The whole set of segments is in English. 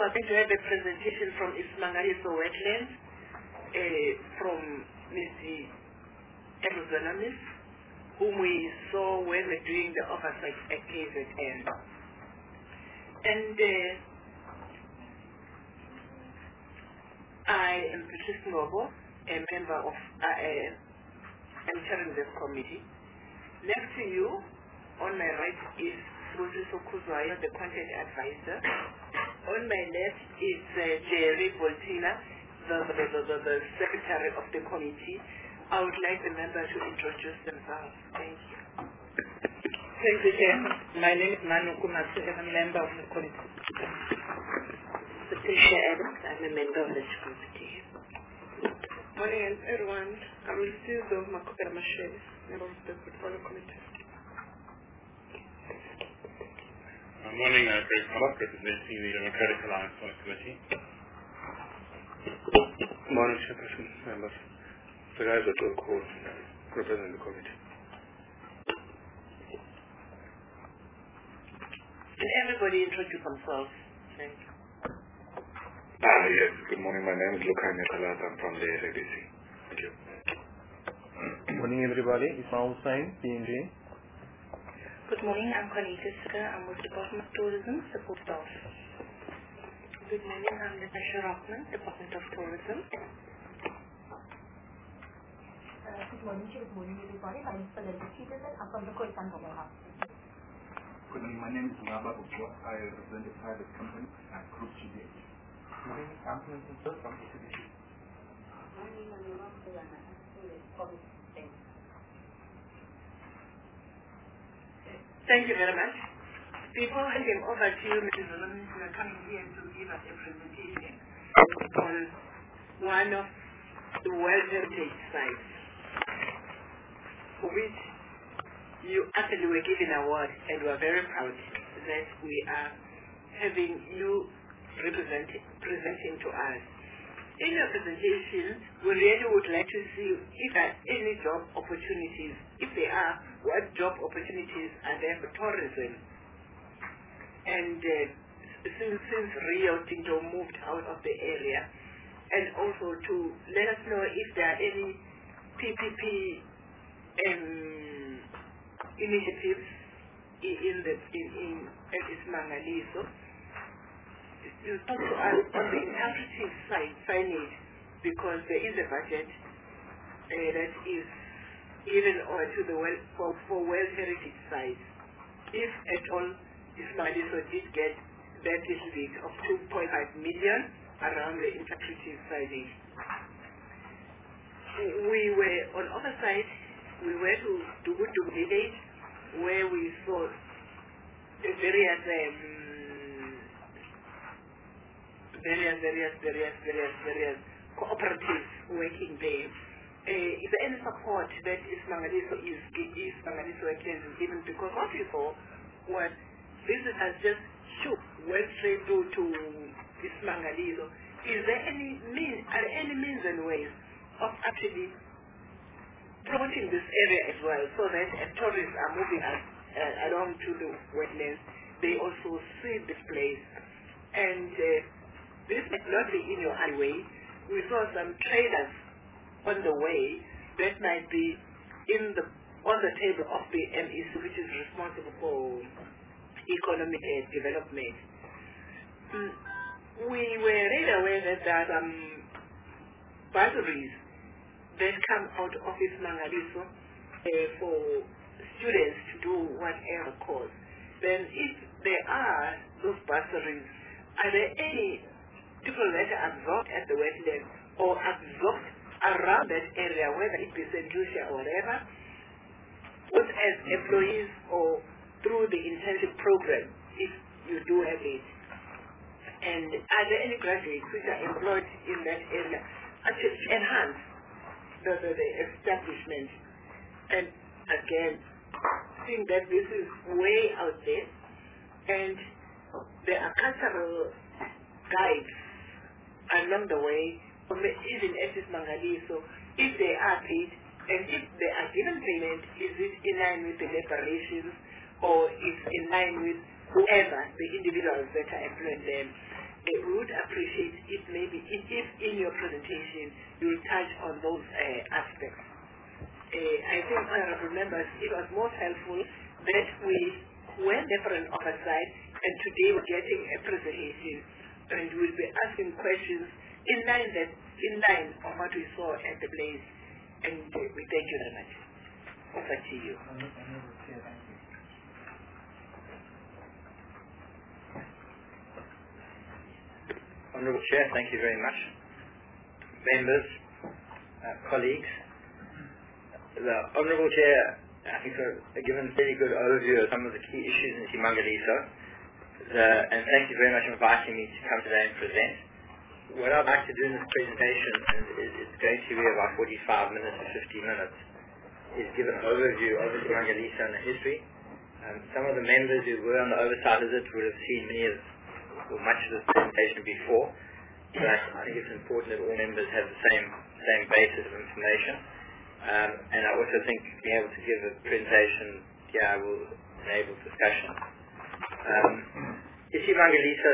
are going to have a presentation from Ismangaliso Wetlands from Mr. Eruzonamis, whom we saw when we were doing the oversight at KZN. And I am Patrice Ngobo, a member of, I'm chairing this committee. Next to you, on my right, is Busiso Kuzwayo, the content advisor. On my left is Jerry Boltina, the secretary of the committee. I would like the members to introduce themselves. Thank you. Thank you, Chair. My name is Manu Kumatsu, and I'm a member of the committee. Patricia Adams, I'm a member of this committee. Morning, everyone. I'm Lucizo Makopera Machel, member of the portfolio committee. Morning, Greg Pollock, representing the Democratic Alliance on the committee. Morning, Chairperson, members. The guys at the court represent the committee. Can everybody introduce themselves? Thank you. Yes, good morning. My name is Lukai Mekalat. I'm from the SADC. Thank you. Good morning, everybody. Ismail Hussain, PNG. Good morning, I'm Juanita Suka. I'm with Department of Tourism, Support Staff. Good morning, I'm Natasha Rockman, Department of Tourism. Good morning, everybody. My name is Valeria Peterson. I'm from the Khoisan Mobile Hub. Good morning, my name is Ngaba Ukwa. I represent the private company at Group GDH. Good morning, I'm Francis from ECDC. My name is Nima Kuyana. Thank you very much. Before handing over to you, Mrs. Zolomini, you are coming here to give us a presentation on one of the World Heritage sites, for which you actually were given an award, and we are very proud that we are having you presenting to us. In your presentation, we really would like to see if there are any job opportunities. If there are, what job opportunities are there for tourism? And since Rio Tinto moved out of the area, and also to let us know if there are any PPP initiatives at Ismangaliso. You talk to us on the interpretive signage, because there is a budget that is given over to the for World Heritage sites. If at all Ismangaliso did get that little bit of 2.5 million around the interpretive signage. We were on oversight. We were to Dugudu village, where we saw various cooperatives working there. Is there any support that Ismangaliso Wetlands is given? Because what we saw was visitors just went straight through to Ismangaliso. Are there any means and ways of actually promoting this area as well, so that as tourists are moving along to the wetlands, they also see this place? And this might not be in your highway. We saw some traders on the way that might be on the table of the MEC, which is responsible for economic development. We were really aware that there are some bursaries that come out of Ismangaliso for students to do whatever course. Then if there are those bursaries, are there any people that are absorbed at the wetlands or absorbed around that area, whether it be St. Lucia or whatever, both as employees or through the internship program, if you do have it? And are there any graduates which are employed in that area to enhance the establishment? And again, seeing that this is way out there, and there are cultural guides along the way, even at Ismangaliso, if they are paid, and if they are given payment, is it in line with the labor relations, or is in line with whoever, the individuals that are employing them? we would appreciate it maybe if in your presentation you will touch on those aspects. I think, honorable members, it was most helpful that we went there for an oversight, and today we're getting a presentation, and we'll be asking questions in line of what we saw at the Blaze. And we thank you very much. Over to you. Honourable Chair, thank you very much. Members, colleagues, the Honourable Chair, I think, has given a very good overview of some of the key issues in Simangaliso, and thank you very much for inviting me to come today and present. What I'd like to do in this presentation, and it's going to be about 45 minutes to 50 minutes, is give an overview of Simangaliso and the history. Some of the members who were on the oversight visit would have seen much of this presentation before, but I think it's important that all members have the same basis of information. And I also think being able to give a presentation will enable discussion. Simangaliso,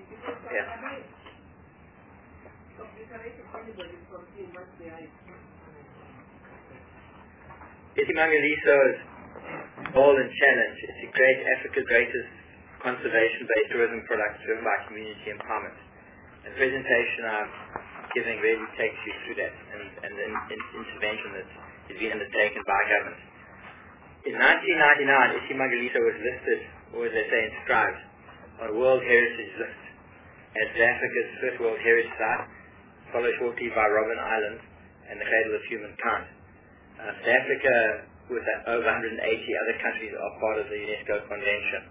Simangaliso's goal and challenge is to create Africa's greatest conservation-based tourism products driven by community empowerment. The presentation I'm giving really takes you through that and the intervention that is being undertaken by government. In 1999, Simangaliso was listed, or as they say, inscribed, on a World Heritage List as Africa's first World Heritage Site, followed shortly by Robben Island and the Cradle of Humankind. South Africa, with over 180 other countries, are part of the UNESCO Convention.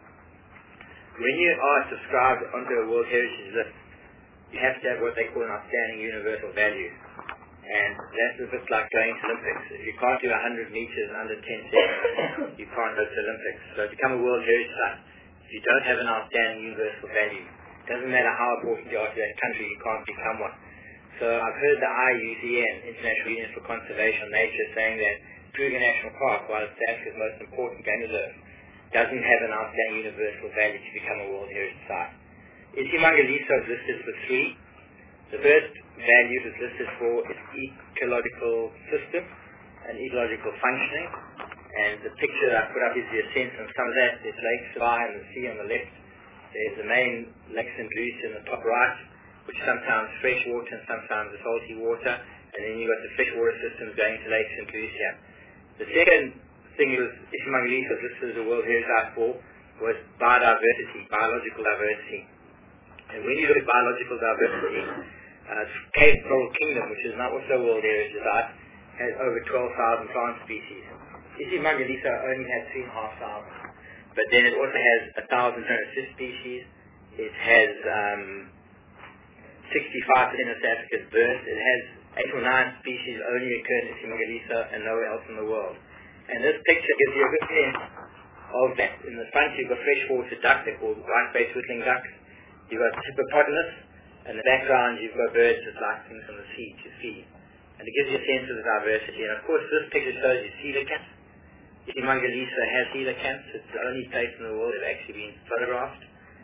When you are subscribed onto a World Heritage List, you have to have what they call an outstanding universal value. And that's a bit like going to Olympics. If you can't do 100 meters in under 10 seconds, you can't go to Olympics. So to become a World Heritage Site, if you don't have an outstanding universal value, it doesn't matter how important you are to that country, you can't become one. So I've heard the IUCN, International Union for Conservation of Nature, saying that Kruger National Park, while it's South Africa's most important game reserve, doesn't have an outstanding universal value to become a World Heritage Site. Simangaliso is listed for three. The first value is listed for its ecological system and ecological functioning. And the picture I put up is the sense of some of that. There's Lake Svai and the sea on the left. There's the main Lake St. Lucia in the top right, which sometimes fresh water and sometimes the salty water. And then you've got the freshwater systems going to Lake St. Lucia. The second thing was Simangaliso was listed as a World Heritage Site for was biodiversity, biological diversity. And when you look at biological diversity, Cape Coral Kingdom, which is now also a World Heritage Site, has over 12,000 plant species. Simangaliso only has 3,500. But then it also has 1,250 species. It has 65% of South Africa's birds. It has 8 or 9 species only occur in Simangaliso and nowhere else in the world. And this picture gives you a good sense of that. In the front you've got freshwater duck, they're called white-faced whittling ducks. You've got hippopotamus, and in the background you've got birds that like things from the sea to feed. And it gives you a sense of the diversity. And of course this picture shows you coelacanths. Simangaliso has coelacanths. It's the only place in the world that actually been photographed.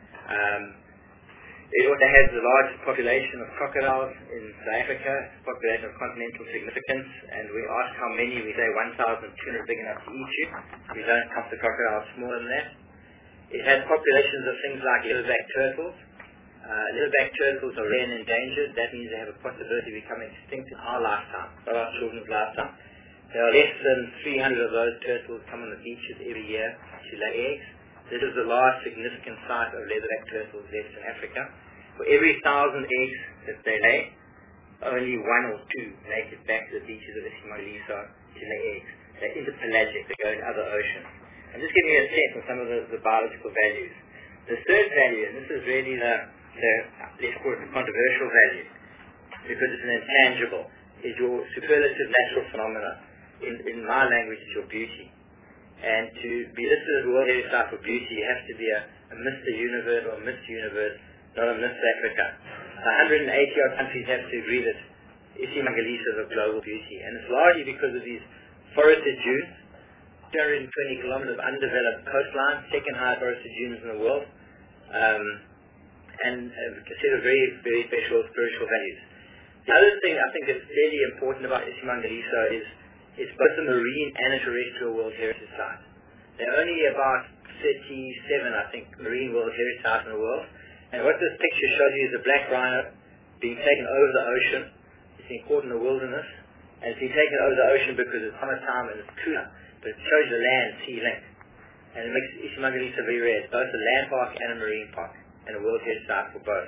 It also has the largest population of crocodiles in South Africa, population of continental significance, and we ask how many, we say 1,200 big enough to eat you. We don't count the crocodiles smaller than that. It has populations of things like littleback turtles. Littleback turtles are rare and endangered. That means they have a possibility of becoming extinct in our lifetime, not our children's lifetime. There are less than 300 of those turtles come on the beaches every year to lay eggs. This is the last significant site of leatherback turtles left in Africa. For every 1,000 eggs that they lay, only 1 or 2 make it back to the beaches of Simangaliso to lay eggs. They're interpelagic, they go into other oceans. I'm just giving you a sense of some of the biological values. The third value, and this is really let's call it the controversial value, because it's an intangible, is your superlative natural phenomena. In my language, it's your beauty. And to be listed as a World Heritage Site for beauty, you have to be a Mr. Universe or Miss Universe, not a Miss Africa. 180 odd countries have to agree that Simangaliso is of global beauty. And it's largely because of these forested dunes, 220 kilometers of undeveloped coastline, second highest forested dunes in the world. and a set of very, very special spiritual values. The other thing I think is fairly important about Isimangaliso is it's both a marine and a terrestrial World Heritage Site. There are only about 37, I think, marine World Heritage Sites in the world. And what this picture shows you is a black rhino being taken over the ocean. It's being caught in the wilderness. And it's being taken over the ocean because it's summertime and it's cooler. But it shows the land sea link. And it makes Isimangaliso very rare. It's both a land park and a marine park. And a World Heritage Site for both.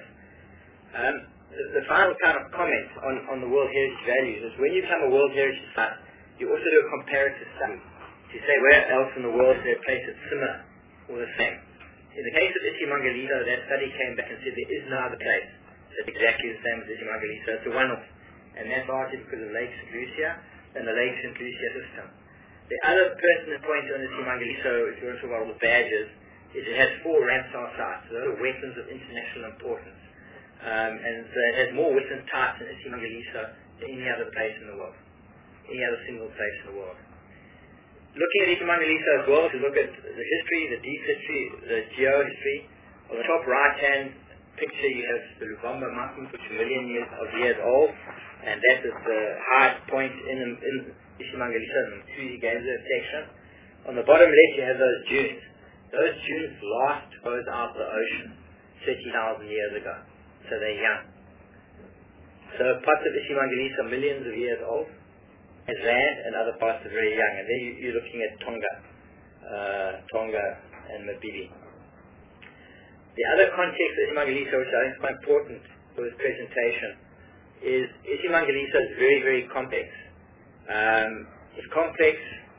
The final kind of comment on the World Heritage values is when you become a World Heritage Site, you also do a comparative study to say where else in the world is there a place that's similar or the same. In the case of Isimangaliso, that study came back and said there is no other place that's exactly the same as Isimangaliso. It's a one-off. And that's largely because of Lake St. Lucia and the Lake St. Lucia system. The other pertinent point on Isimangaliso, if you want to talk about all the badges, is it has 4 Ramsar sites. So those are wetlands of international importance. And so it has more wetland types in Isimangaliso than any other place in the world. Any other single place in the world. Looking at Isimangaliso as well, to look at the history, the deep history, the geo-history. On the top right-hand picture you have the Lubombo Mountains, which are a million years old, and that is the highest point in Isimangaliso, in the Mthuzi Game Reserve section. On the bottom left you have those dunes. Those dunes last rose out of the ocean 30,000 years ago, so they're young. So parts of Isimangaliso are millions of years old, as land, and other parts are very young. And then you're looking at Tonga and Mabibi. The other context of Isimangaliso, which I think is quite important for this presentation, is Isimangaliso is very, very complex. It's complex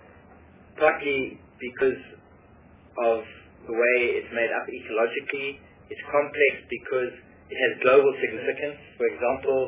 partly because of the way it's made up ecologically. It's complex because it has global significance. For example,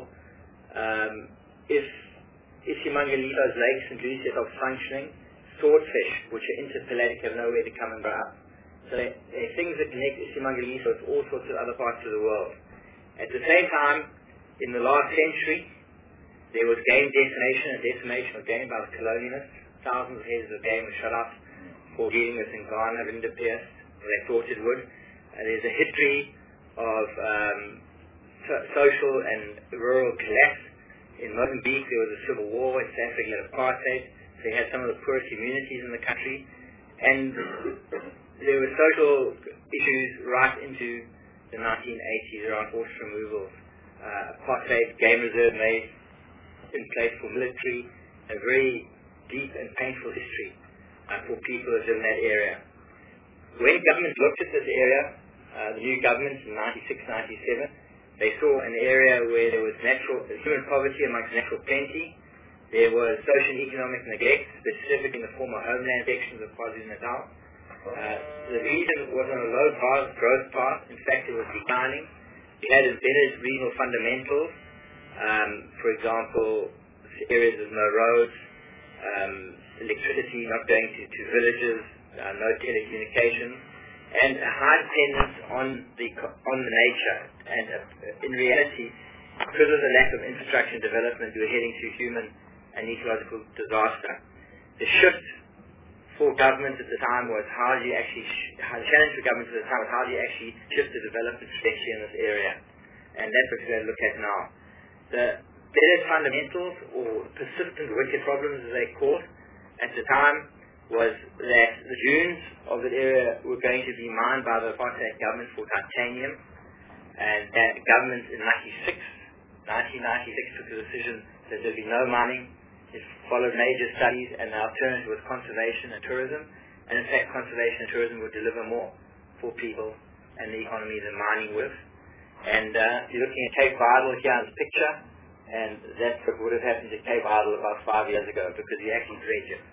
if Isimangaliso's lakes and Lucia are functioning, swordfish, which are interpelagic, have nowhere to come and grow up. So there are things that connect Isimangaliso with all sorts of other parts of the world. At the same time, in the last century, there was game decimation of game by the colonialists. Thousands of heads of game were shot up for getting this in Ghana, Linda Pierce, they thought it would. There's a history of social and rural collapse. In Mozambique, there was a civil war. In South Africa, had apartheid. So you had some of the poorest communities in the country. And there were social issues right into the 1980s around forced removals. Apartheid, game reserve made in place for military, a very deep and painful history for people that live in that area. When government looked at this area, the new government in 96, 97, they saw an area where there was human poverty amongst natural plenty. There was social and economic neglect, specifically in the former homeland sections of KwaZulu-Natal. The region was on a low growth path. In fact, it was declining. We had embedded regional fundamentals. For example, areas with no roads, electricity not going to villages, no telecommunications, and a high dependence on the nature. And in reality, because of the lack of infrastructure and development, we were heading to human and ecological disaster. The shift for governments at the time was the challenge for governments at the time was how do you actually shift the development trajectory in this area. And that's what we're going to look at now. The better fundamentals, or persistent wicked problems as they called at the time, was that the dunes of the area were going to be mined by the apartheid government for titanium, and that government in 1996 took the decision that there'd be no mining. It followed major studies, and the alternative was conservation and tourism, and in fact conservation and tourism would deliver more for people and the economy than mining would. And you're looking at Cape Vidal here in this picture, and that's what would have happened to Cape Vidal about 5 years ago, because he actually dredged it.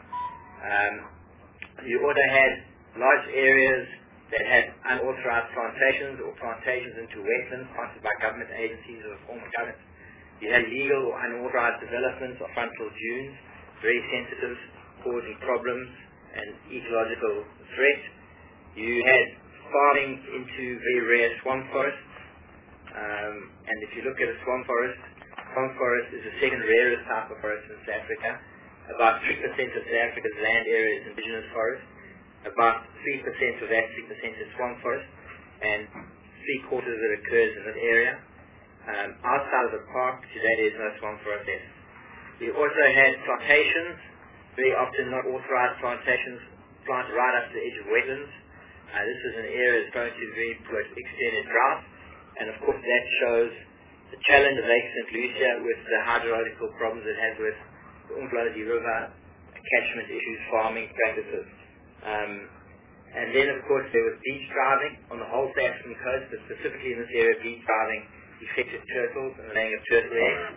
You also had large areas that had unauthorized plantations or plantations into wetlands planted by government agencies or the former government. You had legal or unauthorized developments of frontal dunes, very sensitive, causing problems and ecological threat. You had farming into very rare swamp forests. And if you look at a swamp forest is the second rarest type of forest in South Africa. About 3% of South Africa's land area is indigenous forest. About 3% of that 3% is swamp forest. And 3% 3/4 that occurs in this area. Outside of the park, today there is no swamp process. We also had plantations, very often not authorized plantations, planted right up to the edge of wetlands. This is an area that's prone to very extended drought, and of course that shows the challenge of Lake St. Lucia with the hydrological problems it has with the Umdloti River, catchment issues, farming practices. And then of course there was beach driving on the whole South African coast, but specifically in this area beach driving affected turtles and the laying of turtle eggs.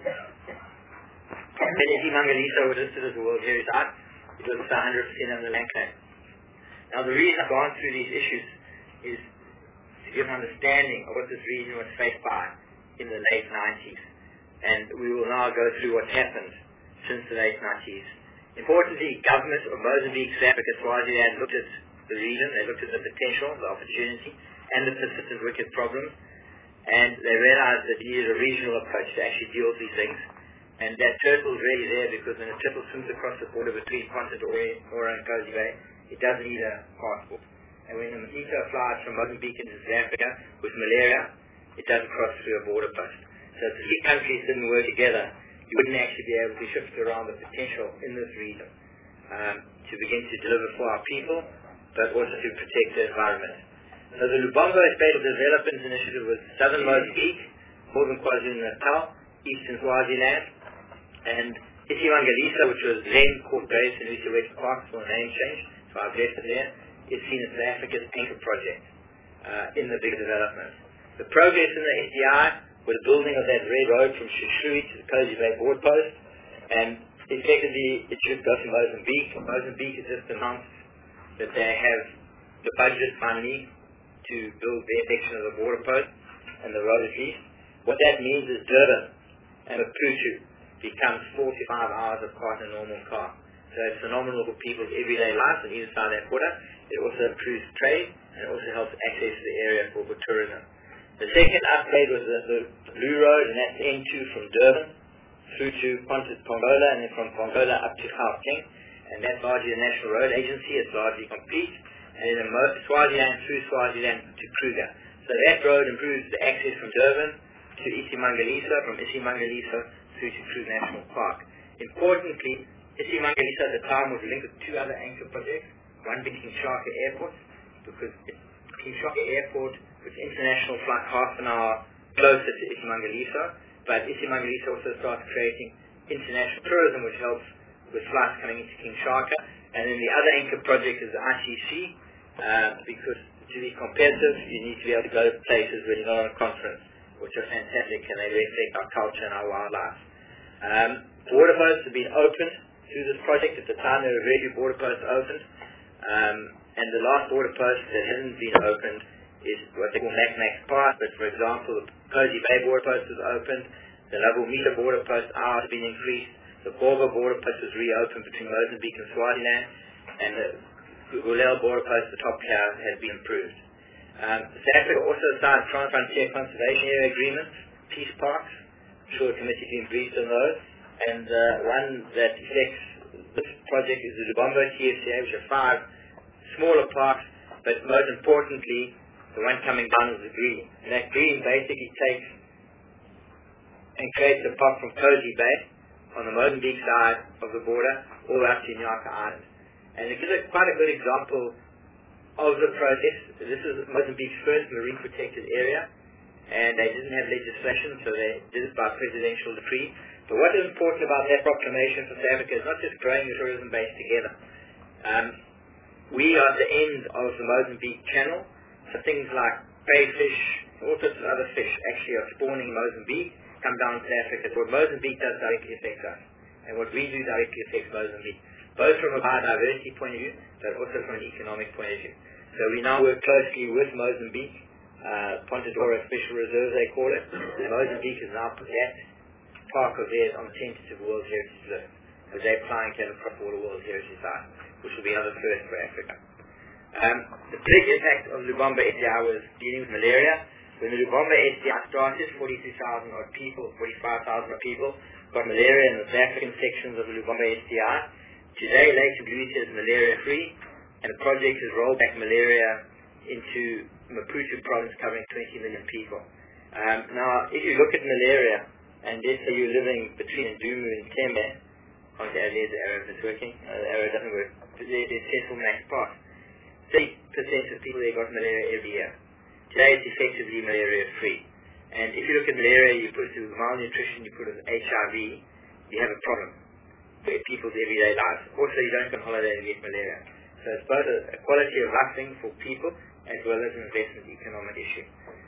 And then Isimangaliso was listed as a World Heritage Site. It was 100% on the land claim. Now the reason I've gone through these issues is to give an understanding of what this region was faced by in the late 90s. And we will now go through what's happened since the late 90s. Importantly, government of Mozambique, South Africa, Swaziland looked at the region, they looked at the potential, the opportunity, and the persistent wicked problems, and they realized that you needed a regional approach to actually deal with these things. And that turtle is really there because when a turtle swims across the border between Ponta Ora and Kosi Bay, it doesn't need a passport. And when the mosquito flies from Mozambique into South Africa with malaria, it doesn't cross through a border post. So if the three countries didn't work together, you wouldn't actually be able to shift around the potential in this region to begin to deliver for our people, but also to protect the environment. So the Lubombo Spatial Development Initiative was southern Mozambique, northern KwaZulu-Natal, eastern Swaziland, and Isimangaliso, which was then called Greater St. Lucia West Park, for a name change, so I've left it there, is seen as South Africa's anchor project in the big development. The progress in the SDI was the building of that red road from Shishui to the Kosi Bay board post, and effectively it should go to Mozambique. Mozambique has just announced that they have the budget money to build their section of the border post and the road at least. What that means is Durban and Maputo becomes 45 hours apart in a normal car. So it's phenomenal for people's everyday life on either side of that border. It also improves trade and it also helps access the area for tourism. The second upgrade was the Blue Road, and that's N2 from Durban through to Pongola, and then from Pongola up to Gauteng. And that's largely the National Road Agency. It's largely complete. And then Swaziland through Swaziland to Kruger. So that road improves the access from Durban to Isimangaliso, from Isimangaliso through to Kruger National Park. Importantly, Isimangaliso at the time was linked with two other anchor projects, one being Kinshasa Airport, because Kinshasa Airport with international flight half an hour closer to Isimangaliso, but Isimangaliso also starts creating international tourism, which helps with flights coming into Kinshasa. And then the other anchor project is the ICC, because to be competitive, you need to be able to go to places where you're not on a conference, which are fantastic and they reflect our culture and our wildlife. Border posts have been opened through this project. At the time, there were very few border posts opened, and the last border post that hasn't been opened is what they call Mac Park. But for example, the Kosi Bay border post was opened, the Labomita border post hour has been increased, the Borba border post was reopened between Mozambique and Swaziland, and the Gulel border post, the top tier, has been improved. South Africa also signed Trans-Frontier Conservation Area agreements, peace parks. I'm sure the committee has been briefed on those. And one that affects this project is the Lubombo TFCA, which are 5 smaller parks, but most importantly, the one coming down is the green. And that green basically takes and creates a park from Kosi Bay on the Mozambique side of the border all the way up to Nyaka Island. And it gives quite a good example of the process. This is Mozambique's first marine protected area, and they didn't have legislation, so they did it by presidential decree. But what is important about that proclamation for South Africa is not just growing the tourism base together. We are at the end of the Mozambique Channel, so things like crayfish, all sorts of other fish actually are spawning in Mozambique, come down to Africa. So what Mozambique does directly affects us, and what we do directly affects Mozambique, both from a biodiversity point of view, but also from an economic point of view. So we now work closely with Mozambique, Ponta Dora Special Reserve they call it, and Mozambique has now put that park of theirs on the tentative World Heritage List, because they're applying to have a proper World Heritage Site, which will be another first for Africa. The big impact of Lubombo SDI was dealing with malaria. When the Lubombo SDI started, 43,000 odd people, 45,000 odd people got malaria in the South African sections of the Lubombo SDI. Today, Lake St. Lucia is malaria free, and the project has rolled back malaria into Maputo province covering 20 million people. Now, if you look at malaria, and let's say you're living between Ndumu and Tembe, there's the arrow that's working, the arrow doesn't work, there's Cecil Max Park. 30% of people there got malaria every year. Today it's effectively malaria free. And if you look at malaria, you put it with malnutrition, you put it with HIV, you have a problem with people's everyday lives. Also, you don't go on holiday and get malaria. So it's both a quality of life thing for people as well as an investment economic issue.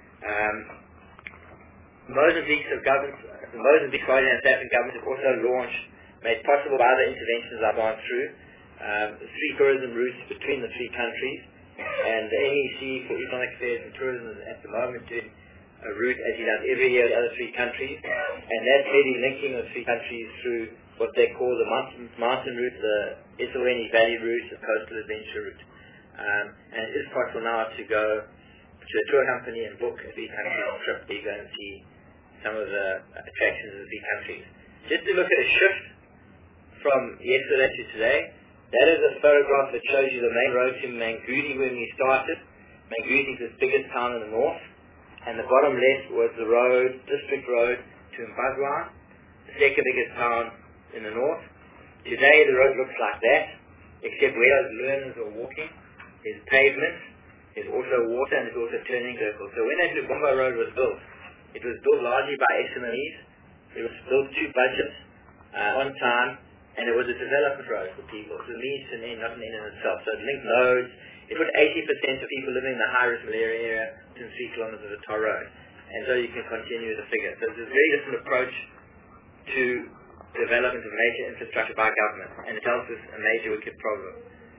Mozambique Foreign and South African government have also launched, made possible by the interventions I've gone through, 3 tourism routes between the 3 countries, and the NEC for Economic Affairs and Tourism is at the moment doing a route as he does every year the other 3 countries, and that's really linking the 3 countries through what they call the mountain route, the Eswatini Valley route, the coastal adventure route. And it is possible now to go to a tour company and book a 3-country trip where you go and see some of the attractions of the 3 countries. Just to look at a shift from yesterday to today, that is a photograph that shows you the main road to Mangudi when we started. Mangudi is the biggest town in the north, and the bottom left was the road, district road to Mbazwan, the second biggest town in the north. Today the road looks like that, except where those learners are walking, there's pavement, there's also water, and there's also turning circles. So when that Lubumba road was built, it was built largely by SMEs. It was built to budget, on time, and it was a development road for people. It was a means to an end, not an end in itself. So it linked nodes. It put 80% of people living in the high-risk malaria area within 3 kilometers of the tar road. And so you can continue the figure. So there's a very different approach to development of major infrastructure by government, and it tells us a major wicked problem.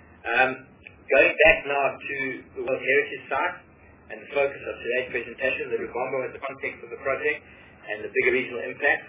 Going back now to the World Heritage Site, and the focus of today's presentation, the Lubombo is the context of the project and the bigger regional impact.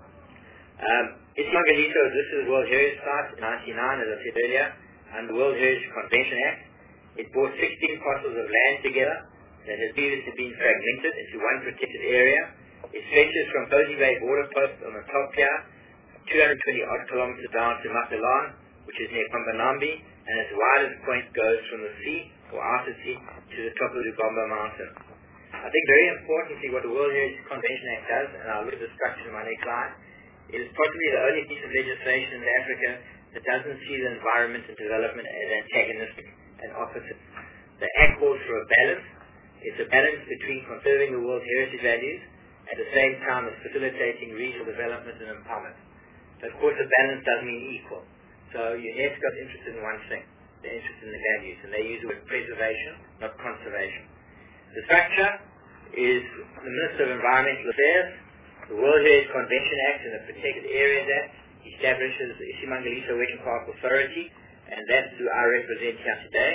Isimangaliso is listed as World Heritage Site in 1999, as I said earlier, under the World Heritage Convention Act. It brought 16 parcels of land together that had previously been fragmented into one protected area. It stretches from Cozy Bay border post on the top here, 220 odd kilometers down to Matalan, which is near Pambanambi, and its widest point goes from the sea, or outer sea, to the top of the Lubombo mountain. I think very importantly what the World Heritage Convention Act does, and I'll look at the structure in my next slide, it is possibly the only piece of legislation in Africa that doesn't see the environment and development as antagonistic and opposite. The Act calls for a balance. It's a balance between conserving the world's heritage values at the same time as facilitating regional development and empowerment. But of course the balance doesn't mean equal. So UNESCO is interested in one thing. They're interested in the values, and they use the word preservation, not conservation. The structure is the Minister of Environmental Affairs, the World Heritage Convention Act and the Protected Areas Act establishes the Isimangaliso Wetland Park Authority, and that's who I represent here today.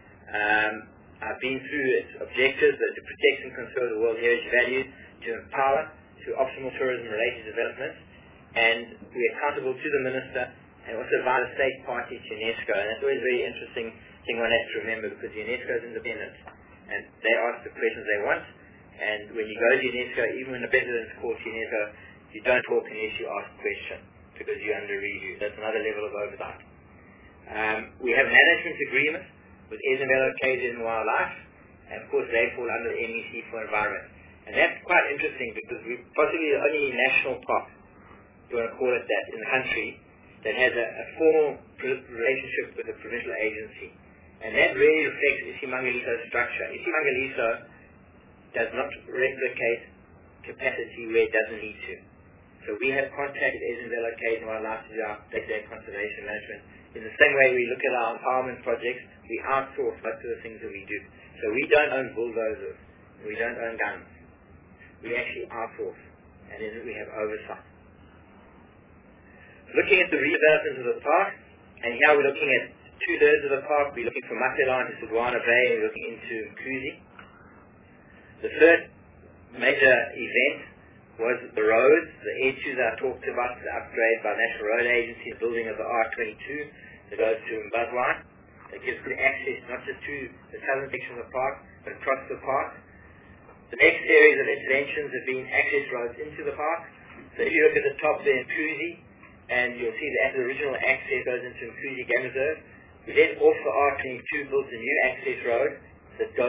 I've been through its objectives to protect and conserve the World Heritage values, to empower, to optimal tourism-related development, and we're accountable to the Minister and also via the state party to UNESCO, and that's always a very interesting thing one has to remember, because UNESCO is independent, and they ask the questions they want, and when you go to UNESCO, even when the president's called to UNESCO, you don't talk unless you ask a question, because you're under review. That's another level of oversight. We have a management agreement with SMLO, KZN Wildlife, and of course they fall under the MEC for Environment. And that's quite interesting, because we're possibly the only national park, if you want to call it that, in the country that has a formal relationship with a provincial agency. And that really reflects Isimangaliso's structure. Isimangaliso does not replicate capacity where it doesn't need to. So we have contacted SMLO, KZN Wildlife to do our day-to-day conservation management. In the same way we look at our empowerment projects, we outsource most of the things that we do. So we don't own bulldozers. We don't own guns. We actually outsource. And then we have oversight. Looking at the redevelopment of the park, and here we're looking at 2/3 of the park. We're looking from Matalan to Sugwana Bay, and we're looking into Mkuzi. The third major event was the roads, the A2 that I talked about, the upgrade by National Road Agency, the building of the R22 that goes to Mbazwan. That gives good access not just to the southern section of the park, but across the park. The next series of interventions have been access roads into the park. So if you look at the top there in Mkuzi, and you'll see that the original access goes into Mkuzi Game Reserve. We then off the R22 built a new access road that goes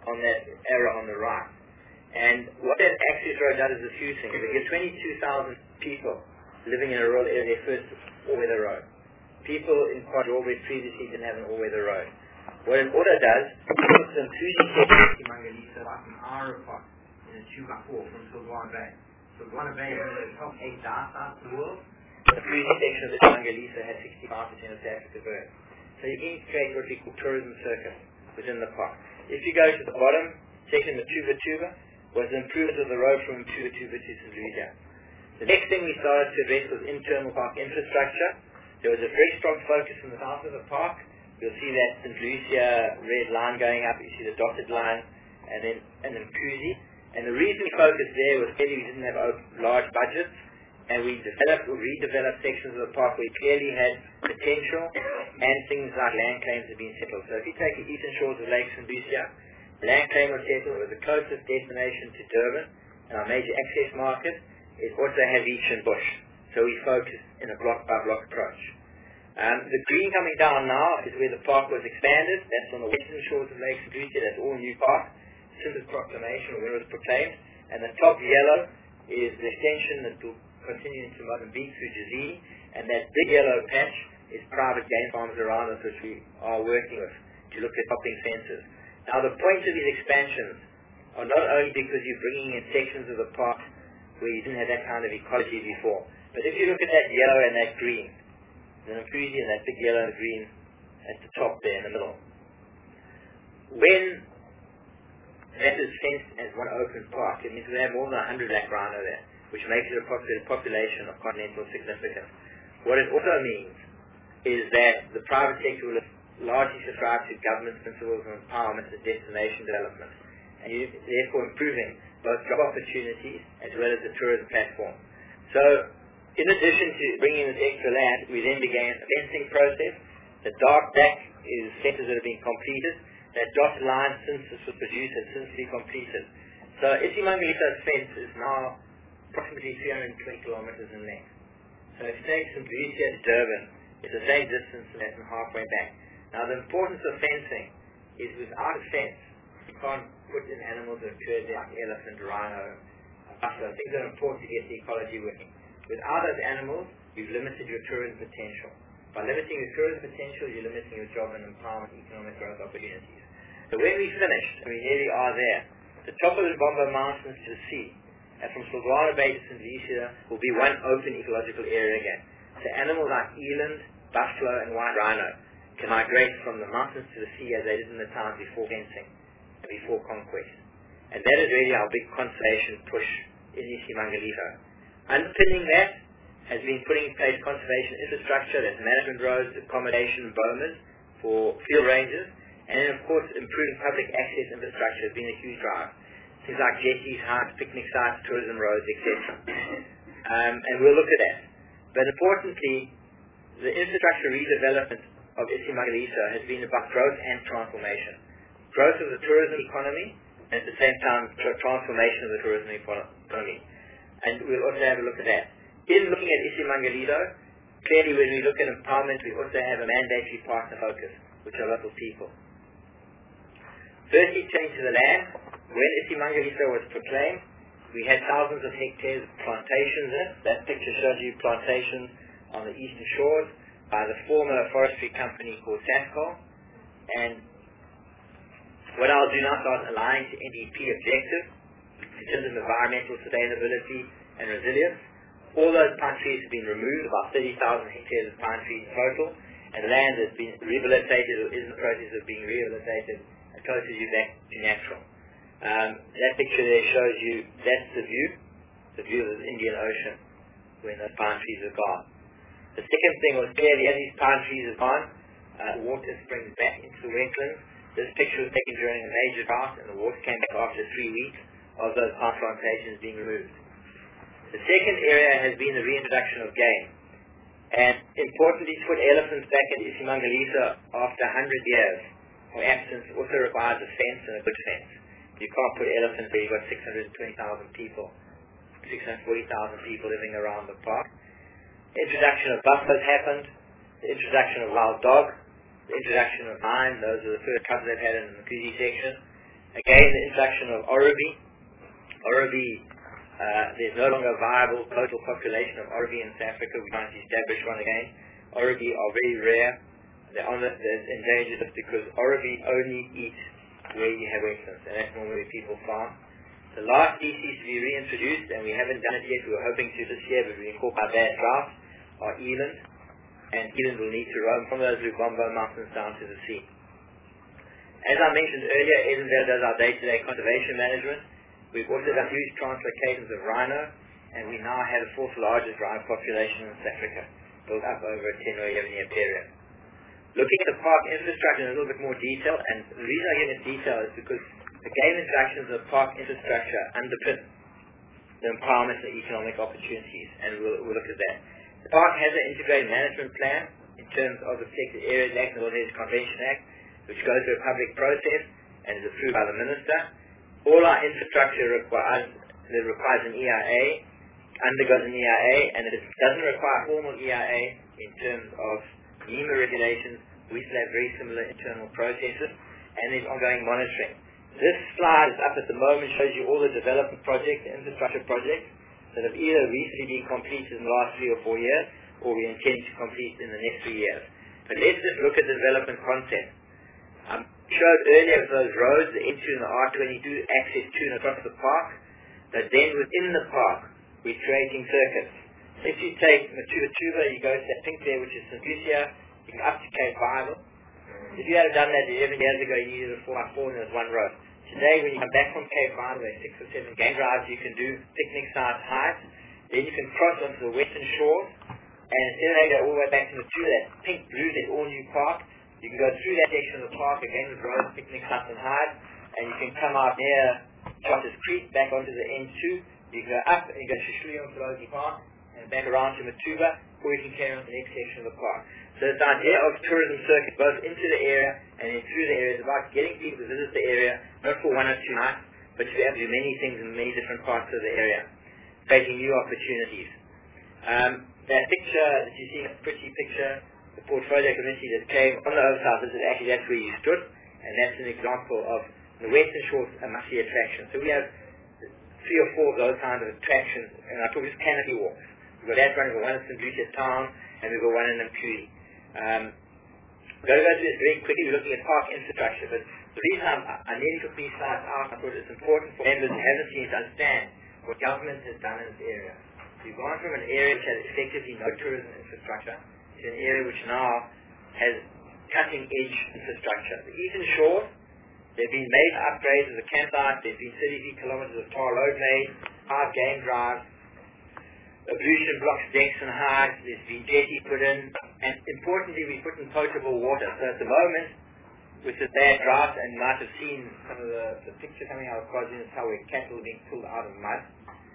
on that arrow on the right. And what that access road does is a few things. We get 22,000 people living in a rural area, their first all-weather road. People in Port Albert previously didn't have an all-weather road. What it also does, it puts an inclusion technology Mangalisa like an hour apart in a 2x4 from Silwana Bay. Silwana Bay is one of the top 8 dive sites in the world. The cruising section of the Mangalisa has 65% of South Africa birds. So you can create what we call tourism circuit within the park. If you go to the bottom section, the Tuba, was the improvement of the road from Tuba to St. Lucia. The next thing we started to address was internal park infrastructure. There was a very strong focus in the south of the park. You'll see that St. Lucia red line going up, you see the dotted line, and then Kuzi. And the reason we focused there was clearly we didn't have large budgets, and we developed or redeveloped sections of the park where we clearly had potential, and things like land claims have been settled. So if you take the eastern shores of Lake St. Lucia, land claim was settled. It was the closest destination to Durban, and our major access market. It also had beach and bush. So we focused in a block-by-block approach. The green coming down now is where the park was expanded. That's on the western shores of Lake St. Lucia. That's all new park since its proclamation, or when it was proclaimed. And the top yellow is the extension that will continue into Mozambique through Jazini. And that big yellow patch is private game farms around us, which we are working with to look at topping fences. Now the point of these expansions are not only because you're bringing in sections of the park where you didn't have that kind of ecology before, but if you look at that yellow and that green, the Mkuzi and that big yellow and green at the top there in the middle, when that is fenced as one open park, it means we have more than 100 lakh rhino there, which makes it a population of continental significance. What it also means is that the private sector will largely subscribe to government principles of empowerment and destination development, and therefore improving both job opportunities as well as the tourism platform. So, in addition to bringing this extra land, we then began a fencing process. The dark black is fences that have been completed. That dotted line, since this was produced, has since been completed. So, Isimangalisa's fence is now approximately 320 kilometers in length. So, if you take St. Lucia to Durban, it's the same distance and less than halfway back. Now, the importance of fencing is without a fence, you can't put in animals that occur there like elephant, rhino, buffalo, things that are important to get the ecology working. Without those animals, you've limited your tourism potential. By limiting your tourism potential, you're limiting your job and empowerment economic growth opportunities. So when we finished, and we nearly are there, the top of the Bombo Mountains to the sea, and from Silwana Bay to St. Lucia, will be one open ecological area again. So animals like eland, buffalo, and white rhino can migrate from the mountains to the sea as they did in the towns before fencing and before conquest. And that is really our big conservation push in Isimangaliso. Underpinning that has been putting in place conservation infrastructure, that's management roads, accommodation, bomas for field rangers, and then of course improving public access infrastructure has been a huge drive. Things like jetties, heights, picnic sites, tourism roads, etc. And we'll look at that. But importantly, the infrastructure redevelopment of Isimangaliso has been about growth and transformation. Growth of the tourism economy, and at the same time transformation of the tourism economy. And we'll also have a look at that. In looking at Isimangaliso, clearly when we look at empowerment, we also have a mandatory partner focus, which are local people. Firstly, turning to the land, when Isimangaliso was proclaimed, we had thousands of hectares of plantations in it. That picture shows you plantations on the eastern shores by the former forestry company called Sascol. And what I'll do now is start aligning to NDP objectives in terms of environmental sustainability and resilience. All those pine trees have been removed, about 30,000 hectares of pine trees in total, and land has been rehabilitated or is in the process of being rehabilitated as close as you back to natural. That picture there shows you, that's the view of the Indian Ocean when those pine trees are gone. The second thing was clearly as these pine trees are gone, water springs back into the wetlands. This picture was taken during a major drought and the water came back after 3 weeks of those pine plantations being removed. The second area has been the reintroduction of game. And importantly, to put elephants back in Isimangaliso after 100 years of absence also requires a fence and a good fence. You can't put elephants where you've got 620,000 people, 640,000 people living around the park. The introduction of buffaloes happened, the introduction of wild dog, the introduction of lion, those are the first cubs they've had in the Mkuzi section, Again, the introduction of Orobi. Orobi, there's no longer a viable total population of Orobi in South Africa. We're trying to establish one again. Orobi are very rare. They're endangered just because Orobi only eat where you have wetlands, and that's normally where people farm. The last species to be reintroduced, and we haven't done it yet, we were hoping to this year, but we caught by bad drought, are eland, and eland will need to roam from those Lubombo mountains down to the sea. As I mentioned earlier, Edenvale does our day-to-day conservation management. We've also done huge translocations of rhino, and we now have the fourth largest rhino population in South Africa, built up over a 10 or 11-year period. Looking at the park infrastructure in a little bit more detail, and the reason I get into detail is because the game introductions of park infrastructure underpin the empowerment and economic opportunities, and we'll look at that. The park has an integrated management plan in terms of the Protected Areas Act and the World Heritage Convention Act, which goes through a public process and is approved by the Minister. All our infrastructure requires an EIA, undergoes an EIA, and it doesn't require formal EIA in terms of NEMA regulations. We still have very similar internal processes, and there's ongoing monitoring. This slide is up at the moment, shows you all the development projects, the infrastructure projects that have either recently been completed in the last 3 or 4 years, or we intend to complete in the next 3 years. But let's just look at the development concept. I showed earlier those roads, the N2 and the R22, access to and across the park, but then within the park, we're creating circuits. If you take Matuba, you go to that pink there, which is St. Lucia, you go up to Cape Bible. If you had done that 11 years ago, you needed a 4x4 and there was one road. Today, when you come back from Cape Bible, there are 6 or 7 game drives you can do, picnic size height. Then you can cross onto the western shores, and instead of go all the way back to Matuba, that pink blue, that all-new park, you can go through that section of the park, again with roads, picnic huts and height, and you can come out near Charters Creek, back onto the N2. You can go up and you go to Shushulion Park, and back around to Matuba, or you can carry on to the next section of the park. So it's the idea of tourism circuit, both into the area and then through the area. It's about getting people to visit the area, not for 1 or 2 nights, but to be able to do many things in many different parts of the area, creating new opportunities. That picture that you see, a pretty picture, the portfolio committee that came on the Oversight visit, actually that's where you stood, and that's an example of the Western Shores a must-see attraction. So we have 3 or 4 of those kind of attractions, and I talk just canopy walks. We've got that running, we've got one in St. Lucia Town, and we've got one in Namkuli. We're going to go through this very quickly. We're looking at park infrastructure, but the reason I nearly took these slides out, I thought it's important for members who haven't seen to understand what government has done in this area. We've gone from an area which has effectively no tourism infrastructure to an area which now has cutting-edge infrastructure. The Eastern Shore, there have been major upgrades of the campsite, there have been 33 kilometers of tar road made, 5 game drives, ablution blocks, decks and heights, there's been jetty put in, and importantly we put in potable water. So at the moment, with the bad drought, and you might have seen some of the picture coming out of KwaZulu, how where cattle are being pulled out of mud.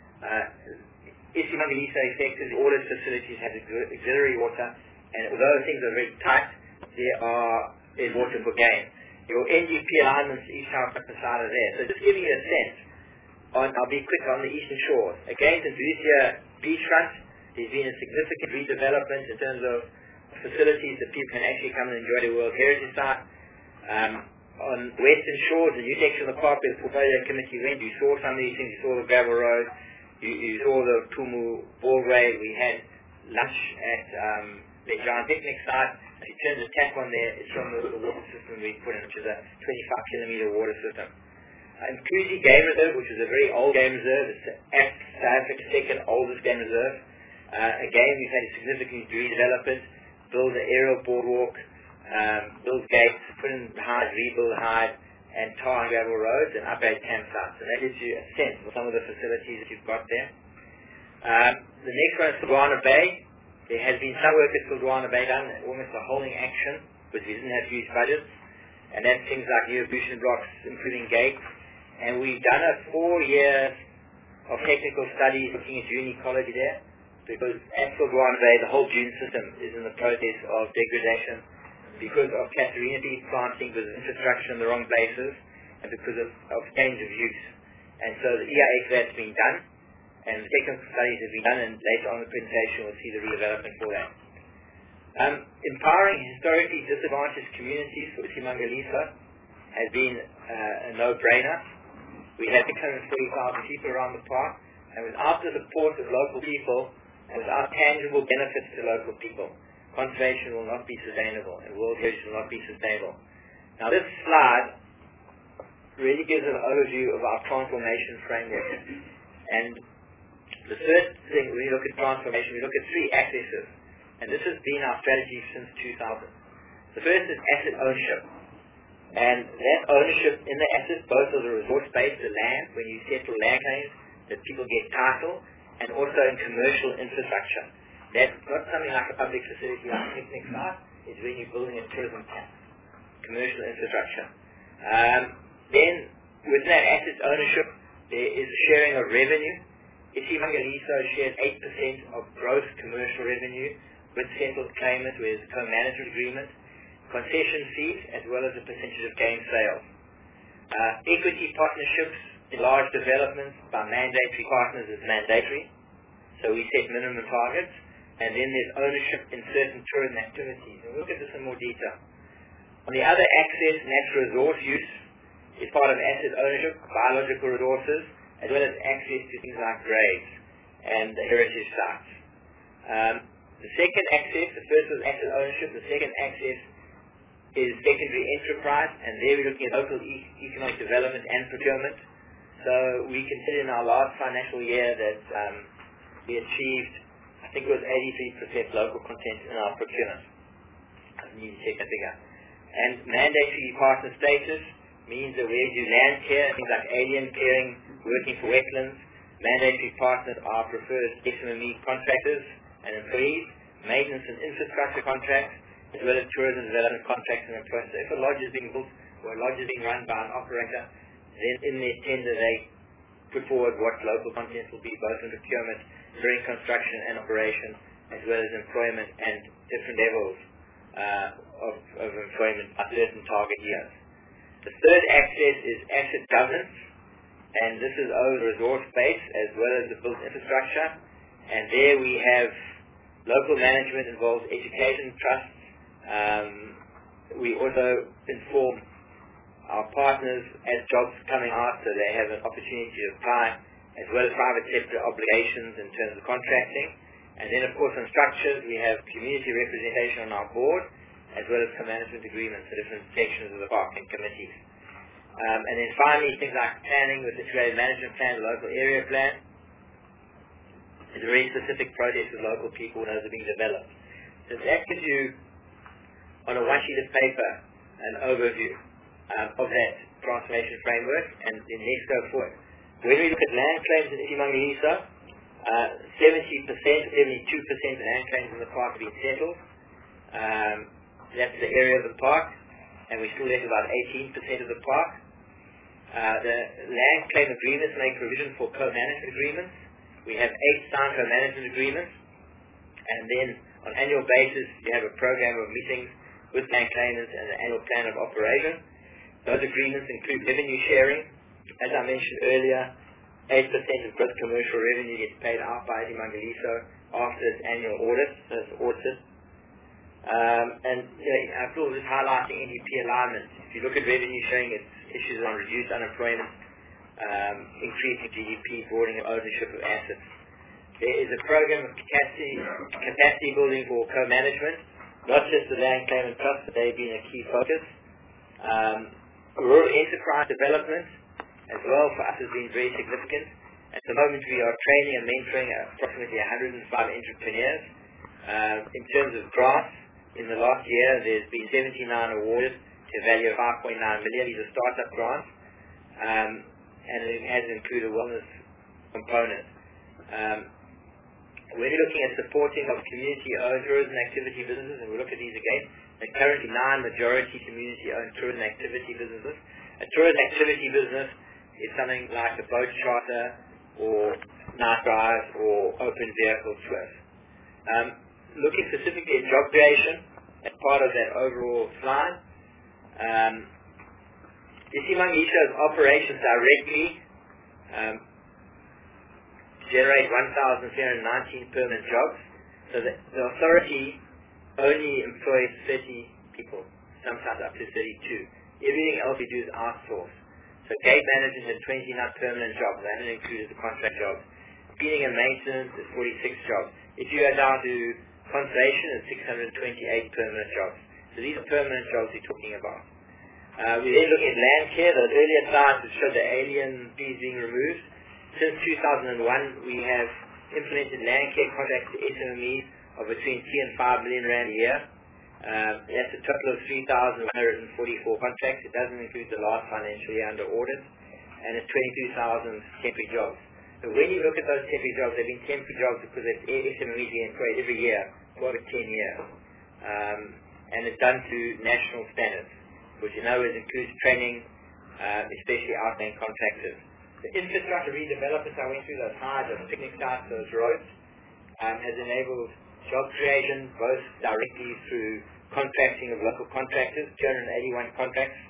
Isimangalisa effectively, all its facilities have auxiliary water, and although things are very tight, there's water for game. Your NGP alignments each have a side of there. So just giving you a sense, I'll be quick on the Eastern Shores. Again, the Lucia beachfront, there's been a significant redevelopment in terms of facilities that people can actually come and enjoy the World Heritage Site. On Western Shores, the new section of the park where the portfolio committee went, you saw some of these things, you saw the gravel road, you saw the Tumu Ballway, we had lunch at the giant picnic site. If you turn the tap on there, it's from the water system we put in, which is a 25-kilometer water system. Mkuzi Game Reserve, which is a very old game reserve, it's South Africa's second oldest game reserve. Again, we've had a significant redevelop it, build an aerial boardwalk, build gates, put in hide, rebuild hide, and tar and gravel roads, and upgrade campsites. And that gives you a sense of some of the facilities that you've got there. The next one is Sodwana Bay. There has been some work at Sodwana Bay done, almost a holding action, because we didn't have huge budgets. And that's things like new ablution blocks, improving gates. And we've done a 4 years of technical studies looking at junior ecology there, because at Sodwana Bay, the whole dune system is in the process of degradation because of Catharina beet planting, because of infrastructure in the wrong places, and because of change of use. And so the EIA for that's been done, and the technical studies have been done, and later on in the presentation we'll see the redevelopment for that. Empowering historically disadvantaged communities for Isimangalisa. has been a no-brainer. We had 640,000 people around the park, and without the support of local people and without tangible benefits to local people, conservation will not be sustainable and World Heritage will not be sustainable. Now this slide really gives an overview of our transformation framework. And the first thing, when we look at transformation, we look at three axes. And this has been our strategy since 2000. The first is asset ownership. And that ownership in the assets, both of the resource base, the land, when you settle land claims, that people get title, and also in commercial infrastructure. That's not something like a public facility like a picnic site, it's when you're building a tourism camp. Commercial infrastructure. Then, with that asset ownership, there is sharing of revenue. Isimangaliso shares 8% of gross commercial revenue with settled claimants with co-management agreement, concession fees, as well as a percentage of gain sales. Equity partnerships in large developments by mandatory partners is mandatory, so we set minimum targets, and then there's ownership in certain tourism activities. And we'll look at this in more detail. On the other axis, natural resource use is part of asset ownership, biological resources, as well as access to things like graves and the heritage sites. The second axis, the first was asset ownership, the second axis is secondary enterprise, and there we're looking at local economic development and procurement. So we consider in our last financial year that we achieved, I think it was 83% local content in our procurement. I need to check that figure. And mandatory partner status means that we do land care, things like alien clearing, working for wetlands. Mandatory partners are preferred SMME contractors and employees, maintenance and infrastructure contracts, as well as tourism development contracts and employees. So if a lodge is being built or a lodge is being run by an operator, then in their tender they put forward what local content will be, both in procurement, during construction and operation, as well as employment and different levels of employment at certain target years. The third axis is asset governance, and this is over resource base as well as the built infrastructure. And there we have local management involves education trusts. We also inform our partners as jobs coming out so they have an opportunity to apply, as well as private sector obligations in terms of contracting. And then of course on structures we have community representation on our board, as well as co-management agreements for different sections of the park and committees. And then finally, things like planning with the integrated management plan, the local area plan. It's a very specific process with local people and those are being developed. So that gives you, on a one sheet of paper, an overview of that transformation framework, and then let's go forward. When we look at land claims in Isimangaliso, 72% of land claims in the park have been settled. That's the area of the park, and we still have about 18% of the park. The land claim agreements make provision for co-management agreements. We have 8 signed co-management agreements, and then on an annual basis you have a program of meetings with land claimants and an annual plan of operation. Those agreements include revenue sharing. As I mentioned earlier, 8% of gross commercial revenue gets paid out by Isimangaliso after its annual audit, so it's audited. And I feel this highlighting NDP alignment. If you look at revenue sharing, it's issues on reduced unemployment, increasing GDP, broadening of ownership of assets. There is a program of capacity building for co-management, not just the land claim and trust, but they've been a key focus. Rural enterprise development as well for us has been very significant. At the moment we are training and mentoring approximately 105 entrepreneurs. In terms of grants, in the last year there's been 79 awarded to a value of 5.9 million. These are startup grants, and it has included a wellness component. When you're looking at supporting of community-owned tourism activity businesses, and we look at these again, there are currently 9 majority community-owned tourism activity businesses. A tourism activity business is something like a boat charter or night drives or open vehicle tours. Looking specifically at job creation as part of that overall slide, Isimangaliso's operations directly generate 1,319 permanent jobs. So the authority only employs 30 people, sometimes up to 32. Everything else we do is outsource. So gate management had 29 permanent jobs. That haven't included the contract jobs. Cleaning and maintenance is 46 jobs. If you go down to conservation, it's 628 permanent jobs. So these are permanent jobs we're talking about. We then look at land care. Those earlier slides that showed the alien fees being removed. Since 2001, we have implemented land care contracts to SMEs of between 3 and 5 million rand a year. That's a total of 3,144 contracts. It doesn't include the last financial year under audit, and it's 22,000 temporary jobs. So when you look at those temporary jobs, they've been temporary jobs because it's SMEs being employed every year for over 10 years. And it's done to national standards, which in other words includes training, especially outlying contractors. The infrastructure redevelopment I went through, those highs, those picnic sites, those roads, has enabled job creation, both directly through contracting of local contractors, 281 contracts,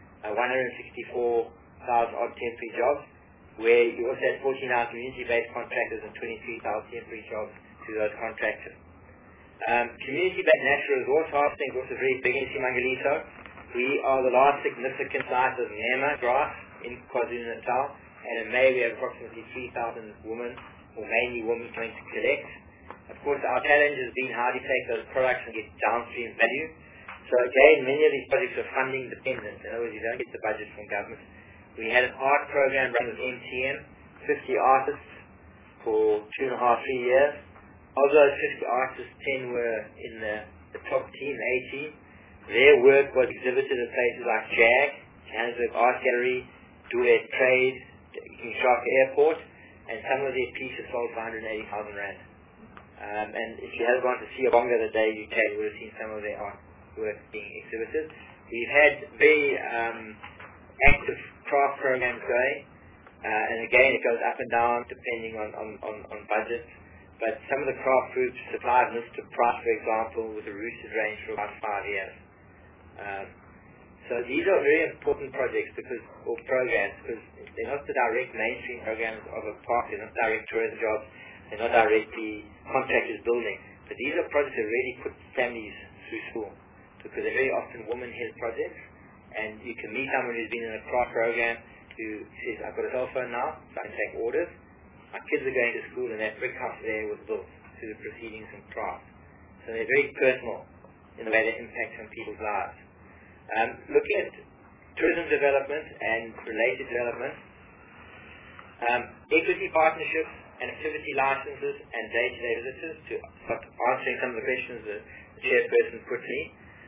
164,000 odd temporary jobs, where you also had 49 community-based contractors and 23,000 temporary jobs to those contractors. Community-based natural resource harvesting is also very big in Simangaliso. We are the last significant site of Nema grass in KwaZulu-Natal, and in May we have approximately 3,000 women, or mainly women, trying to collect. Of course, our challenge has been how do you take those products and get downstream value. So again, many of these projects are funding dependent. In other words, you don't get the budget from government. We had an art program run with MTN, 50 artists for 2.5, 3 years. Of those 50 artists, 10 were in the top team, A team. Their work was exhibited at places like JAG, Johannesburg Art Gallery, Duet Trade, King Shark Airport, and some of their pieces sold for 180,000 rand. And if you had gone to see Obonga the day UK, you would have seen some of their artwork being exhibited. We've had very active craft programs going, and again it goes up and down depending on budgets. But some of the craft groups supplied Mr. Price, for example, with a rooted range for about 5 years. So these are very important projects or programs because they're not the direct mainstream programs of a park, they're not direct tourism jobs, they're not directly contractors building. But these are projects that really put families through school because they're very often woman-held projects, and you can meet someone who's been in a craft program who says, I've got a cell phone now, so I can take orders. My kids are going to school and that brick house there was built through the proceedings and craft. So they're very personal in the way they impact on people's lives. Looking at tourism development and related development, equity partnerships and activity licenses and day-to-day visitors, to answering some of the questions the chairperson put me.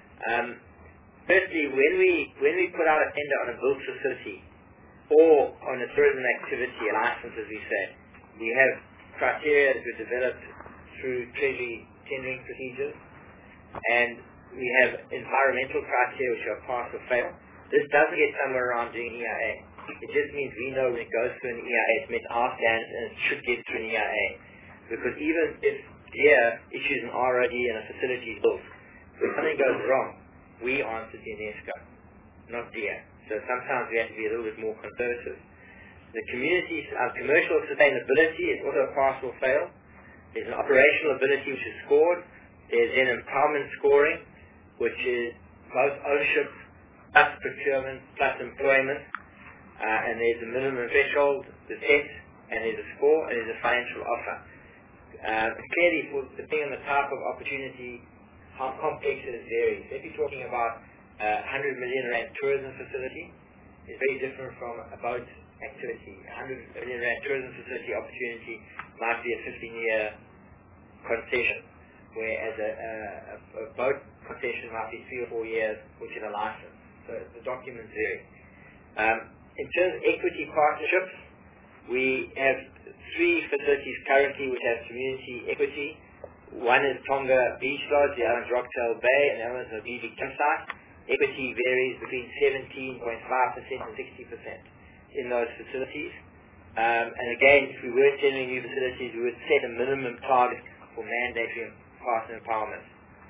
Firstly, when we put out a tender on a built facility or on a tourism activity, a license as we say, we have criteria that were developed through Treasury tendering procedures, and we have environmental criteria which are pass or fail. This doesn't get somewhere around doing EIA. It just means we know when it goes through an EIA, it's met our standards and it should get through an EIA. Because even if DEER issues an ROD and a facility is built, if something goes wrong, we answer to UNESCO, not DEER. So sometimes we have to be a little bit more conservative. The community's commercial sustainability is also a pass or fail. There's an operational ability which is scored. There's then empowerment scoring, which is both ownership plus procurement plus employment. And there's a minimum threshold, the set, and there's a score, and there's a financial offer. Clearly, depending on the type of opportunity, how complex it varies. If you're talking about 100 million rand tourism facility, it's very different from a boat activity. 100 million rand tourism facility opportunity might be a 15-year concession, whereas a boat concession might be 3 or 4 years, which is a license. So the documents vary. In terms of equity partnerships, we have 3 facilities currently which have community equity. One is Tonga Beach Lodge, the other is Rocktail Bay, and the other is the Vivi campsite. Equity varies between 17.5% and 60% in those facilities. And again, if we were tendering new facilities, we would set a minimum target for mandatory partner empowerment.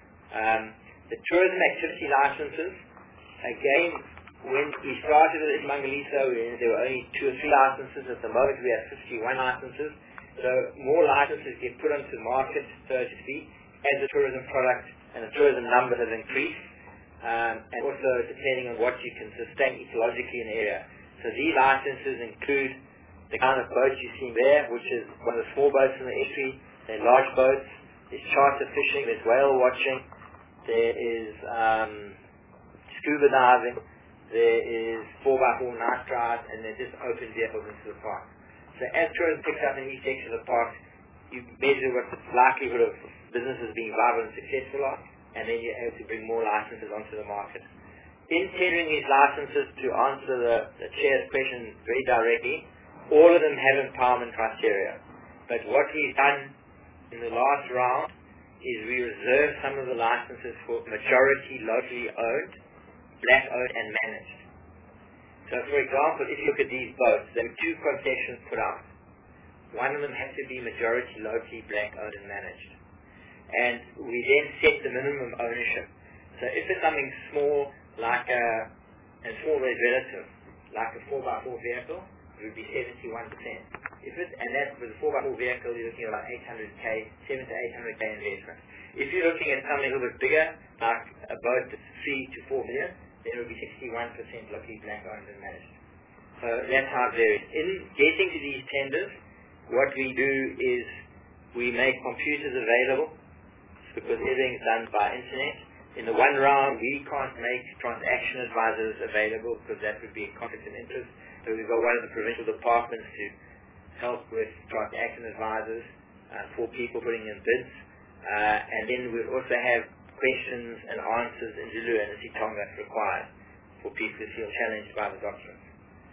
The tourism activity licenses, again, when we started with Mangaliso, there were only 2 or 3 licenses. At the moment, we have 51 licenses. So more licenses get put onto the market, so to speak, as the tourism product and the tourism number has increased. and also depending on what you can sustain ecologically in the area. So these licenses include the kind of boats you see there, which is one of the small boats in the estuary. There are large boats, there's charter fishing, there's whale watching, there is scuba diving, there is 4x4 night drive, and there's just open vehicles into the park. So as tourism picks up in each section of the park, you measure what the likelihood of businesses being viable and successful are, and then you're able to bring more licenses onto the market. In tendering these licenses, to answer the chair's question very directly, all of them have empowerment criteria. But what we've done in the last round is we reserve some of the licenses for majority locally owned, black owned and managed. So for example, if you look at these boats, there are two concessions put out. One of them has to be majority locally black owned and managed. And we then set the minimum ownership. So if it's something small, like and small is relative, like a 4x4 vehicle, it would be 71%. And that with a 4x4 vehicle, you're looking at about 800k, 7 to 800k investment. If you're looking at something a little bit bigger, like a boat that's 3 to 4 million, then it would be 61% locally black owned and managed. So that's how it varies. In getting to these tenders, what we do is we make computers available, because everything's done by internet. In the one round, we can't make transaction advisors available because that would be a conflict of interest. So we've got one of the provincial departments to help with transaction advisors for people putting in bids. And then we also have questions and answers in Zulu and Isitonga if required for people who feel challenged by the documents.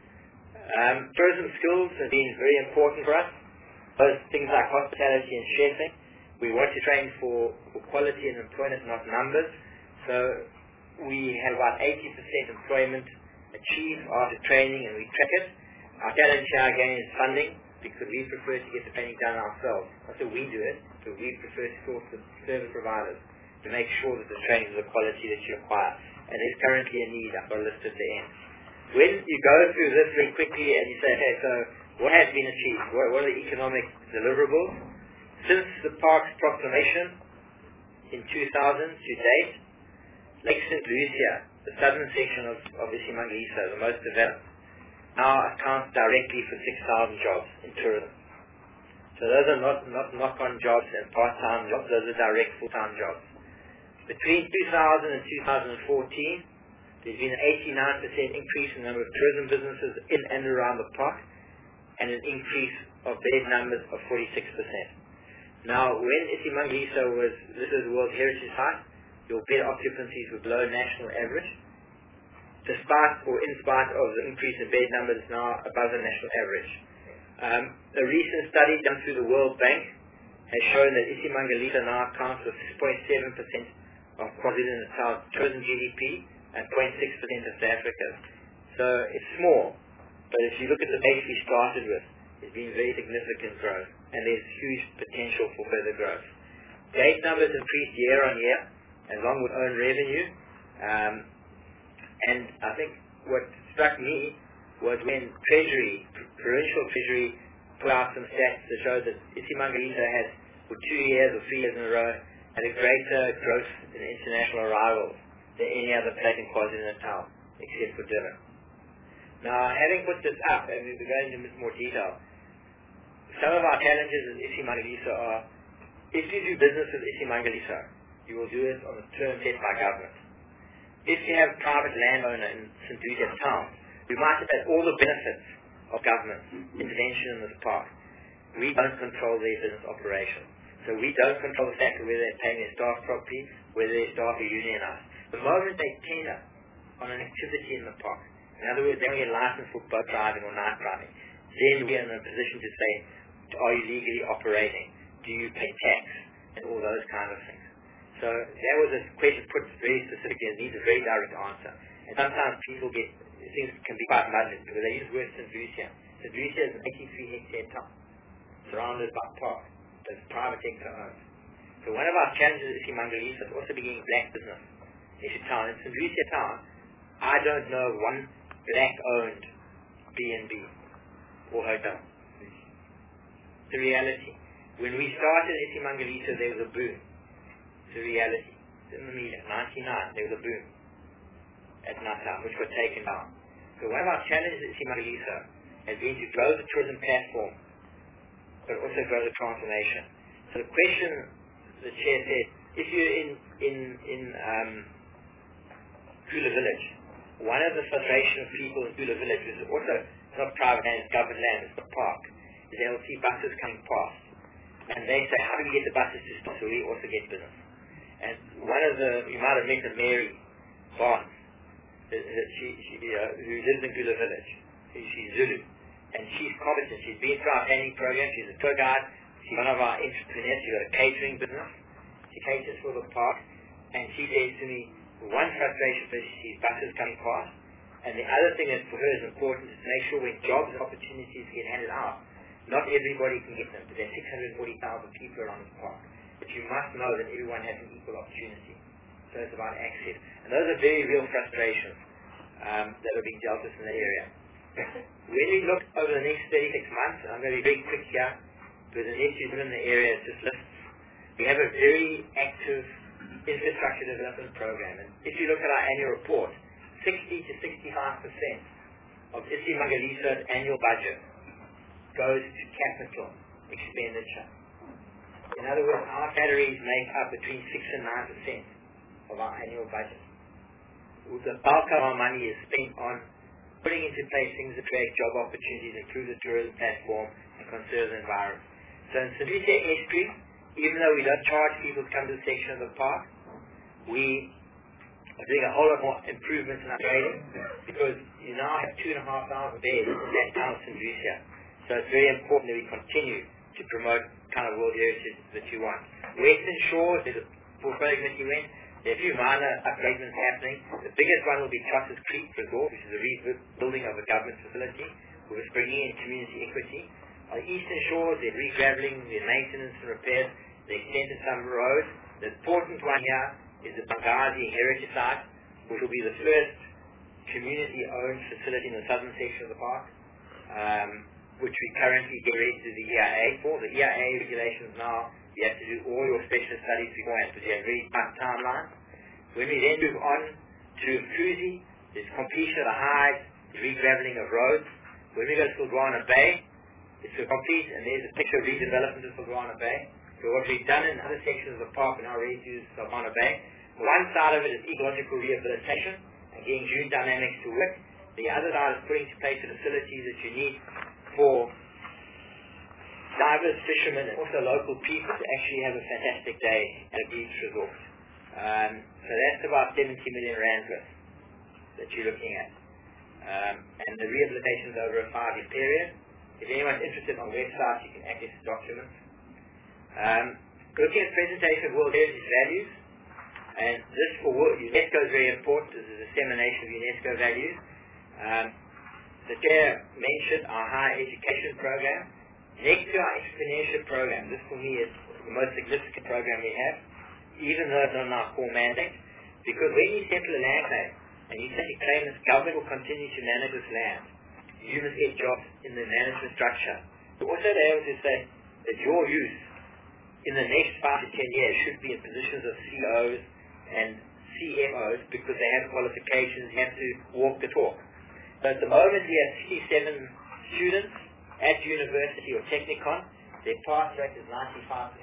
Tourism skills have been very important for us. Both things like hospitality and chefing. We want to train for quality and employment, not numbers. So we have about 80% employment achieved after training, and we track it. Our challenge here again is funding, because we prefer to get the training done ourselves. Not that we do it, but we prefer to source the service providers to make sure that the training is the quality that you require. And there's currently a need. I've got a list at the end. When you go through this very quickly and you say, okay, so what has been achieved? What are the economic deliverables? Since the park's proclamation in 2000 to date, Lake St. Lucia, the southern section of Isimangaliso, the most developed, now accounts directly for 6,000 jobs in tourism. So those are not knock-on jobs and part-time jobs, those are direct full-time jobs. Between 2000 and 2014, there's been an 89% increase in the number of tourism businesses in and around the park, and an increase of bed numbers of 46%. Now, when Isimangaliso was listed as a World Heritage Site, your bed occupancies were below national average. Despite or in spite of the increase in bed numbers, now above the national average. A recent study done through the World Bank has shown that Isimangaliso now accounts for 6.7% of KwaZulu-Natal's tourism GDP and 0.6% of South Africa's. So it's small, but if you look at the base we started with, there's been very significant growth, and there's huge potential for further growth. Gate numbers increased year on year, along with own revenue. And I think what struck me was when provincial Treasury put out some stats to show that Isimangaliso has, for 2 years or 3 years in a row, had a greater growth in international arrivals than any other place in KwaZulu-Natal, except for Durban. Now, having put this up, and we'll go into a bit more detail, some of our challenges in Isimangaliso are, if you do business with Isimangaliso, you will do it on the terms set by government. If you have a private landowner in St. Lucia town, you might have had all the benefits of government intervention in this park. We don't control their business operation. So we don't control the fact of whether they're paying their staff properly, whether their staff are unionized. The moment they tender on an activity in the park, in other words, they only get a license for boat driving or night driving, then we're in a position to say, are you legally operating? Do you pay tax? And all those kind of things. So that was a question put very specifically and needs a very direct answer. And sometimes people things can be quite muddled because they use the word St. Lucia. St. Lucia is an 83-hectare town surrounded by park that's private sector owned. So one of our challenges is Isimangaliso is also beginning black business in town. In St. Lucia town, I don't know one black-owned B&B or hotel. It's a reality. When we started Isimangaliso, there was a boom. It's a reality. It's in the media. 99, there was a boom. at Natal, which got taken down. So one of our challenges at Simangalisa has been to grow the tourism platform, but also grow the transformation. So the question the chair said, if you're in Kula Village, one of the frustration of people in Kula Village is also not private land, it's government land, it's the park. They'll see buses coming past, and they say, how do we get the buses to stop so we also get business? And one of the, you might have met Mary Barnes, who lives in Kula Village. She's Zulu, and she's competent. She's been through our planning program. She's a tour guide. She's one of our entrepreneurs. She's got a catering business. She caters for the park, and she says to me, one frustration for her, she sees buses coming past, and the other thing that for her is important is to make sure when jobs and opportunities get handed out, not everybody can get them, but there are 640,000 people around this park. But you must know that everyone has an equal opportunity. So it's about access. And those are very real frustrations that are being dealt with in the area. When we look over the next 36 months, and I'm going to be very quick here, because the next year in the area is just lists, we have a very active infrastructure development program. And if you look at our annual report, 60 to 65% of Simangalisa annual budget goes to capital expenditure. In other words, our categories make up between 6 and 9% of our annual budget. The bulk of our money is spent on putting into place things that create job opportunities, improve the tourism platform, and conserve the environment. So in St. Lucia Estuary, even though we don't charge people to come to the section of the park, we are doing a whole lot more improvements in our trading, because you now have 2,500 beds in that town of St. Lucia. So it's very important that we continue to promote kind of world heritage that you want. Western Shores, there's a portfolio committee went. There are a few minor upgrades happening. The biggest one will be Trusses Creek Resort, which is a rebuilding of a government facility. We're bringing in community equity. On the Eastern Shores, they're regraveling, their maintenance and repairs. They extended some roads. The important one here is the Bangazi Heritage Site, which will be the first community-owned facility in the southern section of the park, which we currently get ready to do the EIA for. The EIA regulations now, you have to do all your special studies beforehand, because you have very tight timelines. When we then move on to Cruzy, there's completion of the hides, regraveling of roads. When we go to Silguana Bay, it's a complete, and there's a picture of redevelopment of Silguana Bay. So what we've done in other sections of the park, we're now ready to use Silguana Bay. One side of it is ecological rehabilitation and getting June dynamics to work. The other side is putting into place the facilities that you need for divers, fishermen, and also local people to actually have a fantastic day at a beach resort. So that's about 70 million rand worth that you're looking at. And the rehabilitation is over a 5-year period. If anyone's interested on the website, you can access the documents. Looking at presentation of World Heritage Values, and this for UNESCO is very important. This is a dissemination of UNESCO values. The chair mentioned our higher education program. Next to our entrepreneurship program, this for me is the most significant program we have, even though it's not our core mandate, because when you settle a land claim, and you say claim this government will continue to manage this land, you must get jobs in the management structure. But also be able to say that your youth in the next 5 to 10 years should be in positions of COs and CMOs, because they have qualifications, you have to walk the talk. So at the moment we have 67 students at university or Technikon. Their pass rate is 95%.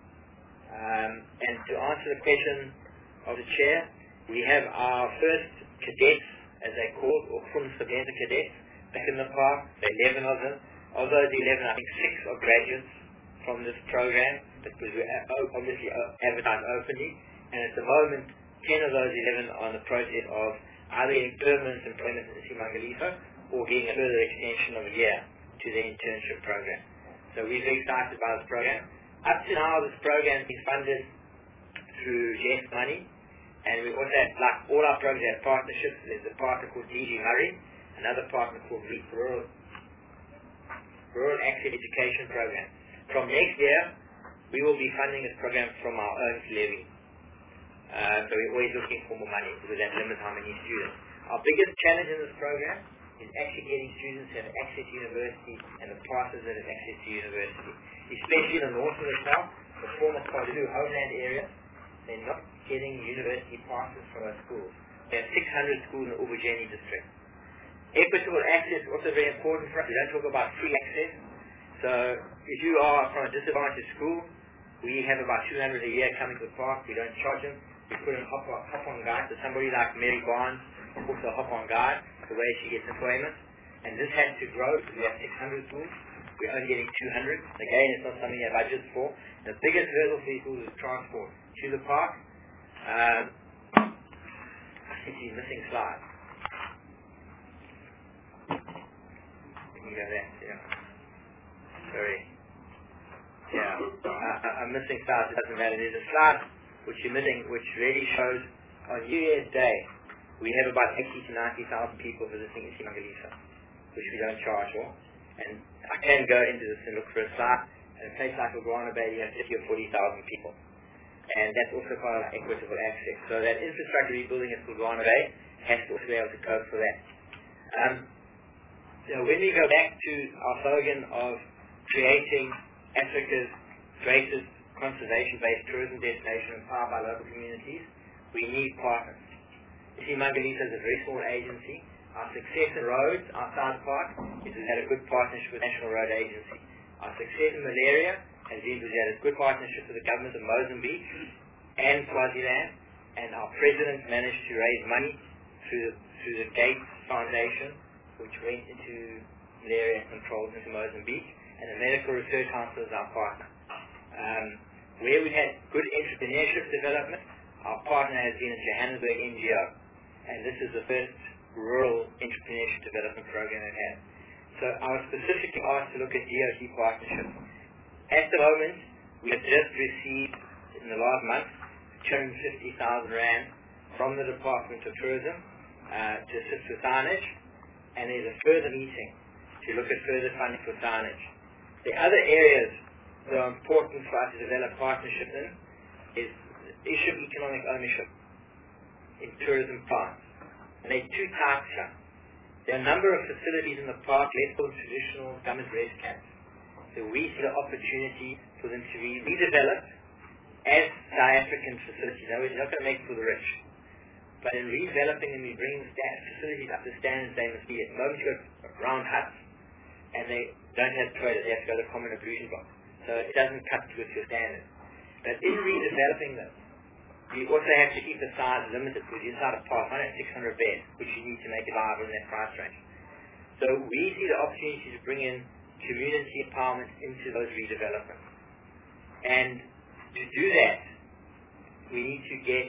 And to answer the question of the chair, we have our first cadets, as they call, or Fundstudenten cadets, back in the park. There are 11 of them. Of those 11, I think 6 are graduates from this program, because we obviously advertise openly. And at the moment, 10 of those 11 are in the process of either getting permanent employment in Simangalisa or getting a further extension of a year to the internship program. So we're very excited about this program. Up to now, this program has been funded through GEF money, and we also have, like all our programs, have partnerships. There's a partner called DG Murray, another partner called Rural Access Education Program. From next year, we will be funding this program from our own levy. So we're always looking for more money, because that limits how many students. Our biggest challenge in this program is actually getting students to have access to university and the passes that have access to university. Especially in the north and the south, the former Kwazulu homeland area, they're not getting university passes for those schools. We have 600 schools in the Ubujeni district. Equitable access is also very important for us. We don't talk about free access. So if you are from a disadvantaged school, we have about 200 a year coming to the park. We don't charge them. We put in hop-on guide. So somebody like Mary Barnes, also a hop-on guide, the way she gets employment. And this has to grow because we have 600 schools. We're only getting 200. Again, it's not something that budgets for. The biggest hurdle for these schools is transport to the park. I think he's missing slides. Can you go there? Yeah. Sorry. Yeah. I'm missing slides. It doesn't matter. There's a slide which you're missing, which really shows on New Year's Day we have about 80 to 90,000 people visiting Isimangaliso, which we don't charge for. And I can go into this and look for a slide. In a place like Lugano Bay, you have 50 or 40,000 people. And that's also part of equitable access. So that infrastructure rebuilding at Lugano Bay has to also be able to cope for that. When we go back to our slogan of creating Africa's greatest conservation-based tourism destination empowered by local communities, we need partners. Isimangaliso is a very small agency. Our success in roads outside the park is we've had a good partnership with the National Road Agency. Our success in malaria has been we've had a good partnership with the government of Mozambique and Swaziland, and our president managed to raise money through the Gates Foundation, which went into malaria controls into Mozambique, and the Medical Research Council is our partner. Where we had good entrepreneurship development, our partner has been in Johannesburg NGO, and this is the first rural entrepreneurship development program it has. So I was specifically asked to look at DOT partnerships. At the moment, we have just received, in the last month, 250,000 Rand from the Department of Tourism to assist with signage, and there's a further meeting to look at further funding for signage. The other areas that are important for us to develop partnerships in is the issue of economic ownership in tourism parks. And there are two types here. There are a number of facilities in the park, let's call them traditional government rest camps. So we see the opportunity for them to be redeveloped as South African facilities. Now, we're not going to make it for the rich. But in redeveloping them, we bring the facilities up to standards they must be. At the moment, you've got round huts, and they don't have toilets. They have to go to the common ablution box. So it doesn't cut with your standards. But in redeveloping them, you also have to keep the size limited, because inside a park, I have 600 beds, which you need to make it viable in that price range. So we see the opportunity to bring in community empowerment into those redevelopments. And to do that, we need to get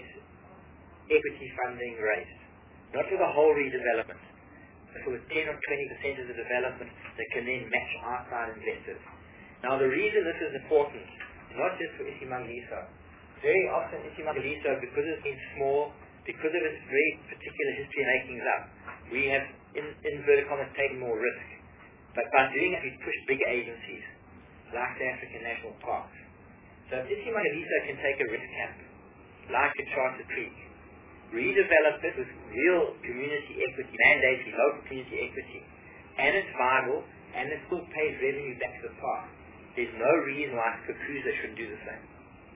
equity funding raised. Not for the whole redevelopment, but for the 10 or 20% of the development that can then match outside investors. Now the reason this is important, not just for Isimangaliso. Very often Isimangaliso, because it's been small, because of its very particular history of making it up, we have, in inverted commas, taken more risk. But by doing it, we've pushed bigger agencies, like the African National Parks. So if Isimangaliso can take a risk camp, like a Charter Creek, redevelop it with real community equity, mandatory local community equity, and it's viable, and it still pays revenue back to the park, there's no reason why Kakuza shouldn't do the same.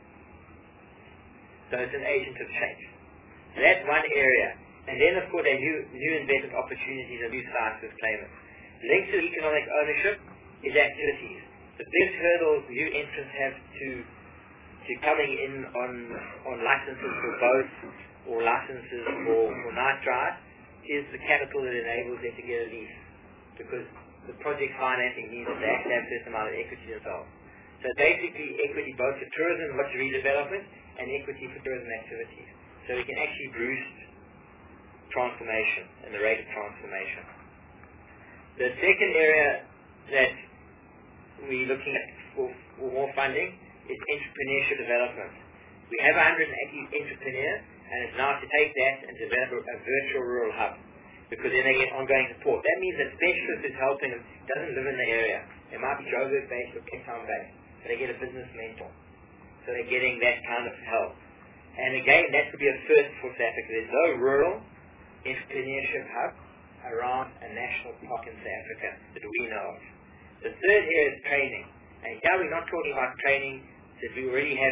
So it's an agent of change. So that's one area. And then, of course, there are new investment opportunities and new sites with claimants. Linked to economic ownership is activities. The biggest hurdles new entrants have to coming in on licenses for boats or licenses for night drive is the capital that enables them to get a lease. Because the project financing means that they have to have a certain amount of equity themselves. So basically, equity both for tourism, much redevelopment, and equity for tourism activities. So we can actually boost transformation and the rate of transformation. The second area that we're looking at for more funding is entrepreneurship development. We have 180 entrepreneurs, and it's now to take that and develop a virtual rural hub, because then they get ongoing support. That means that specialist is helping them, doesn't live in the area. It might be Joburg based or Cape Town based, but they get a business mentor. So they're getting that kind of help. And again, that could be a first for South Africa. There's no rural entrepreneurship hub around a national park in South Africa that we know of. The third area is training. And here we're not talking about training that we already have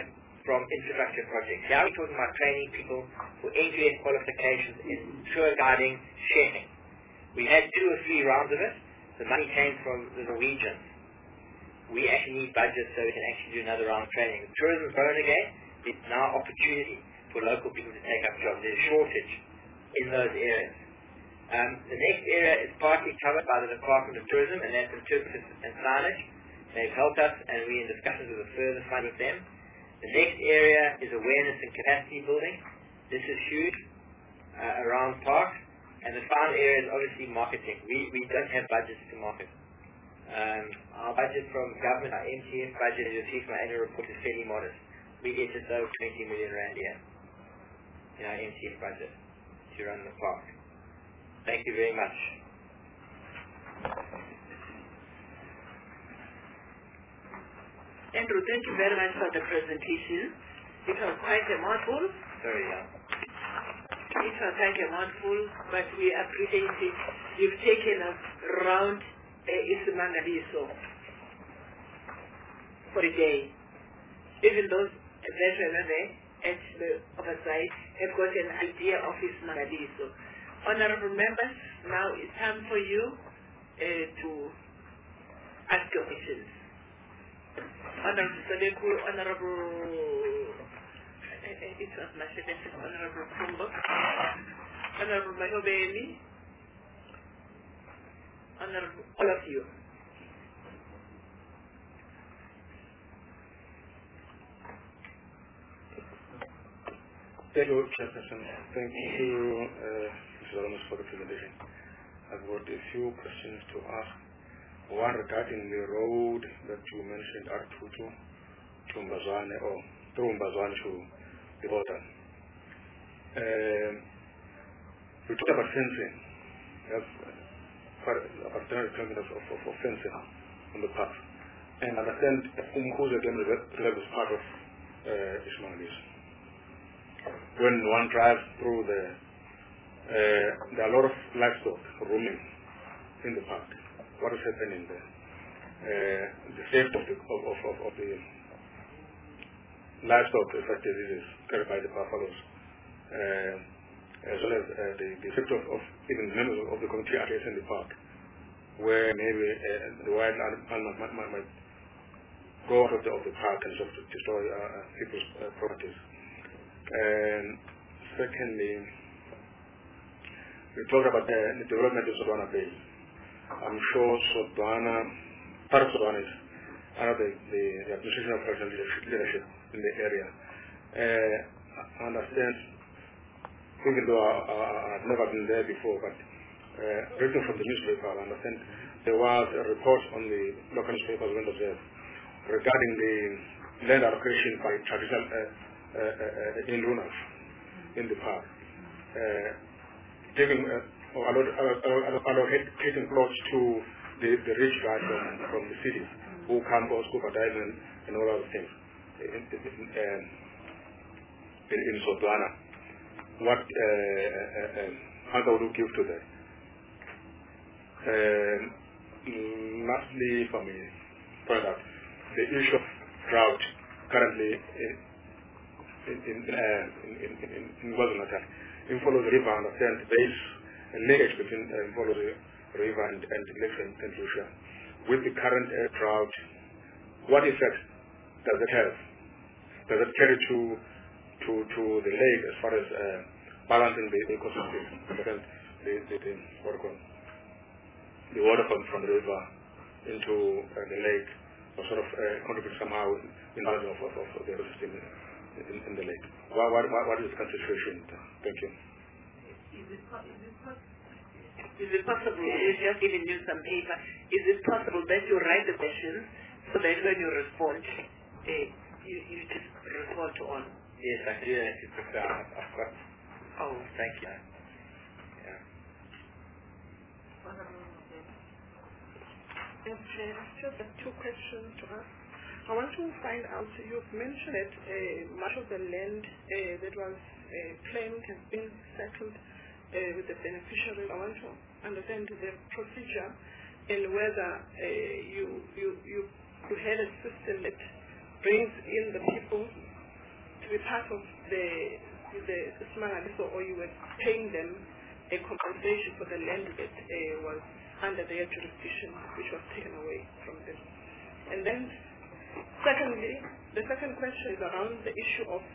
from infrastructure projects. Here we're talking about training people for end-to-end qualifications in tour guiding, chefing. We had 2 or 3 rounds of it. The money came from the Norwegians. We actually need budget so we can actually do another round of training. Tourism is growing again. There's now opportunity for local people to take up jobs. There's a shortage in those areas. The next area is partly covered by the Department of Tourism, and that's interpreters and signage. They've helped us, and we're in discussions with a further fund with them. The next area is awareness and capacity building. This is huge around parks. And the final area is obviously marketing. We don't have budgets to market. Our budget from government, our MTF budget, as you'll see from our annual report, is fairly modest. We get just over 20 million rand a year in our MTF budget to run the park. Thank you very much. Andrew, thank you very much for the presentation. It was quite a mouthful. Sorry, It was quite a mouthful, but we appreciate it. You've taken us around Isimangaliso for the day. Even those that were there at the other side have got an idea of Isimangaliso. Honorable members, now it's time for you to ask your questions. Honorable Sadeku, Honorable it was Mashebetis, Honorable Kumbo, Honorable Mahobeli, Honorable, all of you. Thank you, Chairperson. Thank you, Mr. Ramos, for the presentation. I've got a few questions to ask. One regarding the road that you mentioned, R22 to Mbazwane, or through Mbazwane to the border. We talked about fencing. That's about 10 kilometers of fencing on the path. And I understand Umkhuze Game Reserve is part of Ismailis. When one drives through there are a lot of livestock roaming in the park. What is happening there? The safety of the livestock affected diseases carried by the buffaloes, as well as the safety of even members of the community areas in the park, where maybe the wild animals might go out of the park and sort of destroy people's properties. And secondly, we talked about the development of Sodwana Bay. I'm sure part of Sodwana is under the administration of Russian leadership in the area. I understand, even though I've never been there before, but reading from the newspaper, I understand there was a report on the local newspapers when observed regarding the land allocation by traditional Indunas in the park, giving allocating plots to the rich guys from the city who can go scuba diving and all other things in Sodwana. What answer would you give to that? Lastly, for me, point out the issue of drought currently in KwaZulu-Natal. In Follow the River, I understand there is a linkage between Follow the River and Lake St. Lucia. With the current drought, what effect does it have? Does it carry to the lake as far as balancing the ecosystem? The water from the river into the lake, or sort of contribute somehow in balance of the ecosystem in the lake. What is the situation? Thank you. Is it possible, you just giving you some paper, is it possible that you write the questions so that when you respond, you just respond to all? Yes, I do that if you prefer. I've got. Oh, thank you. Yes, Chair, just have 2 questions to ask. I want to find out, you've mentioned that much of the land that was claimed has been settled with the beneficiaries. I want to understand the procedure and whether you had a system that brings in the people to be part of the Smangaliso, or you were paying them a compensation for the land that was under their jurisdiction, which was taken away from them. And then, secondly, the second question is around the issue of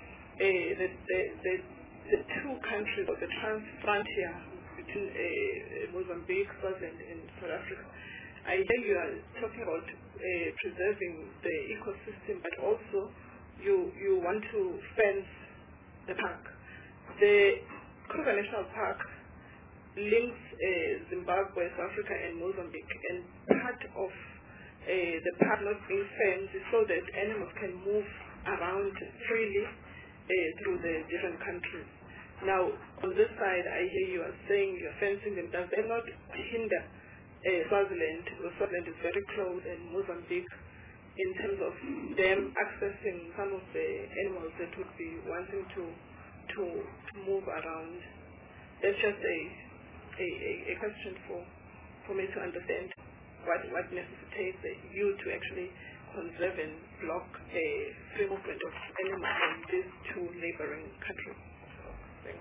the two countries, or the trans-frontier between Mozambique, Swaziland, and South Africa. I hear you are talking about preserving the ecosystem, but also you want to fence the park. The Kruger National Park links Zimbabwe, South Africa, and Mozambique, and part of the park not being fenced is so that animals can move around freely through the different countries. Now, on this side, I hear you are saying you're fencing them. Does that not hinder Swaziland? Because Swaziland is very close, and Mozambique, in terms of them accessing some of the animals that would be wanting to move around. That's just a question for me to understand what necessitates you to actually conserve and block a free movement of animals from these two neighboring countries. Thanks.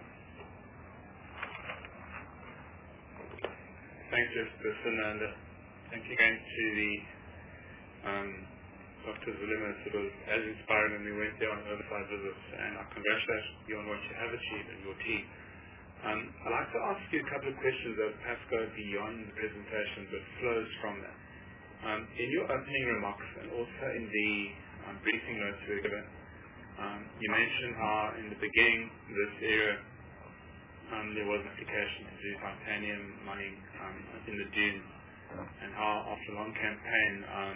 Thanks, Jefferson, and thank you again to the Dr. Zulema. It was as inspiring when we went there on oversight visits, and I congratulate you on what you have achieved and your team. I'd like to ask you a couple of questions that perhaps go beyond the presentation but flows from that. In your opening remarks and also in the briefing notes we were given, you mentioned how in the beginning this area there was an application to do titanium mining in the dunes, and how after a long campaign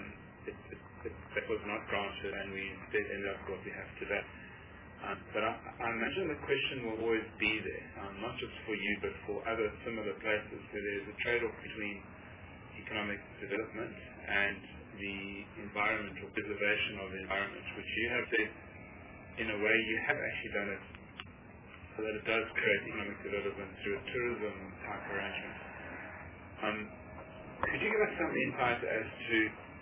that was not granted, and we did end up what we have today. But I imagine the question will always be there, not just for you but for other similar places where there's a trade-off between economic development and the environment or preservation of the environment, which you have said in a way you have actually done it so that it does create economic development through a tourism type arrangement. Could you give us some insight as to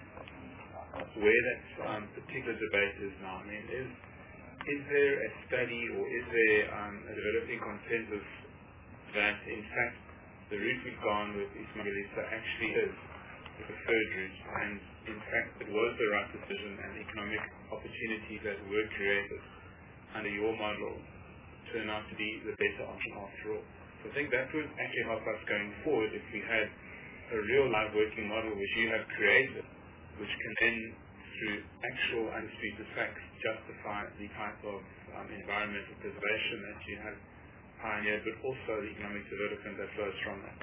where that particular debate is now? I mean, is there a study or is there a developing consensus that in fact the route we've gone with Ismailisa actually is the preferred route, and in fact it was the right decision, and economic opportunities that were created under your model turn out to be the better option after all? So I think that would actually help us going forward if we had a real live working model which you have created, which can then through actual undisputed facts justify the type of environmental preservation that you have pioneered, but also the economic development that flows from that.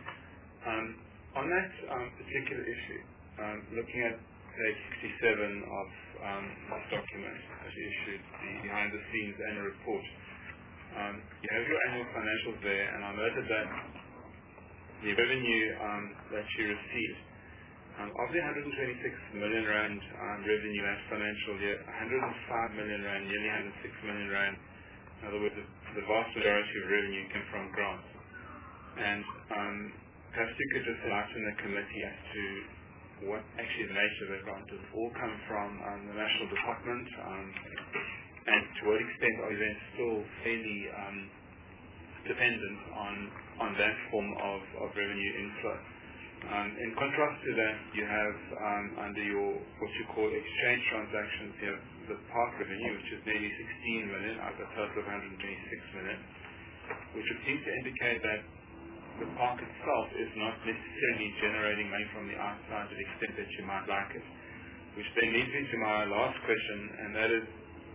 On that particular issue, looking at page 67 of this document that you issued, the behind the scenes annual report, you have your annual financials there, and I noted that the revenue that you received, of the 126 million rand revenue last financial year, 105 million rand, nearly 106 million rand, in other words, the vast majority of revenue came from grants. And perhaps you could just enlighten the committee as to what actually the nature of the grant does. All come from the national department, and to what extent are you then still fairly dependent on that form of revenue inflow? In contrast to that, you have under your what you call exchange transactions, you have the park revenue, which is nearly 16 million out of a total of 126 million, which would seem to indicate that the park itself is not necessarily generating money from the outside to the extent that you might like it. Which then leads me to my last question, and that is,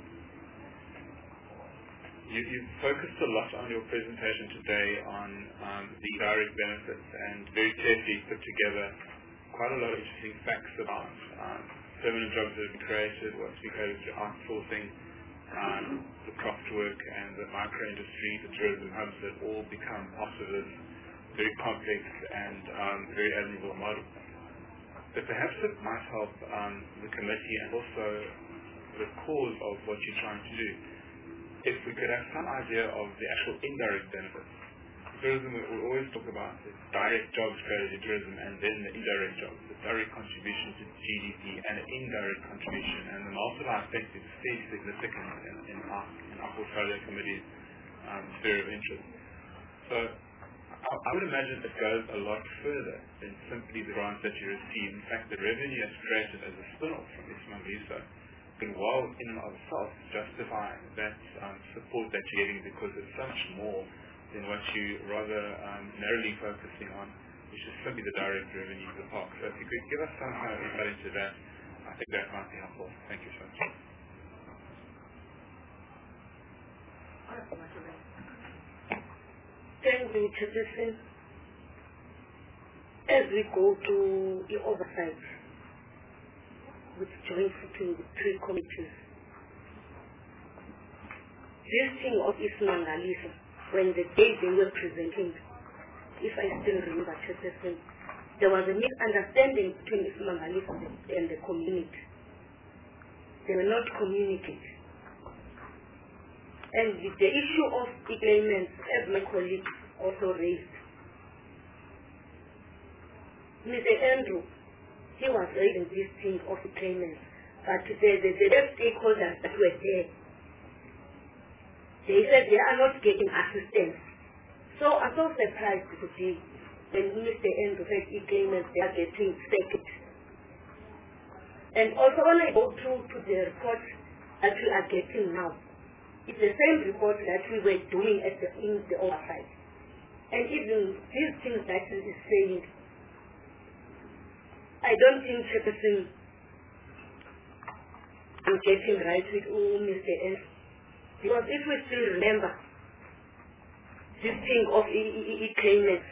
you focused a lot on your presentation today on the direct benefits, and very carefully put together quite a lot of interesting facts about permanent jobs that have been created, what's been created through outsourcing, the craft work and the micro-industry, the tourism hubs that all become part of this very complex and very admirable model. But perhaps it might help the committee and also the cause of what you're trying to do, if we could have some idea of the actual indirect benefits tourism, we always talk about the direct jobs created in tourism and then the indirect jobs, the direct contribution to GDP and the indirect contribution. And the multiplier effect is fairly significant in our portfolio committee's sphere of interest. So I would imagine it goes a lot further than simply the grants that you receive. In fact, the revenue that's created as a spin-off from Ismangaliso can well in and of itself justify that support that you're getting, because it's so much more than what you rather narrowly focusing on, which is simply the direct revenue of the park. So if you could give us some kind of insight into that, I think that might be helpful. Thank you so much. Thank you, Chairperson. As we go to the oversight with joint sitting with 3 committees, this thing of Ismangaliso, when the day they were presenting, if I still remember, Chairperson, there was a misunderstanding between Ismangaliso and the community. They were not communicating. And the issue of the claimants, as my colleague also raised, Mr. Andrew, he was raising this thing of the claimants, but the stakeholders that were there, they said they are not getting assistance. So I'm so surprised today when Mr. Andrew said the claimants, they are getting second. And also when I go through to the report that we are getting now, it's the same report that we were doing in the oversight. And even these things that he is saying, I don't think Chairperson I'm getting right with Mr. S. Because if we still remember this thing of claimants,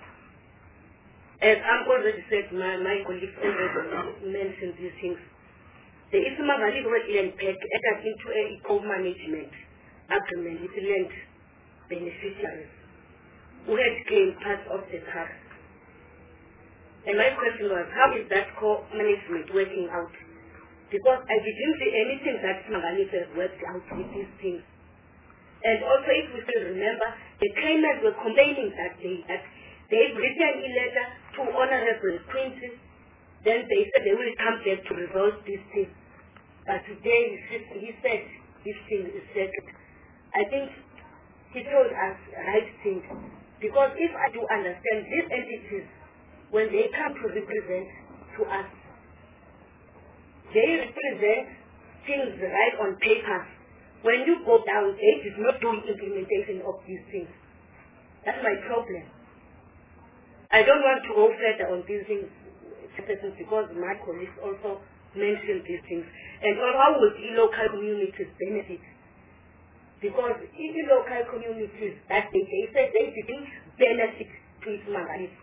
as I'm already said, my colleagues already mentioned these things. The Ismangaliso Wetland Pact entered into a co-management agreement with land beneficiaries who had claimed part of the park. And my question was, how is that co-management working out? Because I didn't see anything that Ismangaliso has worked out with these things. And also, if we still remember, the claimants were complaining that they've written a letter to Honorable Quincy. Then they said they will come back to resolve this thing. But today he said this thing is settled. I think he told us the right thing. Because if I do understand, these entities, when they come to represent to us, they represent things right on paper. When you go down, they did not do implementation of these things. That's my problem. I don't want to go further on these things, because my colleagues also mentioned these things. And how would the local communities benefit? Because in the local communities, that they said they didn't benefit to Ismangaliso.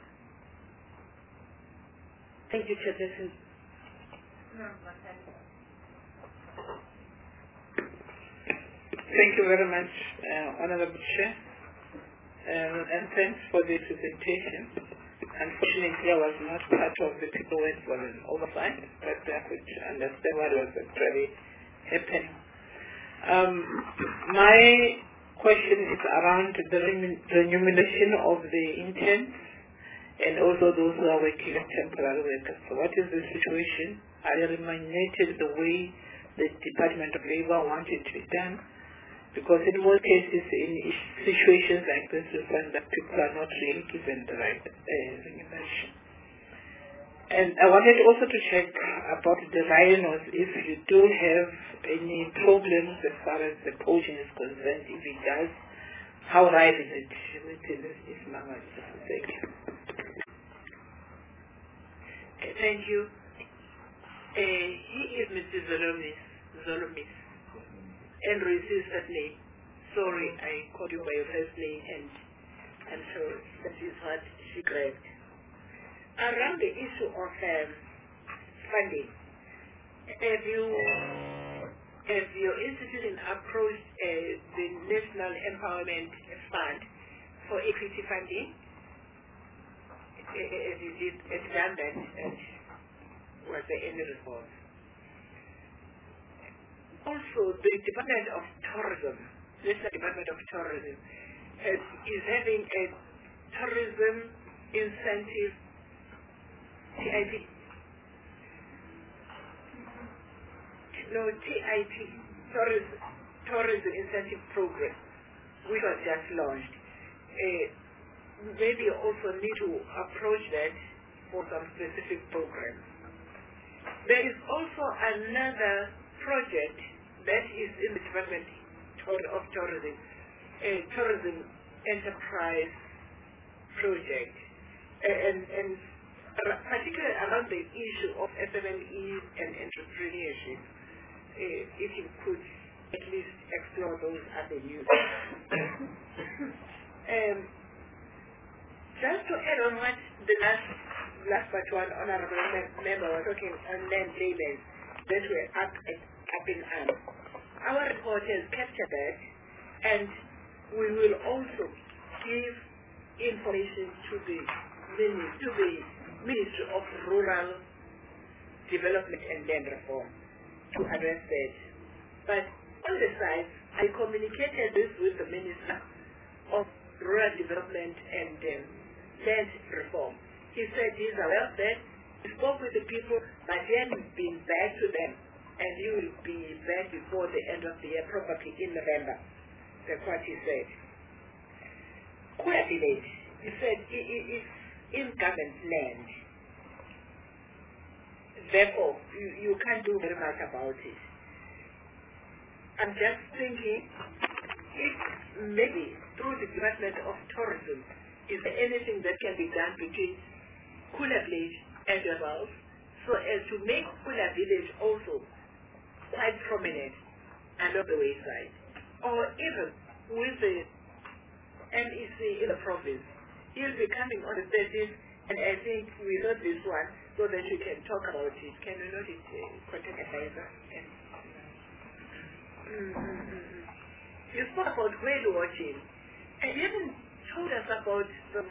Thank you, Chairperson. Thank you very much, Honorable Chair, and thanks for the presentation. Unfortunately, I was not part of the people who went for an oversight, but I could understand what was actually happening. My question is around the remuneration of the interns and also those who are working as temporary workers. So what is the situation? Are they remunerated the way the Department of Labor wanted to be done? Because in most cases, in situations like this, you find that people are not really given the right remuneration. And I wanted also to check about the rhinos, if you do have any problems as far as the poaching is concerned. If it does, how ripe is it within this Ismangaliso? Thank you. Thank you. He is Mr. Zolomis. Andrew is his first name. Sorry, I called you by your first name, and I'm sure that is what she grabbed. Around the issue of funding, have your institution approached the National Empowerment Fund for equity funding? Have you done that, and was there any response? Also, the Department of Tourism, National Department of Tourism, is having a tourism incentive TIP. No, TIP, tourism incentive program, which was just launched. Maybe you also need to approach that for some specific programs. There is also another project that is in the Department of Tourism, a tourism enterprise project, and particularly around the issue of SMEs and entrepreneurship. If you could at least explore those avenues. Just to add on what the last but one honorable member was talking on land payments that were up in arms. Our report has captured that, and we will also give information to the Ministry of Rural Development and Land Reform to address that. But on the side, I communicated this with the Minister of Rural Development and Land Reform. He said he's aware of that. He spoke with the people, but he hasn't been back to them, and he will be back before the end of the year, probably in November. That's what he said. Kula Village, he said it's in government land. Therefore, you can't do very much about it. I'm just thinking, if maybe through the Department of Tourism, is there anything that can be done between Kula Village and the Ralph, so as to make Kula Village also quite prominent along the wayside? Or even with the MEC in the province, he'll be coming on the 30th, and I think we note this one so that we can talk about it. Can we note it, contact advisor? You spoke about whale watching, and you haven't told us about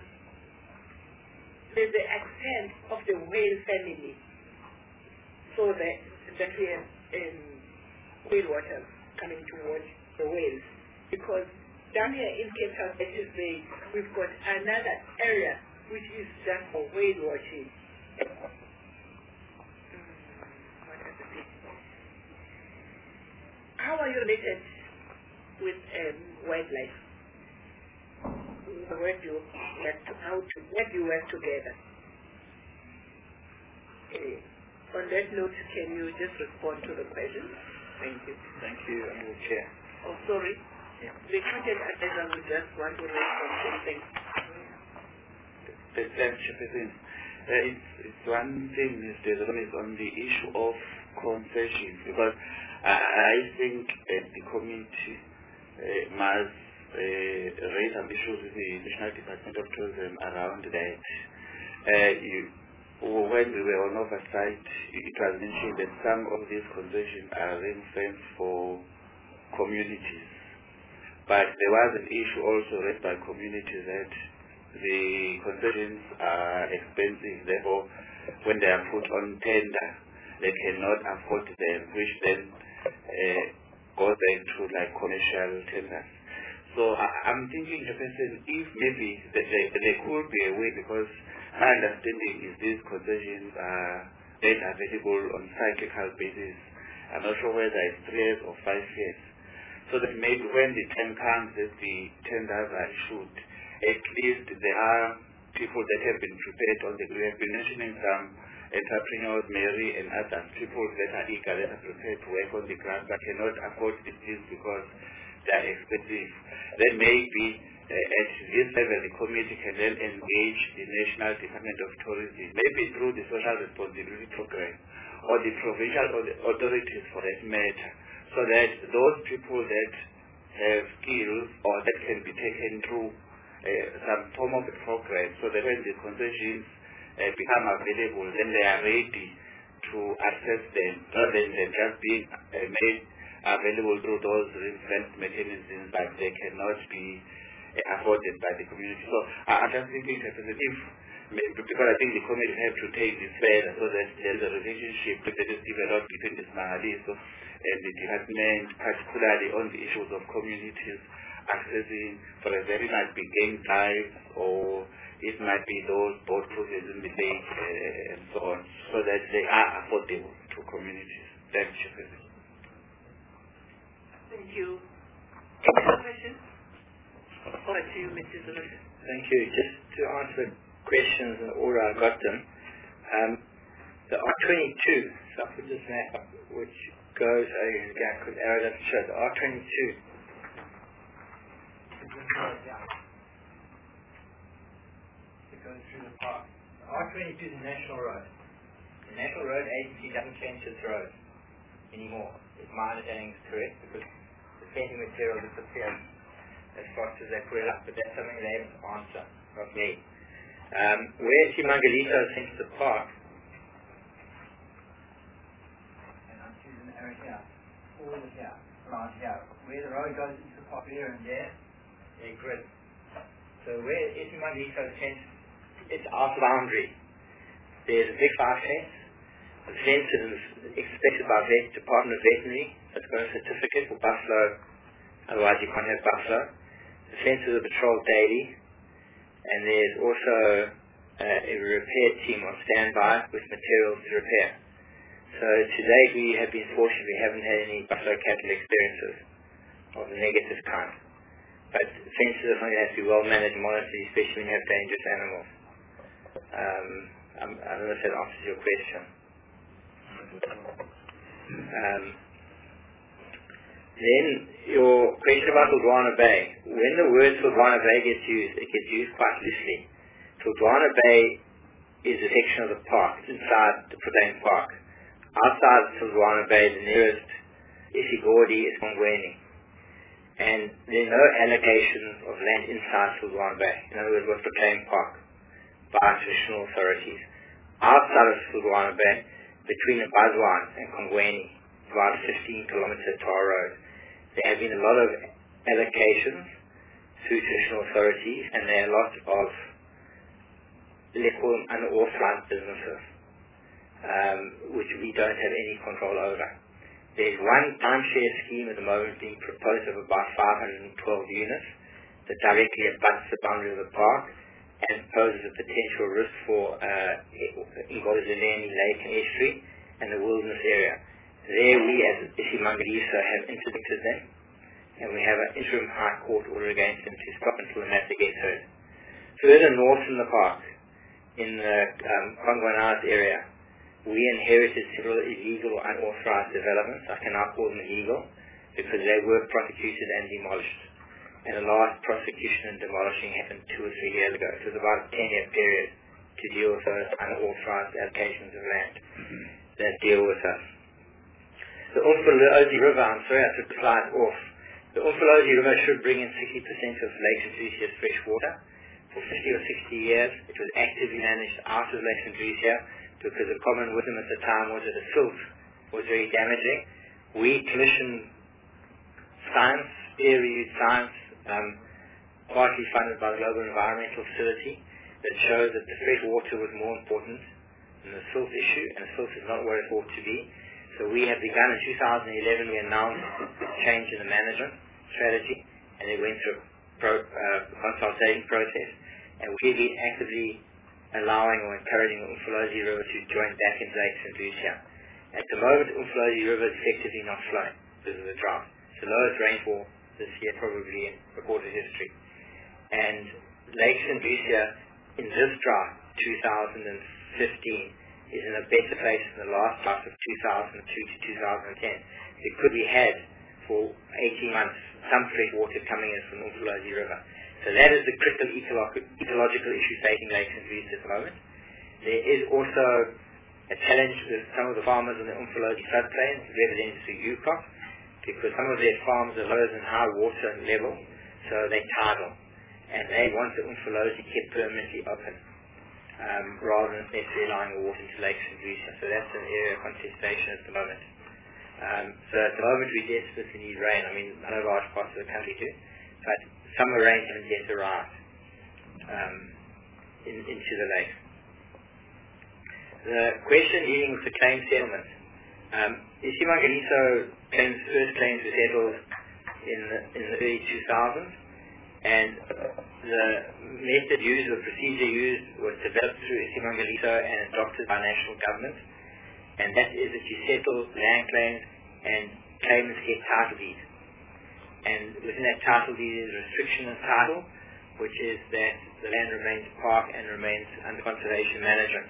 the extent of the whale family, so that we have whale watchers coming to watch the whales. Because down here in Cape Town, we've got another area which is just for whale watching. How are you related with wildlife? Where do you work together? On that note, can you just respond to the question? Thank you. Thank you, Honourable Chair. Oh, sorry. Yeah. The content advisor will just want to respond to things. It's one thing, Mr. Zone, is on the issue of concessions, because I think the committee must raise some issues with the National Department of Tourism around that. When we were on oversight, it was mentioned that some of these concessions are ring-fenced for communities. But there was an issue also raised by communities that the concessions are expensive, therefore when they are put on tender, they cannot afford them, which then goes back to like commercial tenders. So I'm thinking, if maybe there could be a way, because my understanding is these concessions are made available on cyclical basis. I'm not sure whether it's 3 years or 5 years. So that maybe when the time comes that the tenders are issued, at least there are people that have been prepared on the ground. We have been mentioning some entrepreneurs, Mary and others, people that are eager, that are prepared to work on the ground but cannot afford these things because they are expensive. Then maybe at this level the committee can then engage the National Department of Tourism, maybe through the Social Responsibility Program or the provincial authorities for that matter, so that those people that have skills or that can be taken through some form of a program, so that when the concessions become available, then they are ready to access them, rather than just being made available through those ring-fenced mechanisms, but they cannot be afforded by the community. So I'm just thinking, because I think the committee have to take this further, so that there is a relationship that is developed between the Smangaliso and the department, particularly on the issues of communities accessing, for example, it might be game dives, or it might be those boat cruises in the lake and so on, so that they are affordable to communities. Thank you. Thank you. Any other questions? Over to you, Mr. Zulu. Thank you. Just to answer questions in order I got them. The R22, so I put this map up, which goes, I could arrow that to show the R22. It goes through the park. The R22 is a national road. The National Road Agency doesn't fence its roads anymore, if my understanding is correct, because the fencing material disappears as fast as they put it up, but that's something they have to answer, not me. Where Simangalito sinks the park, and I'm choosing the area here, all of here, around here, where the road goes into the park here and there, they're grid. So where Simangalito sinks, it's our boundary. There's a big fire fence. The fence is inspected by the Department of Veterinary. It's got a certificate for buffalo, otherwise you can't have buffalo. The fences are patrolled daily, and there's also a repair team on standby with materials to repair. So to date we have been fortunate, we haven't had any buffalo cattle experiences of the negative kind. But fences are something that has to be well managed and monitored, especially when you have dangerous animals. I don't know if that answers your question. Then your question about Uldwana Bay. When the word Uldwana Bay gets used, it gets used quite loosely. Uldwana Bay is a section of the park, inside the Prodane Park. Outside Uldwana Bay, the nearest Isigodi is Mongweni. And there are no allocations of land inside Uldwana Bay. In other words, with Prodane Park by traditional authorities. Outside of Uldwana Bay, between Bazwan and Kongweni, about a 15-kilometer tar road, there have been a lot of allocations through traditional authorities, and there are lots of, let's call them, unauthorized businesses, which we don't have any control over. There's one timeshare scheme at the moment being proposed of about 512 units that directly abuts the boundary of the park and poses a potential risk for Ngozoleni Lake and Estuary and the wilderness area. There we as Isimangaliso have interdicted them, and we have an interim high court order against them to stop until the matter gets heard. Further north in the park, in the Kongwanas area, we inherited several illegal or unauthorized developments. I can now call them illegal because they were prosecuted and demolished. And the last prosecution and demolishing happened 2 or 3 years ago. It was about a 10-year period to deal with those unauthorized allocations of land that deal with us. The Umfolozi River, I'm sorry I took the slide off. The Umfolozi River should bring in 60% of Lake St. Lucia's fresh water. For 50 or 60 years, it was actively managed out of Lake St. Lucia because the common wisdom at the time was that the silt was very damaging. We commissioned science, peer-reviewed science, partly funded by the Global Environmental Facility, that shows that the fresh water was more important than the silt issue, and the silt is not where it ought to be. So we have begun in 2011, we announced a change in the management strategy, and it went through a consultation process, and we've been actively allowing or encouraging the Umfolozi River to join back in Lake St. Lucia. At the moment, the Umfolozi River is effectively not flowing because of the drought. It's the lowest rainfall this year probably in recorded history. And Lake St. Lucia, in this drought, 2015, is in a better place than the last drought of 2002 to 2010. Because we had, for 18 months, some fresh water coming in from the Umfolozi River. So that is the critical ecological issue facing Lake St. Lucia at the moment. There is also a challenge with some of the farmers in the Umfolozi floodplain, represented through UCOP, because some of their farms are lower than high water level, so they're tidal. And they want the Umfolozi kept permanently open, rather than necessarily allowing the water into Lake St. Lucia. So that's an area of contestation at the moment. So at the moment we desperately need rain. I mean, I know large parts of the country do, but summer rain haven't yet arrived into the lake. The question dealing with the claim settlement. Isimangaliso first claims were settled in the early 2000s, and the method used, the procedure used, was developed through Isimangaliso and adopted by national government, and that is that you settle land claims and claimants get title deed. And within that title deed is a restriction of title, which is that the land remains park and remains under conservation management.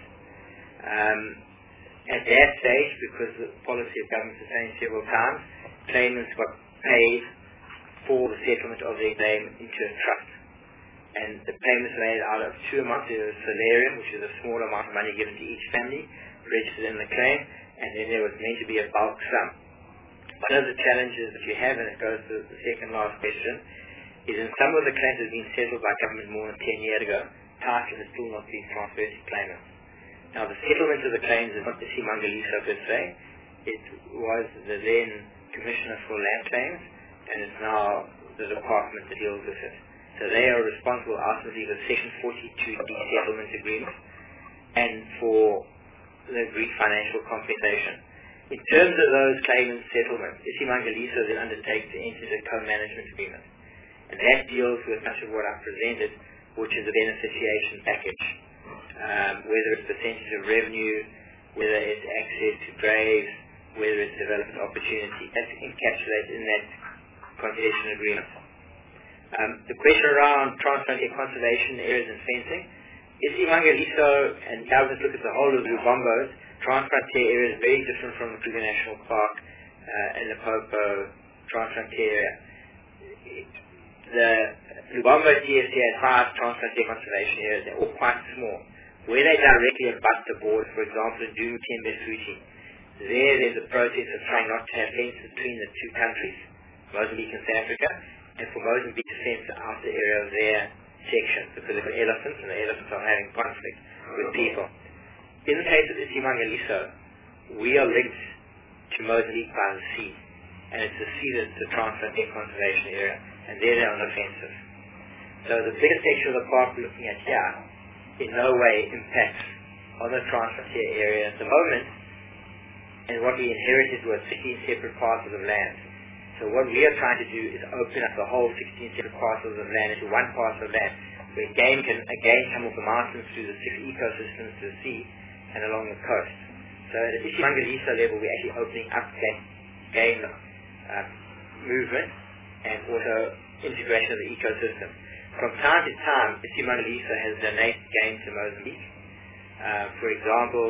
At that stage, because the policy of government has changed several times, claimants got paid for the settlement of their claim into a trust. And the payments made out of two amounts. There was salarium, which is a small amount of money given to each family, registered in the claim, and then there was meant to be a bulk sum. One of the challenges that you have, and it goes to the second last question, is in some of the claims that have been settled by government more than 10 years ago, title has still not been transferred to claimants. Now the settlement of the claims is not the Isimangaliso per se, it was the then Commissioner for Land Claims, and it's now the department that deals with it. So they are responsible ultimately for Section 42D settlement agreement and for the agreed financial compensation. In terms of those claimants' settlements, Isimangaliso then undertakes to enter the co-management agreement. And that deals with much of what I've presented, which is the beneficiation package. Whether it's percentage of revenue, whether it's access to graves, whether it's development opportunity. That's encapsulated in that concession agreement. The question around transfrontier conservation areas and fencing, Isimangaliso, and now let's look at the whole of Lubombo's, transfrontier area is very different from the Kruger National Park and the Popo transfrontier area. The Lubombo TFC has 5 transfrontier conservation areas. They're all quite small. Where they directly abut the border, for example, in Dumutembe Futi, there's a process of trying not to have fences between the two countries, Mozambique and South Africa, and for Mozambique to fence the outer area of their section, because they've got elephants, and the elephants are having conflict with people. In the case of Isimangaliso, we are linked to Mozambique by the sea, and it's the sea that's the transfrontier conservation area, and there they are on offensive. So the biggest section of the park we're looking at here in no way impacts on the transfrontier area at the moment, and what we inherited was 16 separate parcels of land. So what we are trying to do is open up the whole 16 separate parcels of land into one parcel of land, where game can again come off the mountains through the 6 ecosystems to the sea and along the coast. So at the Isimangaliso level, we're actually opening up game movement and also integration of the ecosystem. From time to time, Isimangaliso has donated game to Mozambique. For example,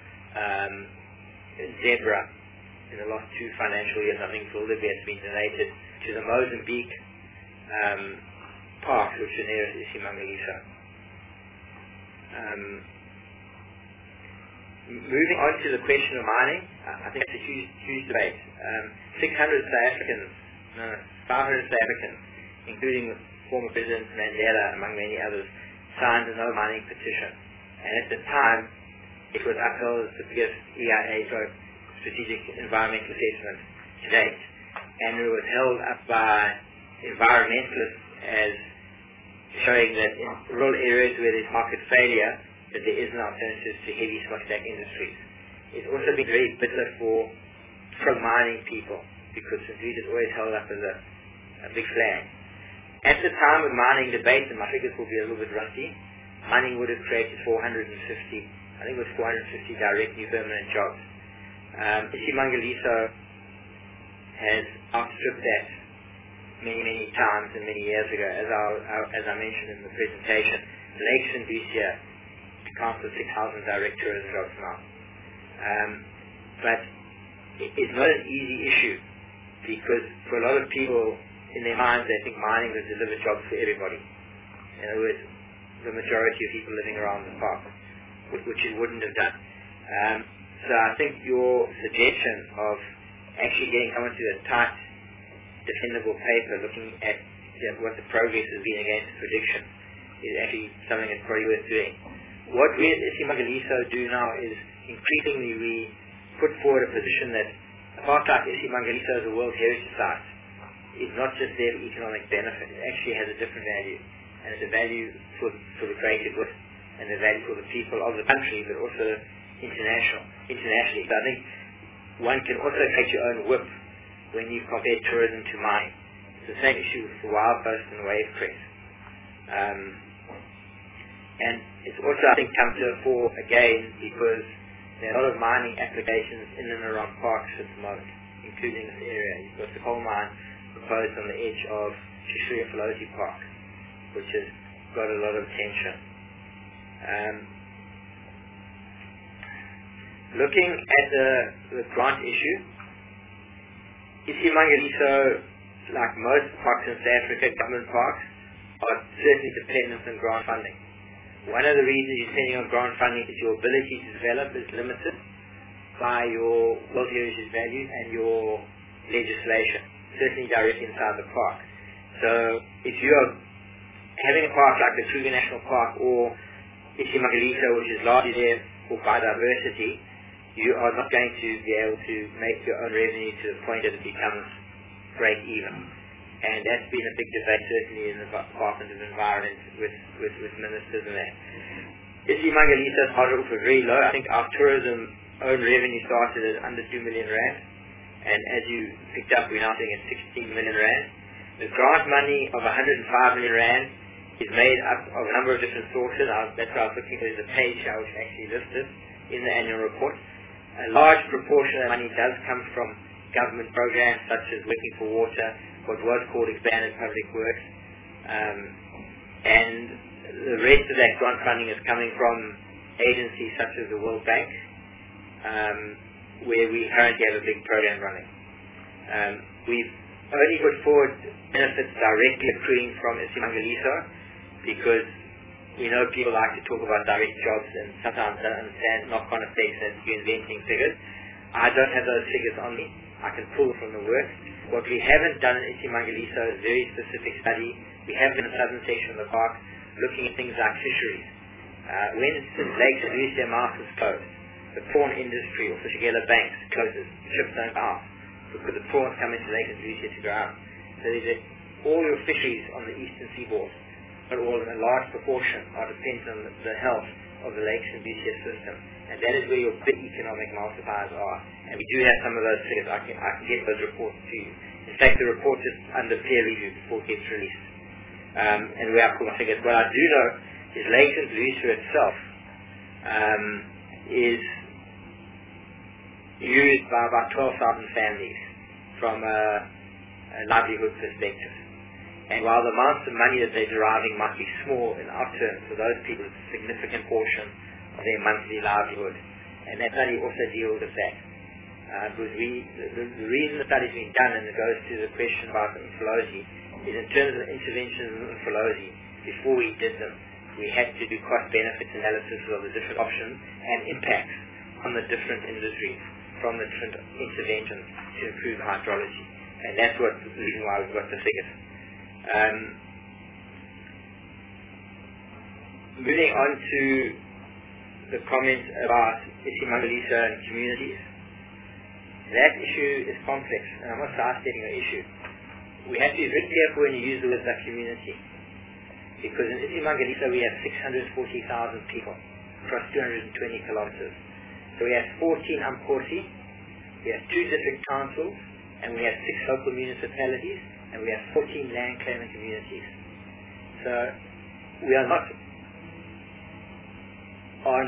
zebra in the last 2 financial years, I think Wildebeest has been donated to the Mozambique parks, which are near Isimangaliso. Moving on to the question of mining, I think it's a huge debate. 500 South Africans, including former President Mandela, among many others, signed a no mining petition. And at the time, it was upheld as the biggest EIA strategic environmental assessment to date. And it was held up by environmentalists as showing that in rural areas where there's market failure, that there is an alternative to heavy smokestack industries. It's also been very bitter for pro-mining people, because indeed it's always held up as a big flag. At the time of mining debate, and my figures will be a little bit rusty, mining would have created 450 direct new permanent jobs. Isimangaliso has outstripped that many times and many years ago. As I mentioned in the presentation, Lake St. Lucia accounts for 6,000 direct tourism jobs now. But it's not an easy issue, because for a lot of people, in their minds, they think mining will deliver jobs for everybody. In other words, the majority of people living around the park, which it wouldn't have done. So I think your suggestion of actually getting someone to a tight, defendable paper looking at what the progress has been against prediction is actually something that's probably worth doing. What we at Isimangaliso do now is increasingly we put forward a position that a park like Isimangaliso as a World Heritage Site is not just there for economic benefit, it actually has a different value. And it's a value for the greater good and the value for the people of the country, but also internationally. So I think one can also take your own whip when you compare tourism to mining. the same issue with wild post and wave cress. And it's also, I think, come to the fore again because there are a lot of mining applications in and around parks at the moment, including this area. You've got the coal mine proposed on the edge of Shishuya Faloti Park, which has got a lot of attention. Looking at the grant issue, Isimangaliso, like most parks in South Africa, government parks, are certainly dependent on grant funding. One of the reasons you're depending on grant funding is your ability to develop is limited by your World Heritage value and your legislation, certainly directly inside the park. So if you are having a park like the Kruger National Park or Isimangaliso, which is largely there for biodiversity, you are not going to be able to make your own revenue to the point that it becomes break even. And that's been a big debate certainly in the Department of Environment with ministers and that. Isimangaliso started off very low. I think our tourism own revenue started at under 2 million rand, and as you picked up, we're now sitting at 16 million rand. The grant money of 105 million rand is made up of a number of different sources. That's why I was looking at the page I was actually listed in the annual report. A large proportion of money does come from government programs such as Working for Water, what was called Expanded Public Works, and the rest of that grant funding is coming from agencies such as the World Bank, where we currently have a big program running. We've only put forward benefits directly accruing from Isimangaliso because we know people like to talk about direct jobs and sometimes don't understand knock-on effects as you're inventing figures. I don't have those figures on me. I can pull from the work. What we haven't done in Isimangaliso is a very specific study. We have in the southern section of the park looking at things like fisheries. When Lake St. Lucia mouth is closed, the prawn industry or Fishigella banks closes, ships don't go out because the prawns come into Lake St. Lucia to go out. So all your fisheries on the eastern seaboard, but all in a large proportion are dependent on the health of the Lake St. Lucia system. And that is where your big economic multipliers are. And we do have some of those figures. I can get those reports to you. In fact, the report is under peer review before it gets released. And we have my figures. What I do know is Lake St. Lucia itself is used by about 12,000 families from a livelihood perspective. And while the amounts of money that they're deriving might be small in our terms, for those people it's a significant portion of their monthly livelihood. And that study also deals with that. Because the reason the study's been done, and it goes to the question about infology, is in terms of interventions in infology, before we did them, we had to do cost-benefit analysis of the different options and impacts on the different industries from the different interventions to improve hydrology. And that's the reason why we've got the figures. Moving on to the comment about Isimangaliso and communities. That issue is complex, and I'm not sidestepping the issue. We have to be very careful when you use the word community, because in Isimangaliso we have 640,000 people across 220 kilometers. So we have 14 Amkosi, we have 2 district councils, and we have 6 local municipalities, and we have 14 land claiming communities. So we are not on.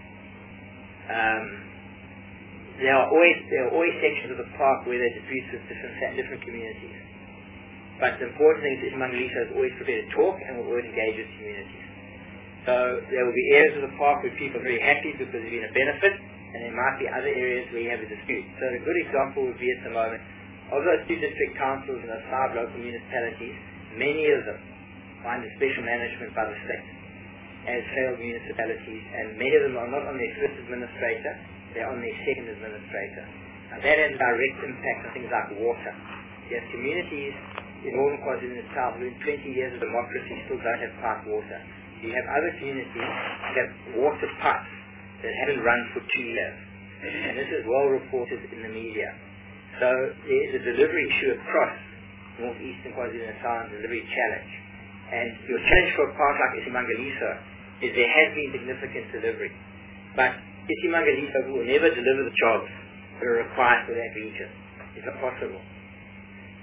There are always sections of the park where there are disputes with different communities. But the important thing is Isimangaliso is always prepared to talk and will always engage with communities. So there will be areas of the park where people are very happy because there's been a benefit, and there might be other areas where you have a dispute. So a good example would be at the moment, of those 2 district councils and those 5 local municipalities, many of them are under special management by the state as failed municipalities, and many of them are not on their first administrator, they're on their second administrator. And that has a direct impact on things like water. You have communities in Northern KwaZulu-Natal who in 20 years of democracy still don't have piped water. You have other communities that have water pipes that haven't run for 2 years. And this is well reported in the media. So there is a delivery issue across northeastern KwaZulu-Natal and delivery challenge. And your challenge for a park like Isimangaliso is there has been significant delivery. But Isimangaliso will never deliver the jobs that are required for that region. It's not possible.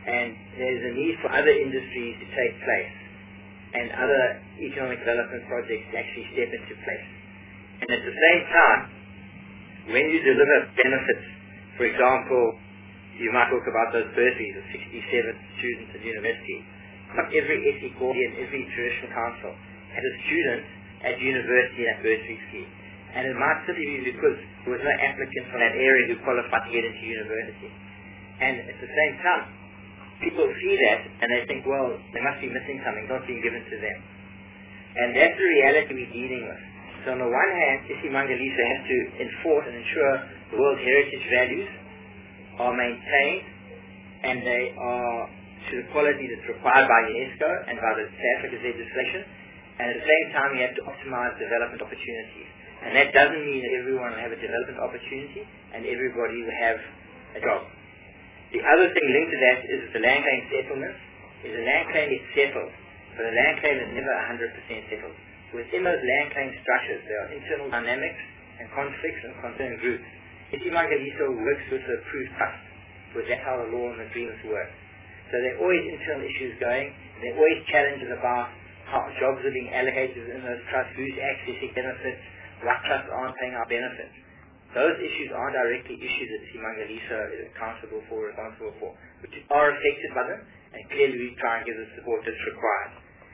and there's a need for other industries to take place and other economic development projects to actually step into place. And at the same time, when you deliver benefits, for example, you might talk about those bursaries of 67 students at university. Not every SE Cordy and every traditional council has a student at university in that bursary scheme. And it might simply be because there was no applicant from that area who qualified to get into university. And at the same time, people see that and they think, well, they must be missing something, not being given to them. And that's the reality we're dealing with. So on the one hand, Isimangaliso has to enforce and ensure the World Heritage values are maintained and they are to the quality that's required by UNESCO and by the South Africa's legislation. And at the same time, you have to optimize development opportunities. And that doesn't mean that everyone will have a development opportunity and everybody will have a job. The other thing linked to that is the land claim settlement. Is the land claim is settled, but the land claim is never 100% settled. Within those land claim structures, there are internal dynamics and conflicts and concerned groups. Isimangaliso works with the approved trust, because that's how the law and agreements work. So there are always internal issues going. There are always challenges about how jobs are being allocated in those trusts, who's accessing benefits, what trusts aren't paying our benefits. Those issues aren't directly issues that Isimangaliso is responsible for, but are affected by them, and clearly we try and give the support that's required.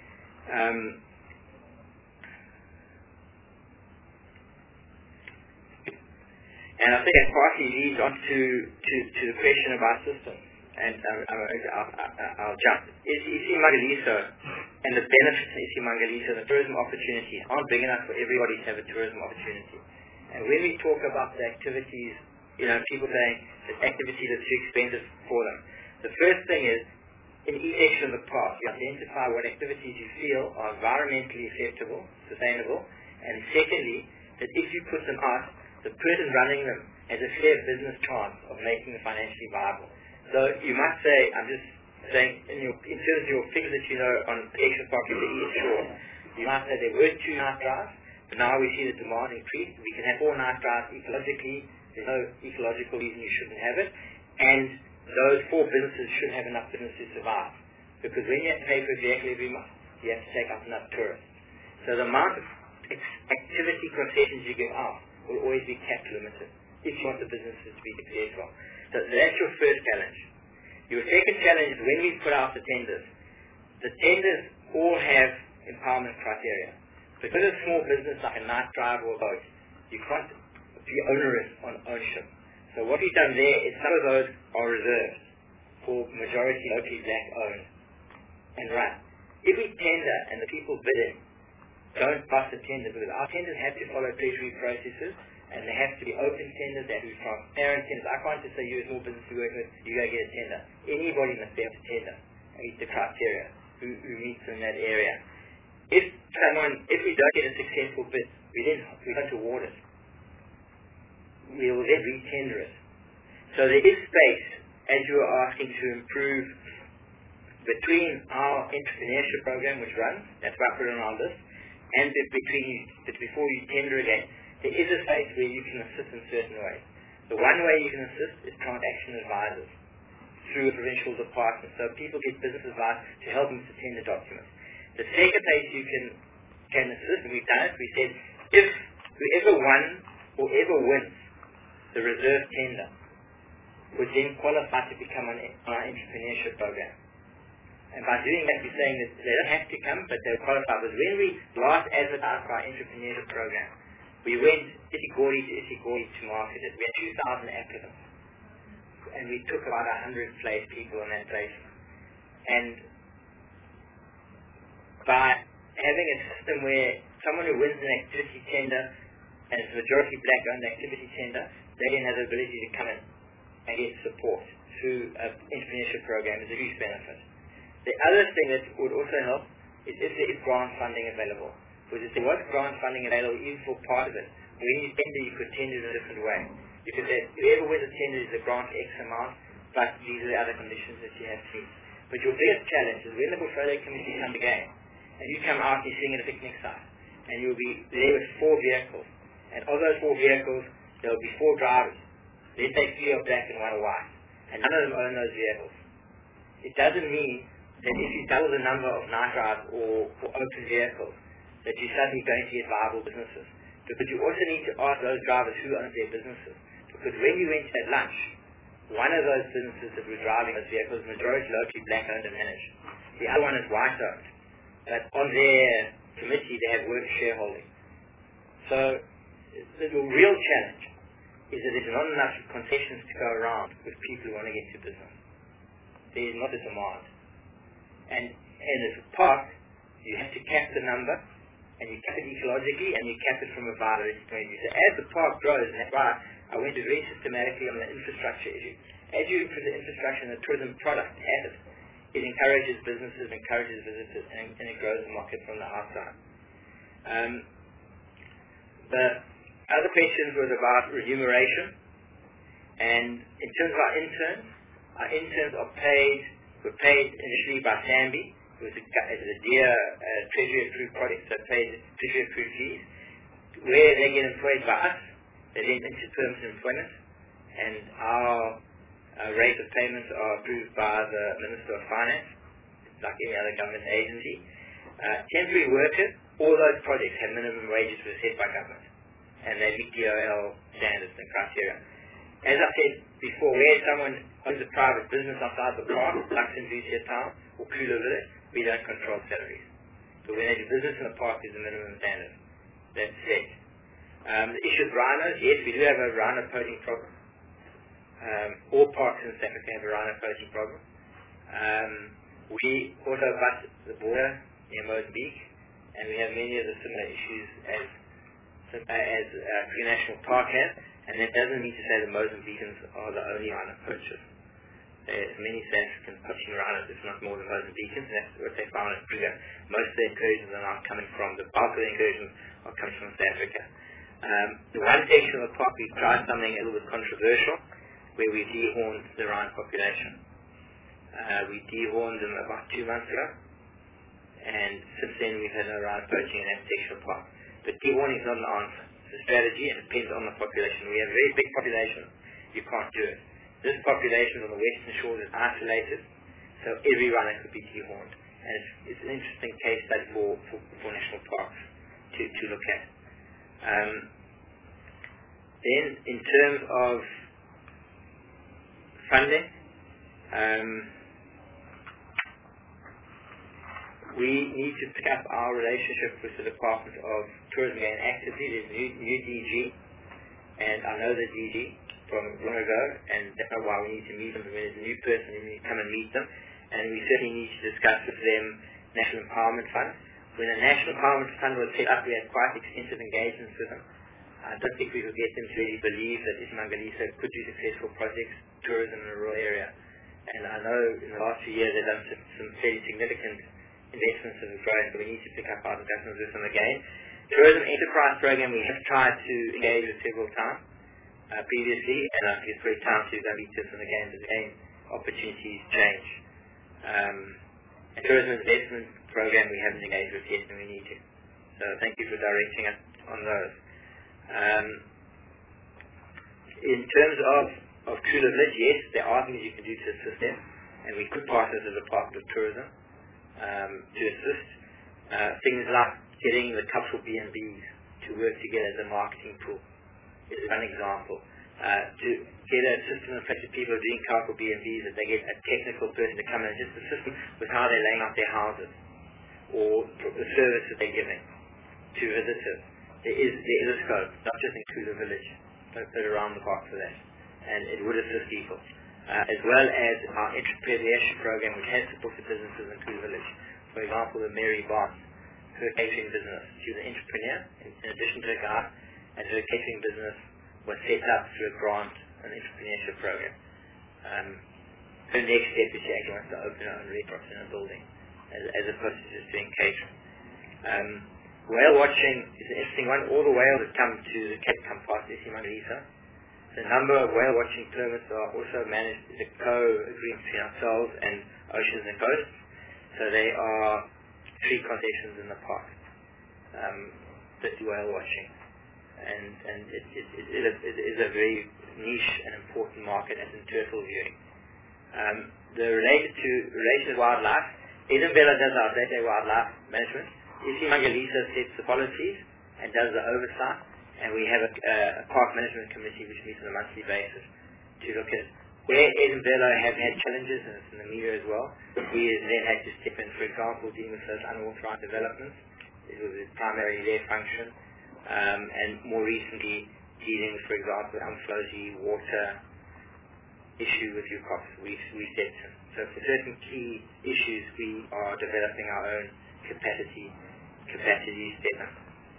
And I think that partly leads on to the question about systems. And I'll jump. Isimangaliso and the benefits of Isimangaliso, the tourism opportunities aren't big enough for everybody to have a tourism opportunity. And when we talk about the activities, people saying that activities are too expensive for them. The first thing is, in each section of the park, you identify what activities you feel are environmentally acceptable, sustainable, and secondly, that if you put them out, the person running them has a fair business chance of making them financially viable. So you might say, I'm just saying, in terms of your figures that you know on Protection Park in the East Shore, you might say there were 2 night drives, but now we see the demand increase. We can have 4 night drives ecologically. There's no ecological reason you shouldn't have it. And those 4 businesses should have enough business to survive. Because when you have to pay for a vehicle every month, you have to take up enough tourists. So the amount of activity concessions you give out will always be capped limited if you want the businesses to be successful. So that's your first challenge. Your second challenge is when we put out the tenders all have empowerment criteria. Because a small business like a night drive or a boat, you can't be onerous on ownership. So what we've done there is some of those are reserved for majority locally black owned and run. If we tender and the people bidding don't pass the tender, because our tenders have to follow treasury processes and they have to be open tenders, they have to be transparent tenders. I can't just say you're a small business you work with, you go get a tender. Anybody must be able to tender and meet the criteria who meets in that area. If we don't get a successful bid, we don't award it. We will then re-tender it. So there is space, as you are asking, to improve between our entrepreneurship program which runs, that's why I put it on our list, and before you tender again, there is a space where you can assist in certain ways. The one way you can assist is transaction advisors through a provincial department. So people get business advice to help them to tender documents. The second place you can assist, and we've done it, we said if whoever won or ever wins the reserve tender would then qualify to become on our entrepreneurship program. And by doing that, we're saying that they don't have to come, but they'll qualify. Because when we last advertised for our entrepreneurship program, we went Isigori to market it. We had 2,000 applicants. And we took about 100 placed people on that place. And by having a system where someone who wins an activity tender, and it's majority black owned activity tender, they then have the ability to come in and get support through an entrepreneurship program is a huge benefit. The other thing that would also help is if there is grant funding available. Because if there was grant funding available even for part of it, when you tender, you could tender in a different way. You could say, whoever wins a tender is a grant X amount, but these are the other conditions that you have to meet. But your biggest challenge is when the portfolio committee comes again, and you come out and you're sitting at a picnic site, and you'll be there with 4 vehicles. And of those 4 vehicles, there will be 4 drivers. Let's say 3 are black and 1 are white. And none of them own those vehicles. it doesn't mean that if you double the number of night rides or open vehicles, that you're suddenly going to get viable businesses. Because you also need to ask those drivers who own their businesses. Because when we went at lunch, one of those businesses that were driving those vehicles, majority locally black owned and managed. The other one is white owned. But on their committee they have work shareholding. So the real challenge is that there's not enough concessions to go around with people who want to get to business. There is not a demand. And as a park, you have to cap the number, and you cap it ecologically, and you cap it from a biodiversity point of view. So as the park grows, and that's why I went very systematically on the infrastructure issue. As you improve the infrastructure and the tourism product asset, it encourages businesses, encourages visitors, and it grows the market from the outside. The other questions was about remuneration. And in terms of our interns were paid initially by SAMBI. It was a dear Treasury Approved project, so paid Treasury Approved fees. Where they get employed by us, they then into permanent employment, and our rate of payments are approved by the Minister of Finance, like any other government agency. Temporary workers, all those projects have minimum wages that are set by government, and they meet DOL standards and criteria. As I said before, where someone owns a private business outside the park, like St. Lucia Town or Kula Village, we don't control salaries. So when they do business in the park, there's a minimum standard. That's set. The issue of rhinos, yes, we do have a rhino poaching problem. All parks in South Africa have a rhino poaching problem. We also bust the border near Mozambique, and we have many of the similar issues as Kruger National Park has, and that doesn't mean to say the Mozambicans are the only rhino poachers. There's many South Africans poaching rhinos, if not more than Mozambicans, and that's what they found at Kruger. Most of the incursions are not coming from, the bulk of the incursions are coming from South Africa. The one section of the park, we tried something a little bit controversial, where we dehorned the rhino population. We dehorned them about 2 months ago, and since then we've had no rhino poaching in that section of the park. But dehorning is not an answer. It's a strategy, and it depends on the population. We have a very big population, you can't do it. This population on the western shores is isolated, so every rhino could be dehorned. And it's an interesting case study for national parks to look at. Then, in terms of funding, we need to pick up our relationship with the Department of Tourism again actively. There's a new DG, and I know the DG from long ago, and that's why we need to meet them. When there's a new person, we need to come and meet them, and we certainly need to discuss with them National Empowerment Fund. When the National Empowerment Fund was set up, we had quite extensive engagements with them. I don't think we could get them to really believe that Ismangaliso could do successful projects, tourism in a rural area. And I know in the last few years they've done some fairly significant investments in growth, but we need to pick up our discussions with them again. Tourism Enterprise Program, we have tried to engage with several times previously, and I think it's very time to go meet them again, but again, opportunities change. And Tourism Investment Program we haven't engaged with yet, and we need to. So thank you for directing us on those. In terms of Kula Village, yes, there are things you can do to assist them, and we could partner as a Department of Tourism to assist. Things like getting the cultural B&Bs to work together as a marketing pool is one example. To get a system in place of people doing cultural B&Bs, that they get a technical person to come in and just assist them with how they're laying out their houses or the service that they're giving to visitors. There is a scope, not just in Kula Village, but around the park for that. And it would assist people. As well as our entrepreneurship program, which has supported businesses in Kula Village. For example, the Mary Barnes, her catering business. She was an entrepreneur, in addition to a guide, and her catering business was set up through a grant, an entrepreneurship program. Her next step is she actually wants to open her own restaurant in a building, as opposed to just doing catering. Whale watching is an interesting one. All the whales that come to the Cape come past Ismangaliso. The number of whale watching permits are also managed as a co-agreement between ourselves and Oceans and Coasts. So they are 3 concessions in the park that do whale watching. And it is a very niche and important market as in turtle viewing. the relation to wildlife, Isabella does our day-to-day wildlife management. Isimangalisa sets the policies and does the oversight, and we have a park management committee which meets on a monthly basis to look at where Isabella have had challenges, and it's in the media as well. We then had to step in, for example, dealing with those unauthorized developments. It was primarily their function, and more recently dealing with, for example, Umflozi water issue with UCOPS. We stepped in. So for certain key issues, we are developing our own capacity step in.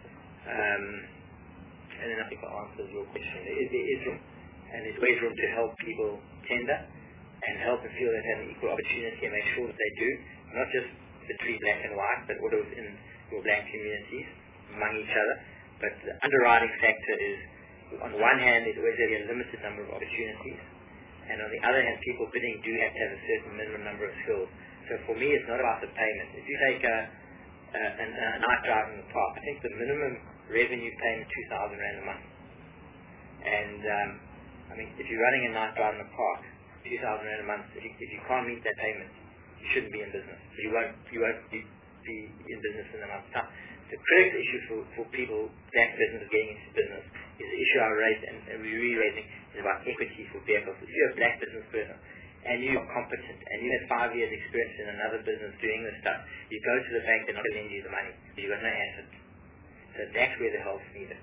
And then I think that answers your question. There is room, and there's always room to help people tender and help them feel they have an equal opportunity and make sure that they do, not just between black and white, but also within your black communities, among each other. But the underwriting factor is, on one hand, there's always a limited number of opportunities, and on the other hand, people bidding do have to have a certain minimum number of skills. So for me, it's not about the payment. If you take a night drive in the park, I think the minimum revenue payment is 2,000 Rand a month. And I mean, if you're running a night drive in the park, 2,000 Rand a month, if you can't meet that payment, you shouldn't be in business. You won't be in business in a month's time. The critical issue for people, black business getting into business, is the issue I raised and we're re-raising, is about equity for vehicles. If you're a black business person and you're competent and you have 5 years experience in another business doing this stuff, you go to the bank, they're not going to lend you the money. You've got no assets. So that's where the help's needed.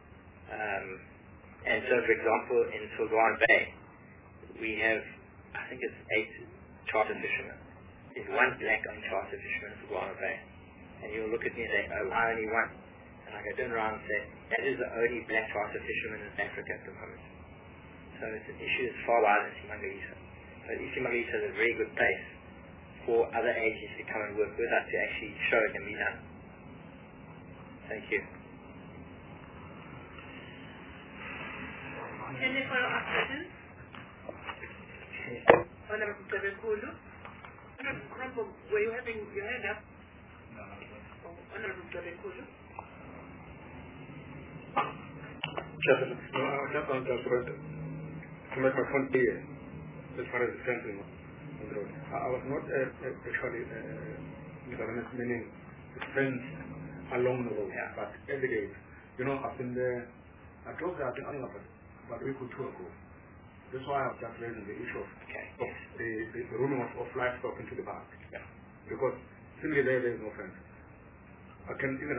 And so, for example, in Fulgwana Bay, we have, I think it's 8 charter fishermen. There's one black-owned charter fisherman in Fulgwana Bay. And you'll look at me and say, oh, I only one. And I go turn around and say, that is the only black charter fisherman in Africa at the moment. So it's an issue that's far wider than Isimangalisa. So Isimangalisa is a very good place for other agencies to come and work with us to actually show it can be done. Thank you. Any follow-up questions? Honorable Mtabekulu? Honorable, were you having your hand up? No. Honorable Mtabekulu? Just to make my point clear, as far as the fencing on the road. I was not actually meaning the fence along the road, but at the gate. You know, I've been there, I drove there, I think about a week or two ago. That's why I've just raised the issue of the roaming of livestock into the park. Yeah. Because simply there is no fence. I can even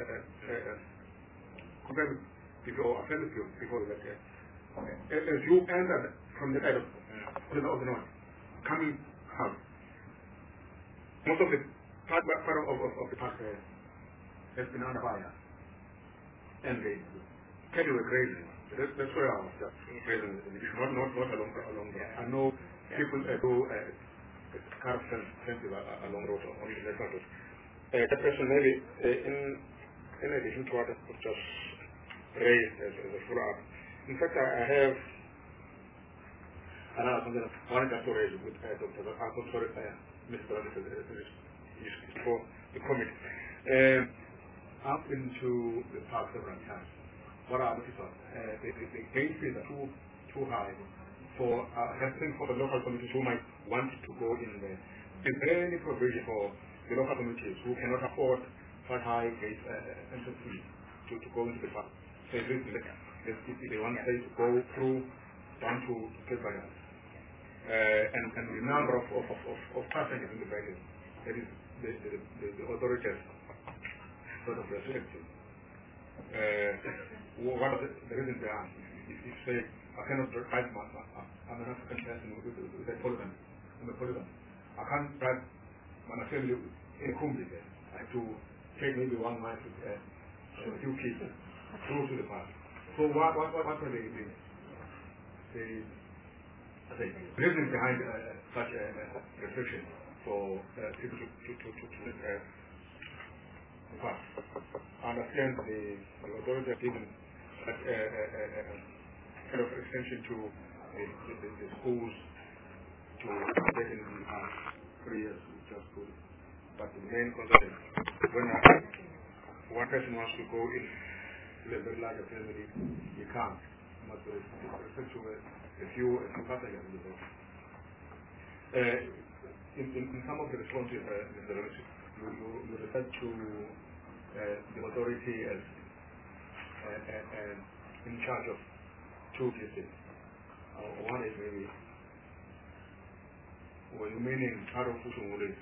compare with before, I said you before we left here. As you enter from the side of the north, coming out, most of the part of the park has been under fire. And the cattle were grazing. That's where I was just grazing. Not along the I know people do carve fences along the road on the left side. That question maybe in addition to what I just raised as a follow-up. In fact, I have another something I wanted to raise with Dr. Mr. for the committee. I've been to the park several times. What I noticed was the gate fees are too high for the local communities who might want to go in there. Is there any provision for the local communities who cannot afford such high gate entrance fees to go into the park? So if they want to go through down to Cape Barriers, and the number of passengers in the baggage, that is the authorities sort of restricted. What are the reasons behind? If you say, I cannot drive I'm an African person with a polygon. I'm a polygon. I can't drive my family in Kumbi there. I have to take maybe 1 mile with a few kids through to the park. So what are the reasons behind such a restriction for people to park? I understand the authorities have given such a kind of extension to the schools to get in the past 3 years, which is good. But the main concern is when one person wants to go in with a very large family, you can't. You must restrict to a few passengers in the boat. In some of the responses, you referred to the authority as in charge of two cases. One is maybe when you mean in part of Fushung is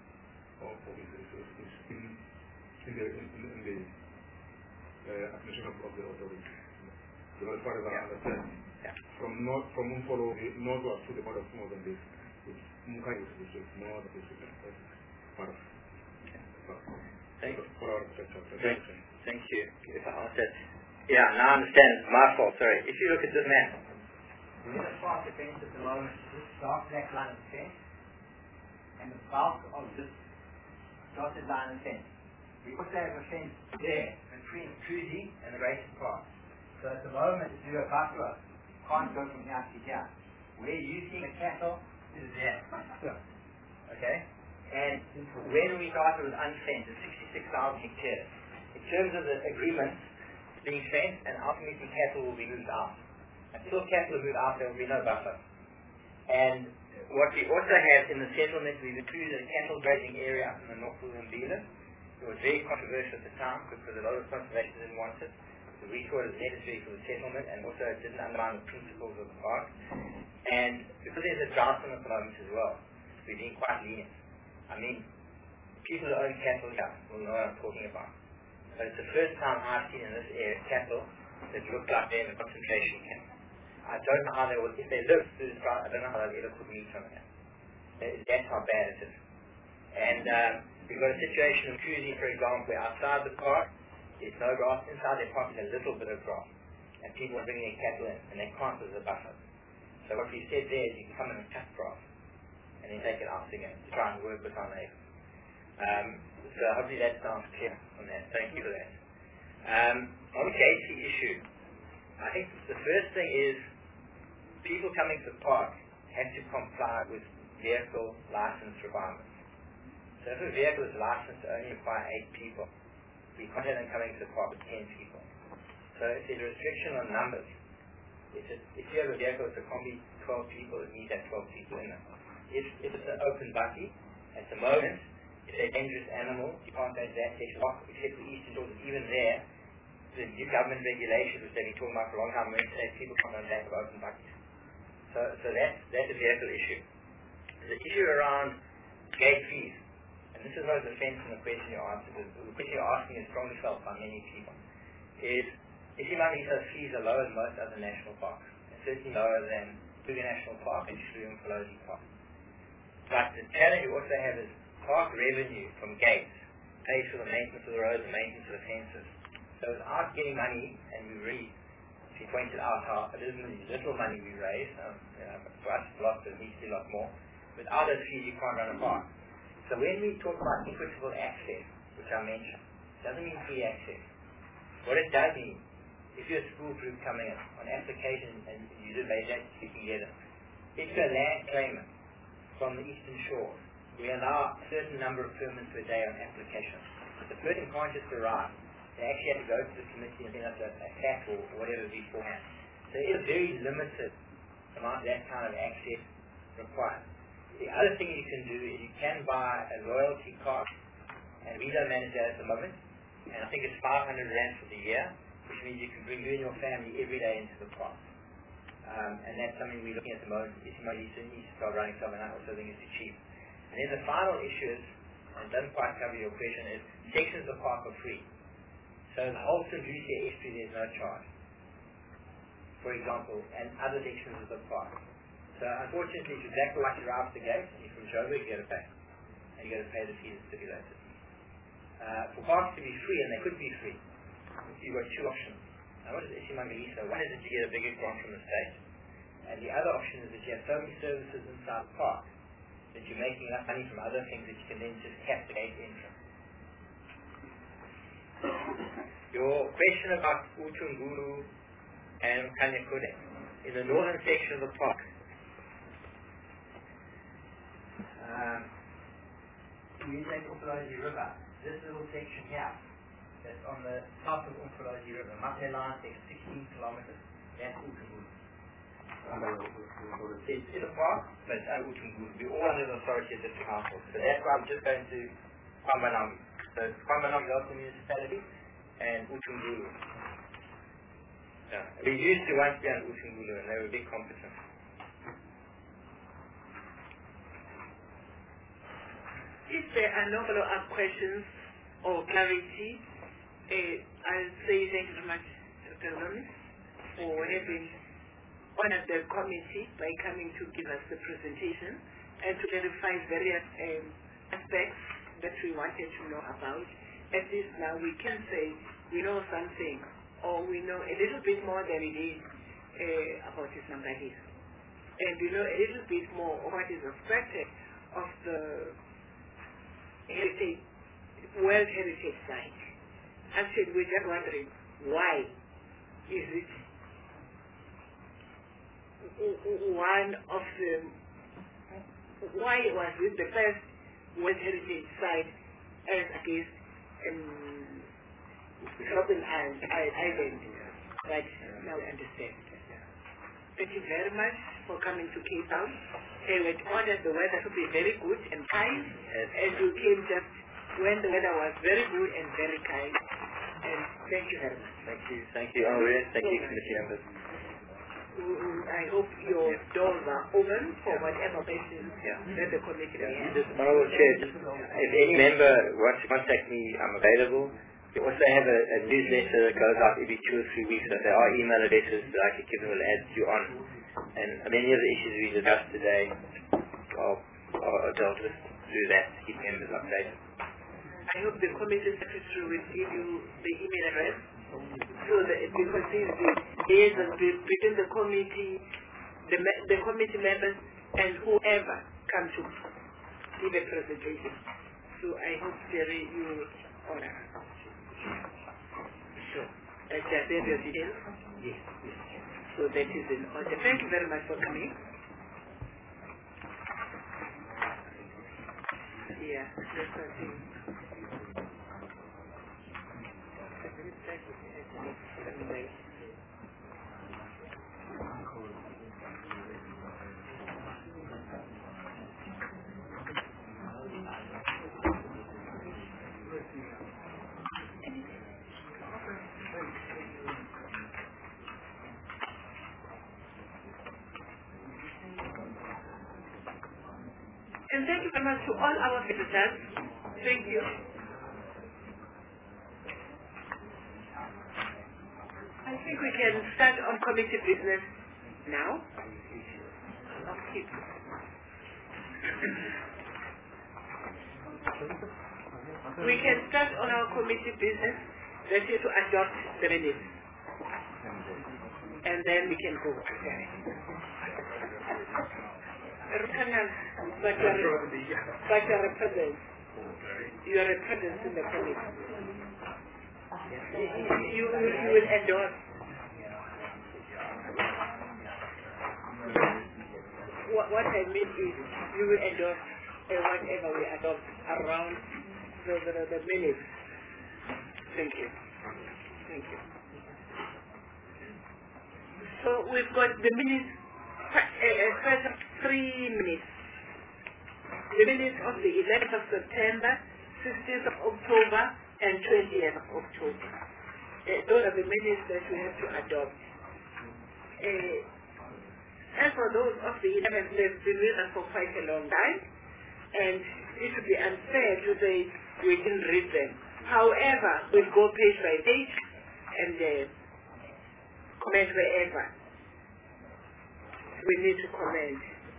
in the administration of the authority. Because as far as I understand, from Umfolo northwards to the border of Mozambique, which Mukai is north, is part of. Thank you. For our perspective. Thank you. If I answer. Yeah, now I understand. It's my fault. Sorry. If you look at this map, we're in a part of the fence at the moment. This dark black line of fence, and the bulk of this dotted line of fence. We also have a fence there between Kuzi and the Racing Park. So at the moment, if you do a buffalo, can't go from here to here. Where you see the cattle is there. Okay? And when we started with unfenced, it's 66,000 hectares. In terms of the agreement, being fenced and ultimately cattle will be moved out. Until cattle are moved out, there will be no buffer. And what we also have in the settlement, we've included a cattle grazing area up in the North Mbila. It was very controversial at the time because a lot of conservation didn't want it. So we thought it was necessary for the settlement, and also it didn't undermine the principles of the park. And because there's a drought on at the moment as well, we're being quite lenient. I mean, people who own cattle here will know what I'm talking about. But it's the first time I've seen in this area cattle that look like they're in a concentration camp. I don't know how they will, if they live through this drought, I don't know how they'll ever cook meat from here. That's how bad it is. And we've got a situation in Kuzi, for example, where outside the park, there's no grass. Inside their park is a little bit of grass. And people are bringing their cattle in, and they can't as a buffer. So what we said there is you can come in and cut grass, and then take it out again to try and work with our neighbors. So hopefully that sounds clear on that. Thank you for that. On the KC issue, I think the first thing is people coming to the park have to comply with vehicle license requirements. So if a vehicle is licensed to only require 8 people, we can't have them coming to the park with 10 people. So if there's a restriction on numbers, if you have a vehicle that's a combi 12 people, it needs to have 12 people in it. If it's an open buggy, at the moment, if they're dangerous animals, you can't go to that section off, except for Eastern Shores. Even there, the new government regulations, which they've been talking about for a long time, say people can't go back of open buggies. So that's a vehicle issue. The issue around gate fees, and this is no defense in the question you answered, the question you're asking is strongly felt by many people, is Isimangalisa's fees are lower than most other national parks, and certainly lower than Kruger National Park and Shroom Pelosi Park. But the challenge you also have is park revenue from gates pays for the maintenance of the roads, the maintenance of the fences. So without getting money, and we really, she pointed out how it isn't little money we raise, for us it's a lot, but it needs to be a lot more. Without those fees you can't run a park. So when we talk about equitable access, which I mentioned, it doesn't mean free access. What it does mean, if you're a school group coming in, on application, and you do that, you can get it. If you're a land claimant from the Eastern Shore, we allow a certain number of permits per day on application. But the person can't just arrive. They actually have to go to the committee and send us a cap or whatever beforehand. So it is very limited amount of that kind of access required. The other thing you can do is you can buy a loyalty card, and we don't manage that at the moment, and I think it's 500 Rand for the year, which means you can bring you and your family every day into the park. And that's something we're looking at the moment. Isimangaliso needs to start running something, and I also think it's too cheap. And then the final issue is, and it doesn't quite cover your question, is sections of the park are free. So the whole St. Lucia estuary there's no charge, for example, and other sections of the park. So unfortunately, if you're exactly like you're out the gate, and you're from Joburg, you got to pay. And you got to pay the fees stipulated. For parks to be free, and they could be free, you've got two options. Now what is Isimangaliso? One is that you get a bigger grant from the state, and the other option is that you have so many services inside the park that you're making enough money from other things that you can then just cap the gate entrance. Your question about Utungulu and Kanyakode, in the northern section of the park, we take Umfolozi River, this little section here, that's on the south of Umfolozi River, Mate line takes 16 kilometers, that's Utungulu. It's in the park, but Utungulu. We all under the authority of the council. So that's why I'm just going to Kwambanami. So Kwambanami local municipality and Utungulu. Yeah. We used to once be on Utungulu and they were big competent. If there are no follow-up questions or clarity, I'll say thank you very much, Dr. Lomis, for having honored the committee by coming to give us the presentation and to clarify various aspects that we wanted to know about. At least now we can say we know something, or we know a little bit more than it is about this number here. And we know a little bit more of what is expected of the heritage, World Heritage Site. Actually, we're just wondering why is it one of the, why was it the first World Heritage Site as against Robben Island, but now we understand. Thank you very much for coming to Cape Town. We had ordered the weather to be very good and kind, and you came just when the weather was very good and very kind. And thank you very much. Thank you, Honorary. Thank you, committee members. I hope your doors are open for whatever questions that the committee has. Honorable Chair, if any member wants to contact me, I'm available. We also have a newsletter that goes out every 2 or 3 weeks, so there are email addresses that I can give them, will add you on. And many of the issues we discussed today are dealt with through that to keep members updated. I hope the committee secretary will give you the email address so that because it's the liaison between the committee, the committee members, and whoever comes to give a presentation. So I hope, Jerry, you will honor. Sure. Just have your details? Yes. So that is in order. Thank you very much for coming. Yeah, let's continue. And thank you very much to all our visitors. Thank you. I think we can start on committee business now. Okay. We can start on our committee business, that is to adopt the minutes. And then we can go. But you are a presence. You are a presence in the committee. You will endorse. What I mean is you will endorse whatever we adopt around the minutes. Thank you. Thank you. So we've got the minutes, first 3 minutes. The minutes of the 11th of September, 16th of October, and 20th of October. Those are the minutes that we have to adopt. As for those of the 11th, they've been with us for quite a long time, and it would be unfair to say we didn't read them. However, we'll go page by page and comment wherever we need to comment.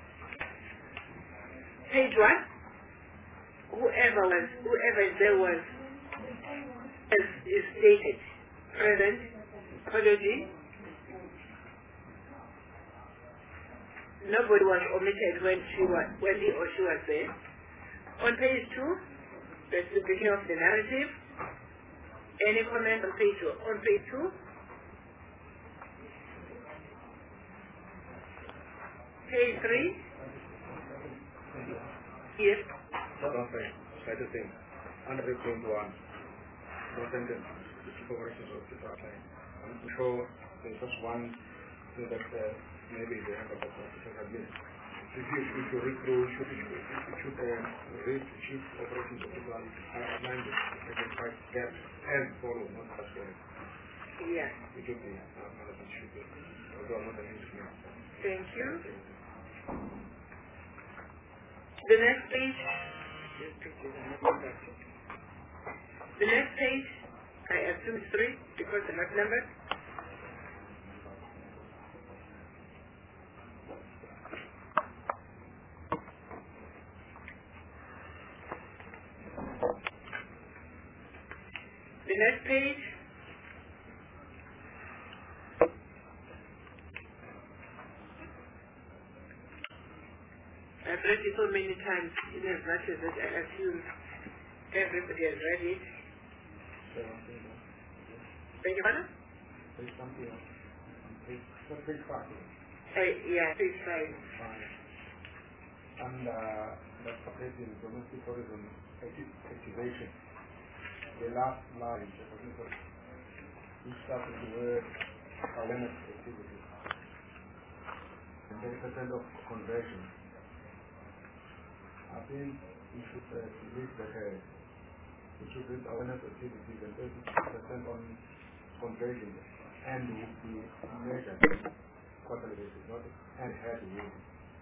Page 1, whoever there was, as is stated, present, apology. Nobody was omitted when he or she was there. On page 2, that's the beginning of the narrative. Any comment on page 2? On page 2, page 3. Yes. Slightest thing. Under the point 1, no sentence. Operations of this outline. I'm sure there's just one so that maybe the end of the process has been. If you read through, it should read chief operations officer outlined it, identify gaps and follow, not just yeah. It should be, management should be, although not an engineer. Thank you. The next page. The next page, I assume is 3 because they're not numbered. The next page. I've read it so many times, in as much as that I assume everybody has read it. Beg your pardon? Page 5. Yeah, page 5. And that's supporting domestic tourism activation. The last line, we started the word awareness activities. And 30% of conversion. I think we should believe that we should read awareness activities and 30% on conversion and would be measured quarterly basis, not and had to win.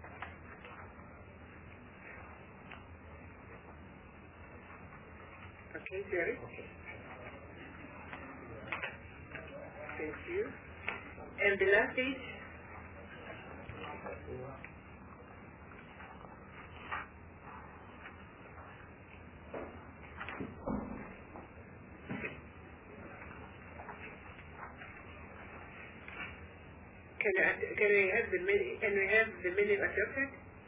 Okay, Jerry. Okay. Thank you. And the last page? Can we have the minute adopted?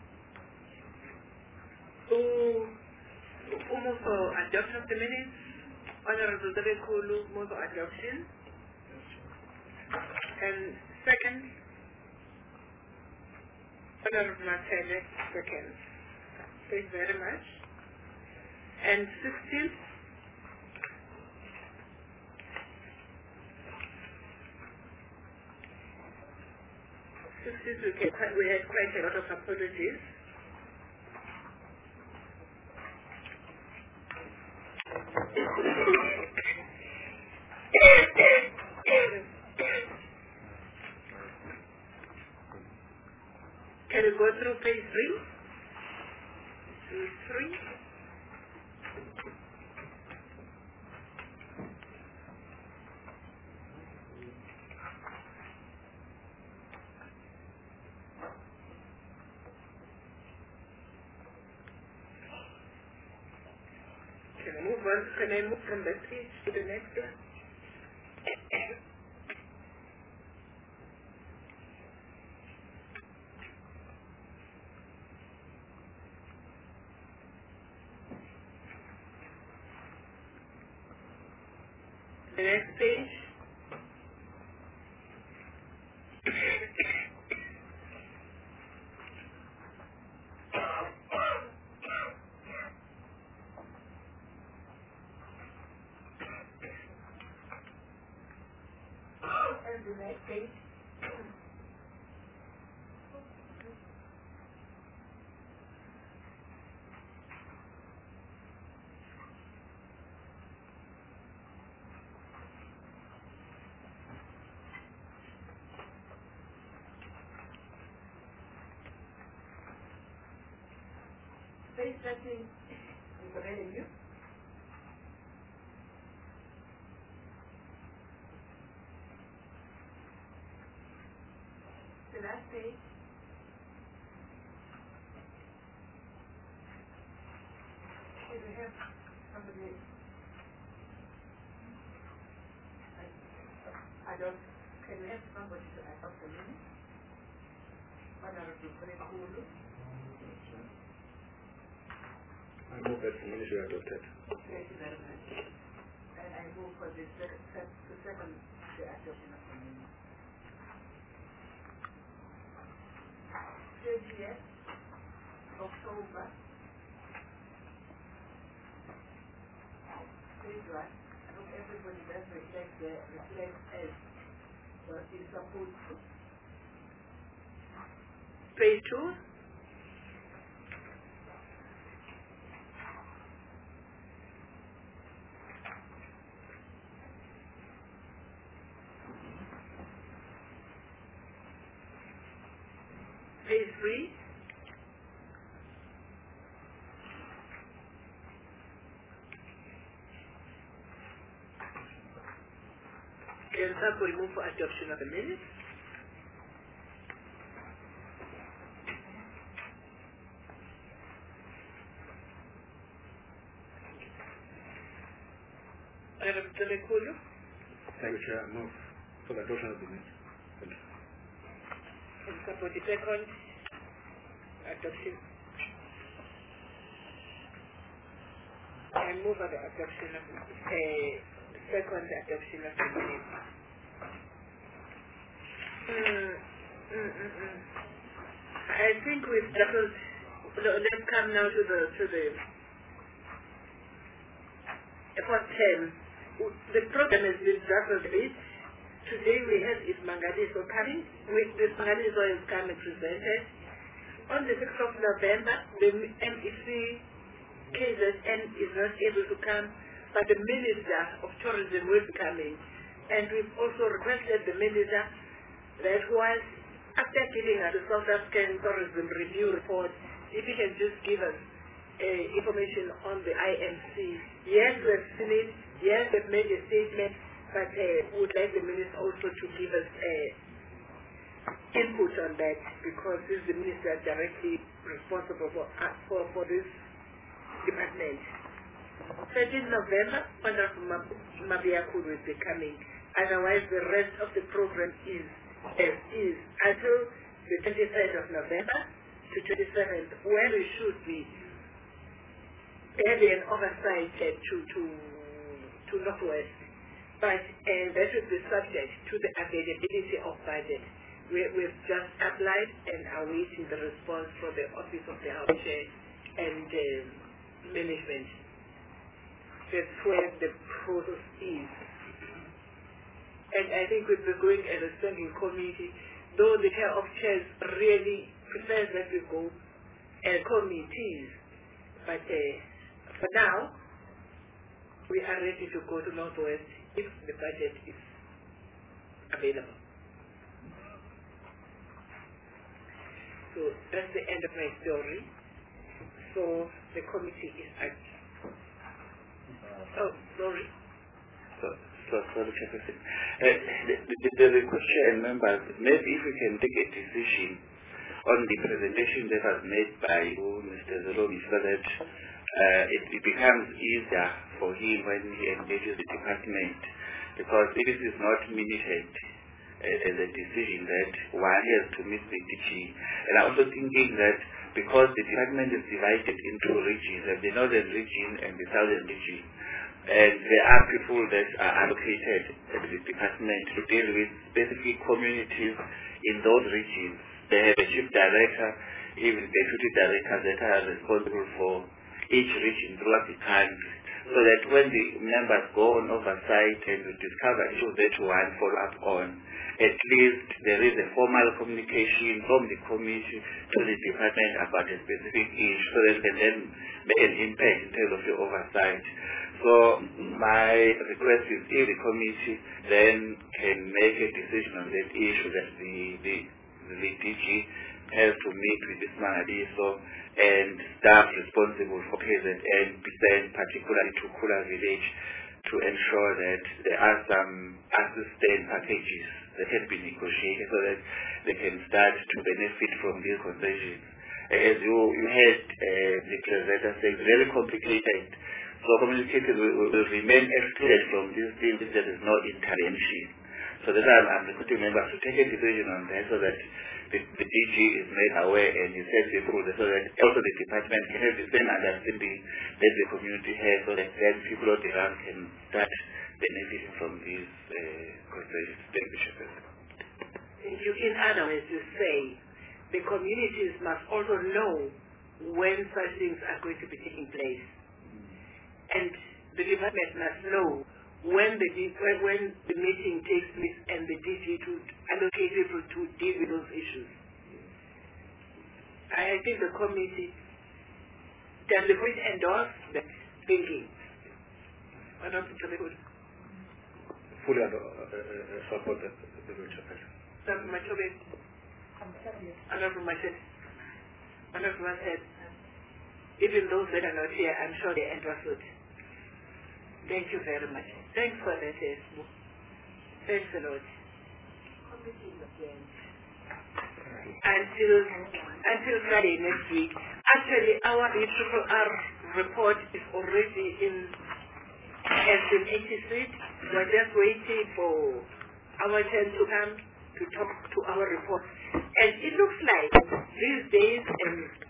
Who move for adoption of the minutes? Honorable Dabekulu move for adoption. And second, Honorable Martele second. Thank you very much. And 16th. We had quite a lot of apologies. Can we go through page 3? Page 3. Can I move from that page to the next one? The next page. The next page. Page 13 is the revenue. The last page. Here we have somebody. Can we have somebody to adopt the minute? Honorable Kulu. I move that the minutes are adopted. Thank you very much. And I move for the second the adoption of the minute. 30th October. Page 1. I hope everybody does reflect as what is supposed to. Phase 2. Phase 3. Can somebody move for adoption of the minutes? Madam Telekulu? Thank you, Chair. I move for the adoption of the minutes. And somebody second adoption. I move for the adoption of second adoption of the minutes. I think we've settled. Let's come now to the first term. The program has been settled a bit. Today we have Mangaliso coming. This Mangaliso is coming presented. On the 6th of November, the MEC KZN is not able to come, but the Minister of Tourism will be coming. And we've also requested the Minister that was, after giving us the South African Tourism Review report, if he can just give us information on the IMC. Yes, we've seen it. Yes, we've made a statement, but we would like the Minister also to give us input on that, because this is the Minister directly responsible for this department. 13th November, Honorable Mabiaku will be coming. Otherwise, the rest of the program is as is until the 23rd of November to 27th, where we should be having an oversight to Northwest. But that should be subject to the availability of budget. We've just applied and are waiting the response from the Office of the House Chair and management. That's where the process is. And I think we'll be going as a standing committee, though the Chair of Chairs really prefers that we go as committees. But for now, we are ready to go to Northwest if the budget is available. So that's the end of my story. So the committee is at. Oh, sorry. Sorry, Chairperson. The question, members, maybe if we can take a decision on the presentation that was made by Mr. Zolobi, so that it becomes easier for him when he engages the department, because this is not minuted as a decision that one has to meet the DG. And I'm also thinking that because the department is divided into regions, the northern region and the southern region, and there are people that are allocated at the department to deal with specific communities in those regions. They have a chief director, even deputy directors that are responsible for each region throughout the country, so that when the members go on oversight and we discover issues that one follow up on, at least there is a formal communication from the committee to the department about a specific issue, so that they can then make an impact in terms of the oversight. So my request is if the committee then can make a decision on that issue, that the DG has to meet with this Mangaliso and staff responsible for KZN be sent particularly to Kula Village to ensure that there are some assistance packages that can be negotiated so that they can start to benefit from these concessions. As you heard the presenter say, it's very complicated. So communication will remain excluded from this deal if there is no intervention. So that's why I'm requesting members to take a decision on that, so that the DG is made aware and he sets the rules, so that also the department can have the same understanding that the community has, so that then people on the ground can start benefiting from these concessions. Thank you, Chairperson. In other words, you say the communities must also know when such things are going to be taking place. And the department must know when the meeting takes place and the DG to allocate people to deal with those issues. I think the committee does the which endorse that thinking. I don't think they would. Fully support the future person. From my children. And not from my head. And not from my head. Even those that are not here, I'm sure they endorse it. Thank you very much. Thanks for that, Esmo. Thanks a lot. Until Friday next week. Actually, our ERRR report is already has been executed. We're just waiting for our turn to come to talk to our report. And it looks like these days